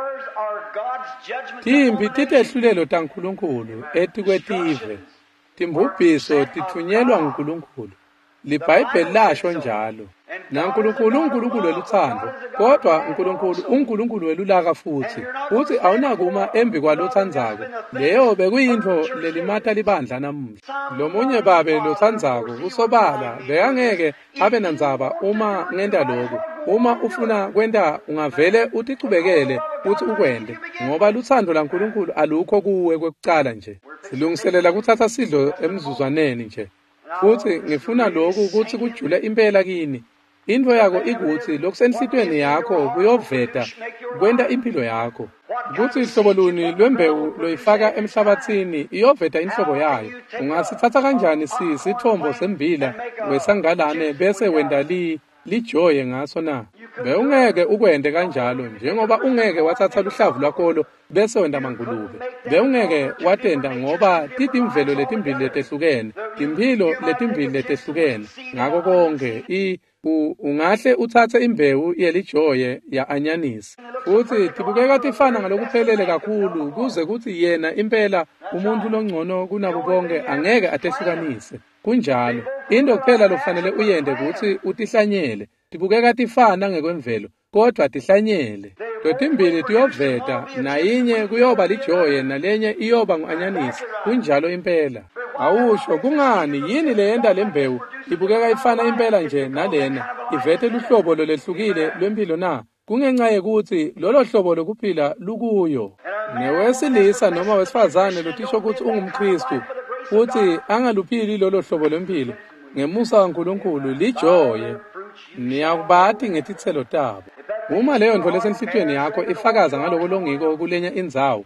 Timbi titehlulelo taNkulunkulu etikwetive. Timbubhiso tithunyelwa nguNkulunkulu. LiBhayibheli lasho njalo. NaNkulunkulu uNkulunkulu weluthando, kodwa uNkulunkulu welulaka futhi awunakuma embi kwalothandzako. Leyo bekuyinto lelimata libandla namuhla. Lomunye babe lothandzako kusobala bekangeke abe nandzaba uma ngenda lokho. Uma ufuna kwenda ungavele utichubekele uthi ukwende, ngoba luthando laNkulunkulu alukho kuwe kwekucala nje. Silungiselela kuthatha sidlo emzuzwaneni nje. Futhi ngifuna lokhu ukuthi kujule impela kini. Into yako ikuthi lokusenhlitweni yakho kuyoveta kwenda impilo yakho. Ukuthi ihlobo luni lwembewu loyifaka emhlabathini iyoveta inhlobo yayo. Ungasithatha kanjani sithombo sembila wesangalane bese wenda lijoye ngaso na? Bewungeke ukwende kanjalo njengoba ungeke wathatha luhlavu lwakholo bese wenda mangulube. Bewungeke watenda ngoba titimvelo letimbili letehlukene, timphilo letimbili letehlukene. Ngako konke ungahle uthathe imbewu yelijoye ya-anyanisi futhi tibukeka tifana ngalokuphelele kakhulu kuze kuthi yena impela umuntu longcono kunabo bonke angeke atehlukanise. Kunjalo into kuphela lokufanele uyende ukuthi utihlanyele. Tibukeka tifana ngekwemvelo kodwa tihlanyele. Letimbili tiyoveta, nayinye kuyoba lijoye nalenye iyoba ngu-anyanisi. Kunjalo impela. Awusho kungani yini leyenda lembewu ibukeka ifana impela nje nalena ivete luhlobo lolehlukile lwempilo na? Kungenxa yekuthi lolo hlobo lokuphila lukuyo. Newesilisa noma wesifazane lotisho ukuthi ungumKristu futhi angaluphili lolo hlobo lwempilo ngemusa kaNkulunkulu lijoye. Niyakubati ngetithelo tabo. Uma leyo nto lesenhlitweni yakho ifakaza ngaloko longiko kulenya indzawo,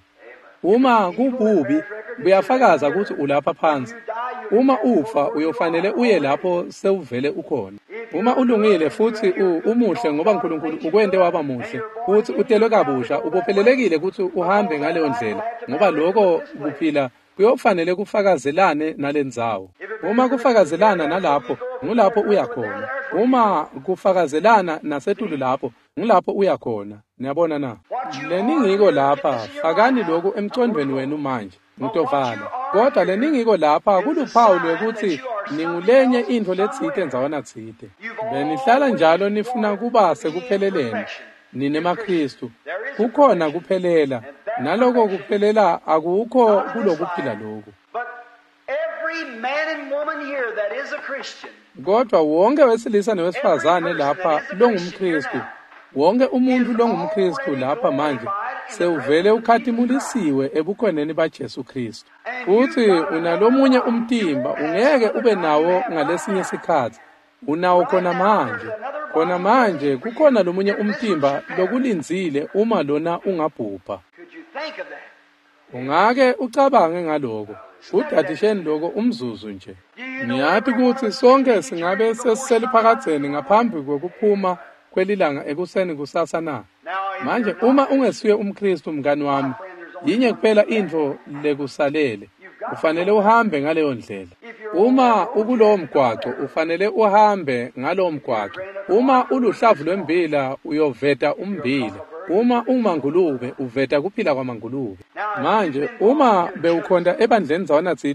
uma kububi buyafakaza ukuthi ulapha phansi. Uma ufa uyofanele uye lapho sewuvele ukhona. Uma ulungile futhi umuhle ngoba uNkulunkulu ukwende waba muhle futhi utelwe kabusha, ubophelelekile ukuthi uhambe ngaleyo ndlela ngoba lokho kuphila kuyofanele kufakazelane nalendzawo. Uma kufakazelana nalapho ngulapho uyakhona. Uma kufakazelana nasetulu lapho ngilapho uyakhona. Niyabona na? Leningiko lapha fakani lokho emcondweni wenu manje ngutovala. Kodwa leningiko lapha kuluphawu lwekuthi ningulenye into letsite nzawana tsite. Benihlala njalo nifuna kuba sekupheleleni. NinemaKristu. Kukhona kuphelela. Naloko kuphelela akukho kulokuphila lokho. Kodwa wonke wesilisa nowesifazane lapha longumKristu. Wonke umuntu longumKristu lapha manje sewuvele ukhadimulisiwe ebukhoneni baJesu Kristu. Futhi unalomunye umtimba ungeke ube nawo ngalesinye isikhathi. Unawo khona manje kukhona lomunye umtimba lokulinzile uma lona ungabhubha. Ungake ucabange ngaloko. Udadisheni lokho umzuzu nje. Ngiyathi ukuthi sonke singabe sesiseliphakatheni ngaphambi kokuphuma kwelilanga ekuseni kusasa na. Manje uma ungesiye umKristu mngani wami, yinye kuphela into lekusalele. Ufanele uhambe ngaleyo ndlela. Uma ukulowo mgwaqo ufanele uhambe ngalowo mgwaqo. Uma uluhlavu lwembila uyoveta umbila. Uma ungumangulube uveta kuphila kwamangulube. Manje uma bewukhonda ebandleni zawana tsite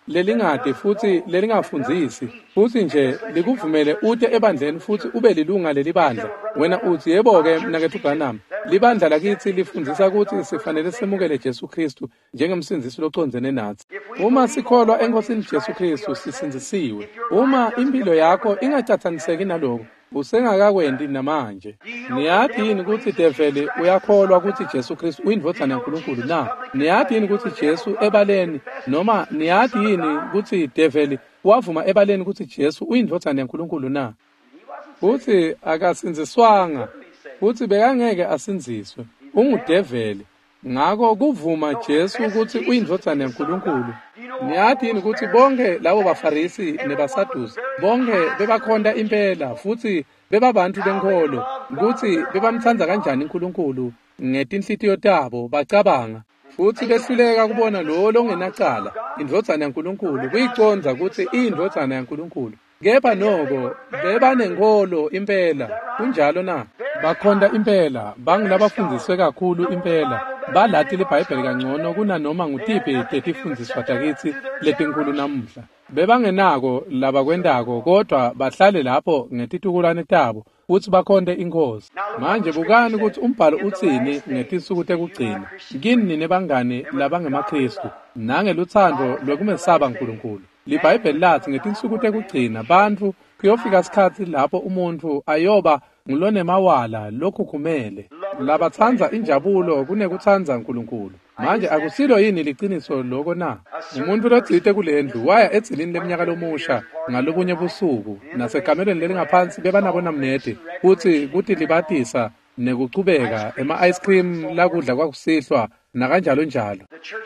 lelingade futhi lelingafundzisi futhi nje likuvumele ute ebandleni futhi ube lilunga lelibandla wena uthi yebo-ke mnakethu Branham libandla lakithi lifundzisa ukuthi sifanele semukele Jesu Kristu njengemsindisi locondzene nathi. Uma sikholwa enkosini Jesu Kristu sisindzisiwe. Uma impilo yakho ingacathaniseki naloko usengakakwendi namanje. Niyathi yini ukuthi develi uyakholwa ukuthi Jesu Kristu uyindvodana yaNkulunkulu na? Niyathi yini ukuthi Jesu ebaleni noma niyathi yini ukuthi develi wavuma ebaleni ukuthi Jesu uyindvodana yaNkulunkulu na? Futhi akasinziswanga futhi bekangeke asinziswe. Ungudeveli. Ngakho kuvuma Jesu ukuthi uyindvodana yaNkulunkulu. Niyathi yini ukuthi bonke labo baFarisi nebaSadusi bonke bebakhonda impela futhi bebabantu benkolo ukuthi bebamthanda kanjani uNkulunkulu ngetinhlitiyo tabo bacabanga futhi behluleka kubona lo longenacala indvodana yaNkulunkulu kuyiconza ukuthi iyindvodana yaNkulunkulu. Kepha noko bebanenkolo impela kunjalo na? Bakhonda impela bangilabafundiswe kakhulu impela balati liBhayibheli kangcono kunanoma ngutiphi tetifundiswa takithi letinkulu namuhla. Bebangenako labakwendako kodwa bahlale lapho ngetitukulane tabo ukuthi bakhonde inkosi. Manje bukani ukuthi umbhalo uthini ngetinsuku tekugcina kini nebangani labangemaKristu nangeluthando lwekumesaba uNkulunkulu. LiBhayibheli lathi ngetinsuku tekugcina bantfu kuyofika isikhathi lapho umuntu ayoba ngulonemawala lokhukhumele labathanza injabulo kunekuthanza uNkulunkulu. Manje akusilo yini liciniso loko na? Umuntu logcite kulendlu waya egcinini leminyaka lomusha ngalobunye busuku nasekamelweni lelingaphansi bebanabona mnede kuthi libatisa nekuchubeka ema-ice cream lakudla kwakusihlwa nakanjalo njalo.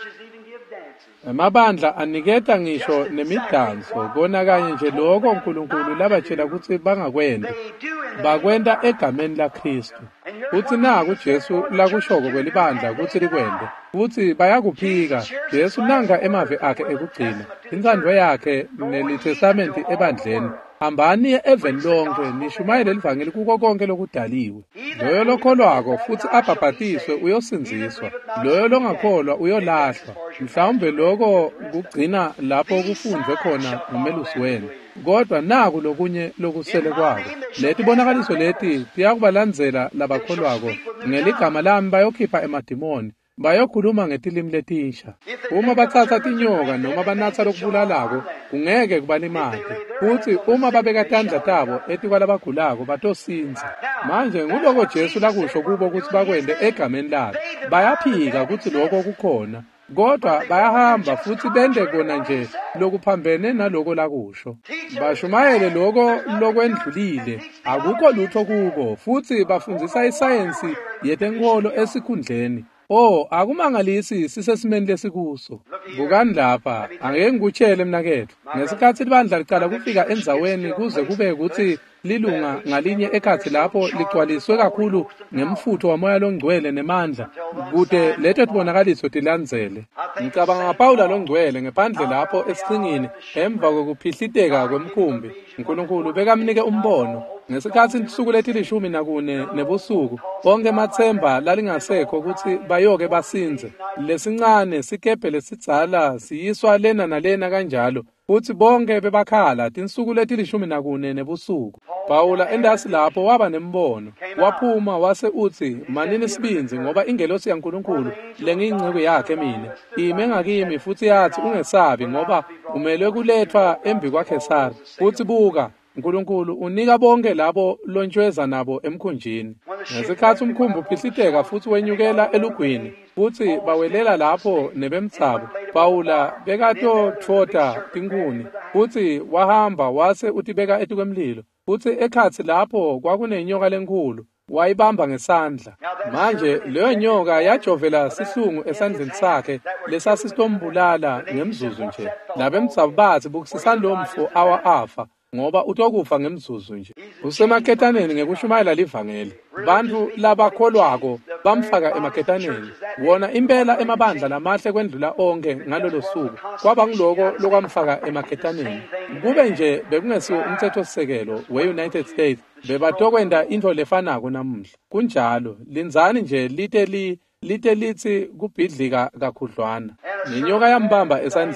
Amabandla aniketa ngisho nemidanso kona kanye nje lokho uNkulunkulu labatshela ukuthi bangakwendi bakwenda egameni laKristu. Uthi naku uJesu lakushoko kwelibandla ukuthi likwende futhi bayakuphika Jesu nanga emave akhe ekugcina insandvo yakhe nelitestamenti ebandleni. Hambani eveni lonke nishumayele livangeli kuko konke lokudaliwe. Loyo lokholwako futhi abhabhatiswe uyosinziswa, loyo longakholwa uyolahlwa. Mhlawumbe lokho kugcina lapho kufundwe khona ngumelusi wenu. Kodwa naku lokunye lokusele kwabo. Leti bonakaliso leti tiyakubalandzela labakholwako ngeligama lami bayokhipha emadimoni bayokhuluma ngetilimi letisha. Uma bathatha tinyoka noma banatha lokubulalako kungeke kubalimate futhi uma babeka tandla tabo etikwalabagulako batosinza. Manje nguloko Jesu lakusho kubo ukuthi bakwende egameni lakhe bayaphika ukuthi lokho kukhona kodwa bayahamba futhi bende kona nje lokuphambene naloko lakusho. Bashumayele lokho lokwendlulile akukho lutho kubo futhi bafundzisa isayensi yetenkolo esikhundleni. Akumangalisi sisesimeni lesikuso. Bukani lapha, angeke ngikutshele mnakethu. Ngesikhathi libandla liqala kufika endzaweni kuze kube ukuthi lilunga ngalinye ekhathi lapho ligcwaliswe kakhulu ngemfutho wamoya longcwele nemandla, kude leto tibonakaliso tilandzele. Ngicabanga ngaPawula longcwele ngephandle lapho esiqingini emva kokuphihliteka kwemkhumbi. uNkulunkulu bekamnike umbono. Ngesikhathi insuku letilishumi nakune nebusuku bonke emathemba lalingasekho ukuthi bayoke basinze. Lesincane sikebhe lesidzala siyiswa lena nalena kanjalo futhi bonke bebakhala tinsuku letilishumi nakune nebusuku. Pawula endasi lapho waba nembono, waphuma wase uthi manini sibinzi ngoba ingelosi yaNkulunkulu lengiyingcebo yakhe mina ime ngakimi futhi yathi ungesabi ngoba umelwe kulethwa embi kwaKhesari. Futhi buka uNkulunkulu unika bonke labo lontshweza nabo emkhunjini. Ngesikhathi umkhumbi uphihliteka futhi wenyukela elugwini futhi bawelela lapho nebemthabo, Pawula bekatothota tinkuni futhi wahamba wase utibeka etikwemlilo futhi ekhathi lapho kwakunenyoka lenkulu wayibamba ngesandla. Manje leyo nyoka yajovela sihlungu esandleni sakhe lesasisitombulala ngemzuzu nje. Labemthabo bathi bukusisani lo mfo afa ngoba utokufa ngemzuzu nje. Usemakethaneni ngekushumayela livangeli. Bantu labakholwako bamfaka emakethaneni. Wona impela emabandla lamahle kwendlula onke ngalolo suku kwaba ngiloko lokwamfaka emakethaneni. Kube nje bekungesiwo umthethosisekelo we-United States bebatokwenda into lefanako namuhla. Kunjalo linzani nje lite lithi kubhidlika kakhudlwana. Nenyoka yambamba esandleni.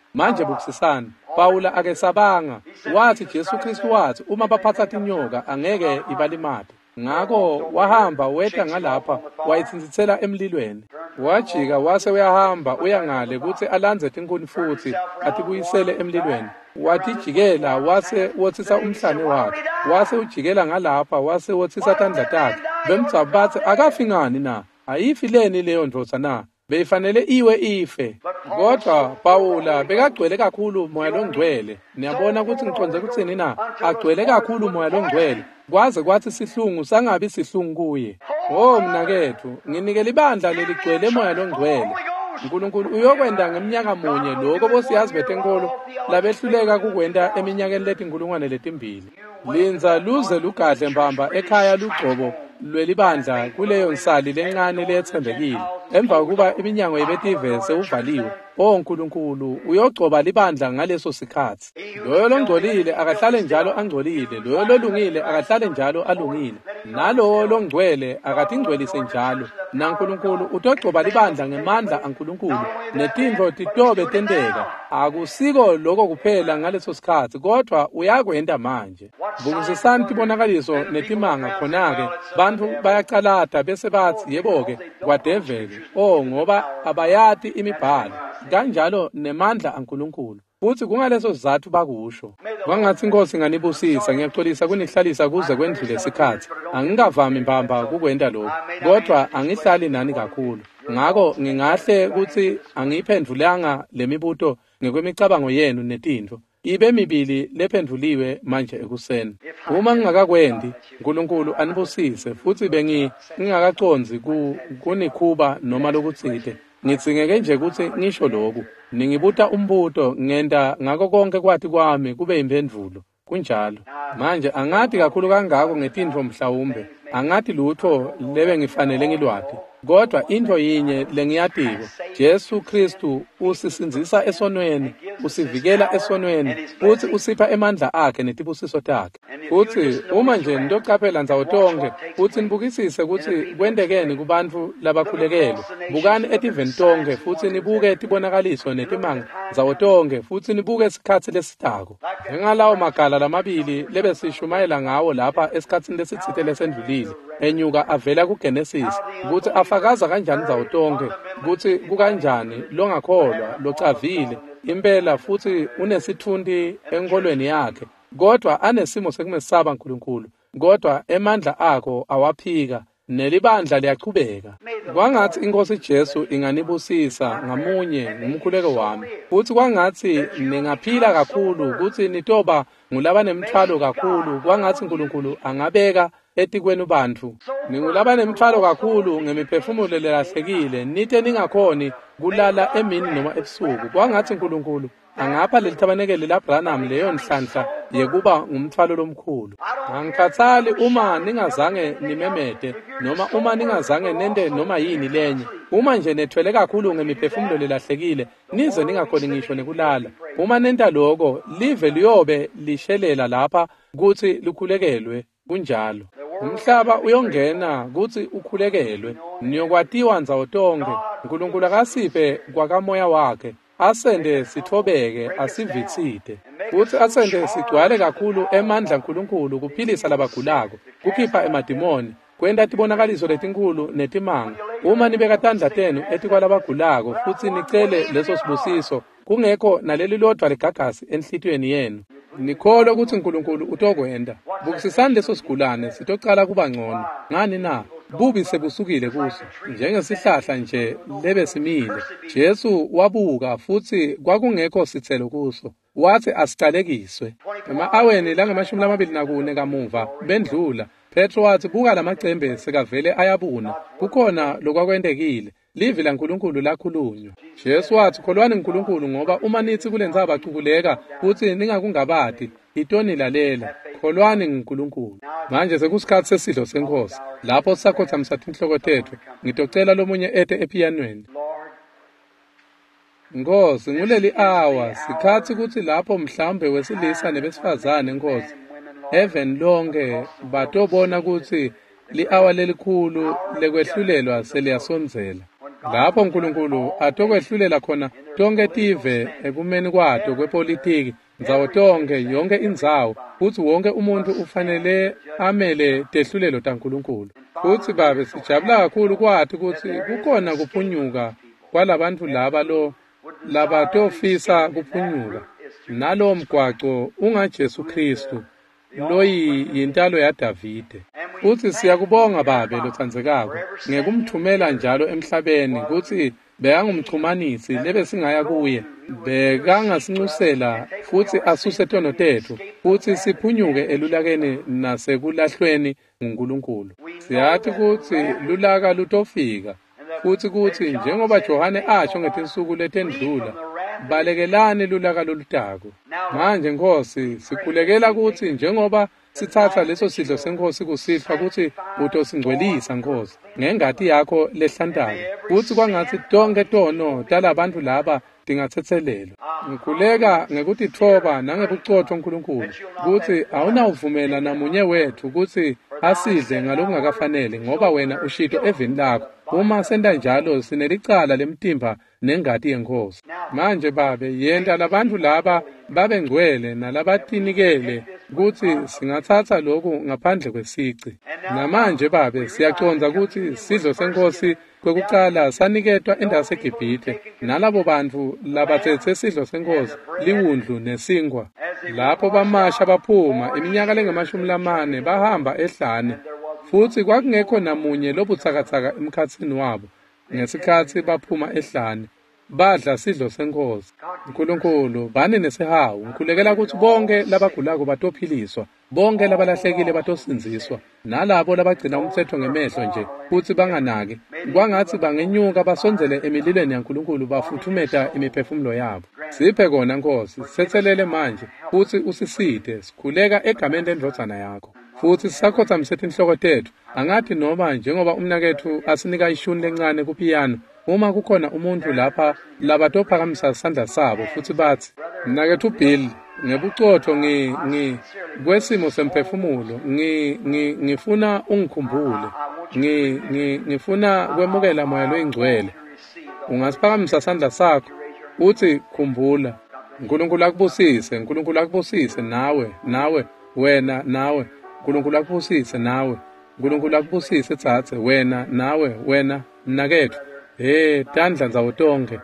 Manje bukisisana, Pawula akesabanga, wathi Jesu Kristu wathi uma baphatha inyoka angeke ibalimathe. Ngakho wahamba weta ngalapha wayithinzithela emlilweni. Wajika wase uyahamba uyangale ukuthi alanze inkuni futhi atibuyisele emlilweni. Wathi jikela wase wothisa umhlane wakhe. Wase ujikela ngalapha wase wothisa tandla takhe. Bemtsabu bathi akafingani na? Ayifileni leyo ndvodza na? Beyifanele iwe ife. Kodwa Pawula bekagcwele kakhulu moya longcwele. Niyabona ukuthi ngiconze kuthini na? Agcwele kakhulu moya longcwele. Kwaze kwathi sihlungu sangabi sihlungu kuye. Mnakethu, nginikele ibandla leligcwele moya longcwele. uNkulunkulu uyokwenda ngeminyaka munye lokho bosiyazi betenkolo labehluleka kukwenda eminyakeni letinkulungwane letimbili. Linza luze lugadle mbamba ekhaya lugcobo lwelibandla kuleyo nsali lencane lethembekile. Emva kuba iminyango yebetive sewuvaliwe, uNkulunkulu uyogcoba libandla ngaleso sikhathi. Loyo longcolile akahlale njalo angcolile, loyo lolungile akahlale njalo alungile, nalowo longcwele akatingcwelise njalo. NaNkulunkulu utogcoba libandla ngemandla aNkulunkulu, netintfo titobe tenteka. Akusiko lokho kuphela ngaleso sikhathi, kodwa uyakwenda manje. Bukisisani tibonakaliso netimanga khona-ke, bantu bayacalata bese bathi yebo-ke kwadevele, ngoba abayati imibhalo, kanjalo nemandla aNkulunkulu. Futhi kungaleso sizathu bakusho. Kwangathi inkosi nganibusisa, ngiyaxolisa kunihlalisa kuze kwendlule isikhathi. Angikavami mbamba kukwenda lokho, kodwa angihlali nani kakhulu. Ngakho ngingahle ukuthi angiyiphendulanga lemibuto ngekwemicabango yenu netintfo. Ibe mibili lephenduliwe manje ekuseni. Uma ngingakakwendi, uNkulunkulu anibusise, futhi ngingakaconzi kunikhuba noma lokutsite. Ngitsingeke nje ukuthi ngisho lokhu. Ningibuta umbuto ngenda ngako konke kwathi kwami kube imphendvulo. Kunjalo. Manje angathi kakhulu kangako ngetintfo mhlawumbe. Angathi lutho lebe ngifanele ngilwati. Kodwa into yinye lengiyatiko, Jesu Kristu usisinzisa esonweni, usivikela esonweni, futhi usipha emandla akhe netibusiso takhe. Futhi uma nje ndocaphela nzawo tonke, futhi nibukisise ukuthi kwendekeni kubantu labakhulekele. Bukani etiveni tonke, futhi nibuke tibonakaliso netimanga nzawo tonke, futhi nibuke isikhathi lesitako. Ngalawo magala lamabili lebe sishumayela ngawo lapha esikhatsini lesitsite lesendlulile, enyuka avela kuGenesis, ukuthi afakaza kanjani nzawo tonke, ukuthi kukanjani longakholwa, locavile, impela futhi unesithundi enkolweni yakhe, kodwa anesimo sekumesaba uNkulunkulu, kodwa emandla akho awaphika, nelibandla liyachubeka. Kwangathi inkosi Jesu inganibusisa ngamunye ngumkhuleko wami, futhi kwangathi ningaphila kakhulu, ukuthi nitoba ngulaba nemthwalo kakhulu, kwangathi uNkulunkulu angabeka etikweni bantu. Ningulaba nemthwalo kakhulu ngemiphefumulo lelahlekile, nite ningakhoni kulala emini noma ebusuku. Kwangathi uNkulunkulu angapha lelithabanekele laBranham leyo nhlanhla yekuba ngumthwalo lomkhulu. Angikhathali uma ningazange nimemete, noma uma ningazange nende noma yini lenye. Uma nje nethwele kakhulu ngemiphefumulo lelahlekile, nize ningakhoni ngisho nekulala. Uma nenta lokho, live liyobe lishelela lapha kuthi likhulekelwe. Kunjalo. Umhlaba uyongena kuthi ukhulekelwe, niyokwatiwa nzawo tonke. uNkulunkulu akasiphe kwakamoya wakhe, asende sithobeke, asivitsite. Futhi asende sigcwale kakhulu emandla uNkulunkulu kuphilisa labagulako, kukhipha emadimoni, kwenda tibonakaliso letinkulu netimanga. Uma nibeka tandla tenu etikwalabagulako, futhi nicele leso sibusiso, kungekho naleli lodwa ligagasi enhlitweni yenu, nikholwe ukuthi uNkulunkulu utokwenda. Bukisisani leso sigulane sitocala kuba ngcono. Ngani na? Bubi sebusukile kuso, njengesihlahla nje lebe simile. Jesu wabuka futhi kwakungekho sithelo kuso. Wathi asicalekiswe. Ema-aweni la-24 kamuva bendlula, Petro wathi buka lamacembe sekavele ayabuna. Kukhona lokwakwendekile. Livi laNkulunkulu lakhulunywa. Jesu wathi kholwani uNkulunkulu, ngoba uma nithi kulendzaba chukuleka futhi ningakungabati, itoni lalela. Kholwani uNkulunkulu. Manje sekusikhathi sesidlo senkosi. Lapho sisakhothamisa inhloko tethu, ngitocela lomunye ete epiyanweni. Nkosi, nguleli hour sikhathi ukuthi lapho mhlambe wesilisa nebesifazane Nkosi, heaven lonke batobona ukuthi li-hour lelikhulu lekwehlulelwa seliyasonzela. lapho uNkulunkulu atokwehlulela khona tonke tive ekumeni kwato kwepolitiki nzawo tonke yonke indzawo futhi wonke umuntu ufanele amele tehlulelo taNkulunkulu. Futhi babe sijabula kakhulu kwathi ukuthi kukhona kuphunyuka kwalabantu laba tofisa kuphunyuka nalo mgwaco ungaJesu Kristu loyi yintalo yaDavide. Futhi siyakubonga babe lothandzekako ngekumthumela njalo emhlabeni ukuthi bekangumchumanisi lebe singaya kuye bekangasinxusela futhi asuse tono tethu futhi siphunyuke elulakeni nasekulahlweni nguNkulunkulu. Siyathi ukuthi lulaka lutofika futhi kuthi njengoba Johane asho ngetinsuku letendlula balekelani lulaka lolutako. Manje Nkosi sikhulekela ukuthi njengoba sithatha leso sidlo seNkosi kusihlwa ukuthi utosingcwelisa Nkosi ngengati yakho lehlantayo futhi kwangathi tonke tono talabantu laba tingathethelelwa. Ngikhuleka ngekuthi thoba nangebucotho uNkulunkulu ukuthi awunawuvumela namunye wethu ukuthi asidle ngalokungakafanele ngoba wena ushito evini lakho. Uma senda njalo sinelicala lemtimba nengati yeNkosi. Manje babe yenta labantu laba babe ngcwele nalabatinikele ukuthi singathatha lokhu ngaphandle kwesici. Namanje babe siyaconza ukuthi sidlo seNkosi kwekucala saniketwa endaseGibhithe nalabo bantu labathethe sidlo seNkosi liwundlu nesingwa. Lapho bamasha baphuma iminyaka lengama40 bahamba ehlane futhi kwakungekho namunye lobuthakathaka emkhatsini wabo ngesikhathi baphuma ehlane badla sidlo seNkosi. uNkulunkulu bani nesihawu ngikhulekela ukuthi bonke labagulako batophiliswa bonke labalahlekile batosinziswa nalabo labagcina umthetho ngemehlo nje futhi banganaki kwangathi bangenyuka basonzele emililweni yaNkulunkulu bafuthumeta imiphefumulo yabo. Siphe kona Nkosi sithethelele manje futhi usiside sikhuleka egameni lendvodzana yakho futhi sisakhotha msethi inhloko tethu angathi noma njengoba umnakethu asinika ishuni lencane kupiyano uma kukhona umuntu lapha labatophakamisa isandla sabo futhi bathi mnakethu uBill ngebucotho kwesimo semphefumulo ngifuna ungikhumbule ngifuna kwemukela moya loyingcwele ungasiphakamisa isandla sakho uthi khumbula. uNkulunkulu akubusise uNkulunkulu akubusise nawe wena nawe uNkulunkulu akubusise nawe uNkulunkulu akubusise tsatse wena mnakethu tandla nzawo tonke.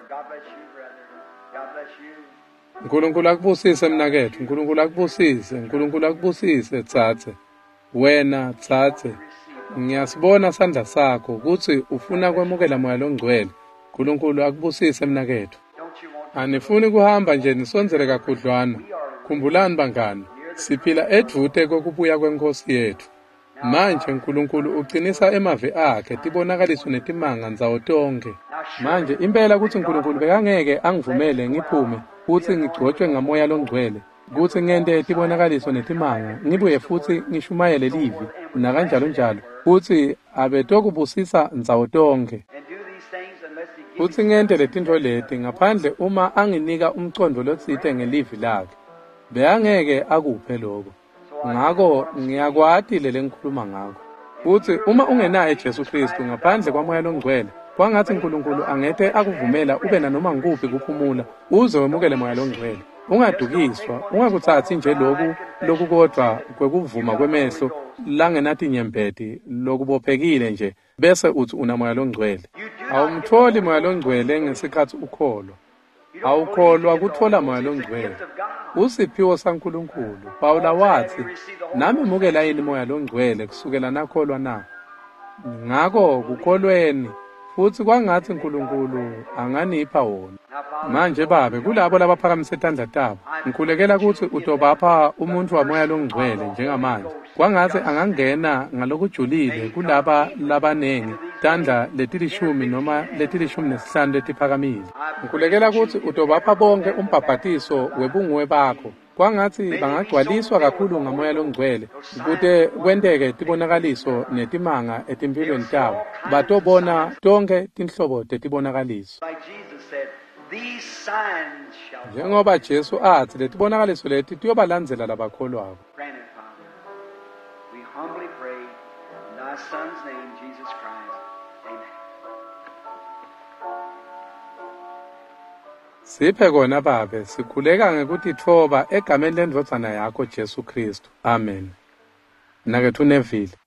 uNkulunkulu akubusise mnakethu uNkulunkulu akubusise tsatse wena tsatse ngiyasibona sandla sakho ukuthi ufuna kwemukela moya longcwele. uNkulunkulu akubusise mnakethu. Anifuni kuhamba nje nisonzele kakhudlwana. Khumbulani bangani siphila edvute kokubuya kweNkosi yethu. Manje uNkulunkulu uqinisa emave akhe tibonakaliswe netimanga nzawo tonke. Manje impela ukuthi uNkulunkulu bekangeke angivumele ngiphume futhi ngigcotshwe ngamoya longcwele ukuthi ngente tibonakaliswe netimanga ngibuye futhi ngishumayele livi nakanjalo njalo futhi abetokubusisa nzawo tonke. Futhi ngente letintfo leti ngaphandle uma anginika umcondo lotsite ngelivi lakhe beyangeke akuphe lokho. Ngako ngiyakwati lengikhuluma ngako. Futhi uma ungenaye Jesu Kristu ngaphandle kwamoya longcwele kwangathi uNkulunkulu angeke akuvumela ube nanoma ngikuphi kuphumula uze wemukele moya longcwele. Ungadukiswa ungakuthathi nje lokhu kodwa kwekuvuma kwemehlo langenathi nyembeti lokubophekile nje bese uthi unamoya longcwele. Awumtholi moya longcwele ngesikhathi ukholwa. Awukholwa kuthola moya longcwele. Usiphiwo saNkulunkulu. Pawula wathi nami mukela yini moya longcwele kusukela nakholwa na. Ngako kukholweni futhi kwangathi uNkulunkulu anganipha wona. Manje babe kulabo labaphakamise tandla tabo ngikhulekela ukuthi utobapha umuntu wamoya longcwele njengamanje kwangathi angangena ngalokujulile kulaba labanengi tandla letilishumi noma letilishumi letiphakamile. Ngikhulekela ukuthi utobapha bonke umbhabhatiso webunguwe bakho kwangathi bangagcwaliswa kakhulu ngamoya longcwele ukuthi kwenteke tibonakaliso netimanga etimpilweni tabo batobona tonke tinhlobo tetibonakaliso. Njengoba Jesu athi letibonakaliso leti tiyobalandzela labakholwako. Siphe kona Babe, sikhuleka ngekuthi thoba egameni lendvodzana yakho Jesu Kristu. Amen. Nakethu Neville.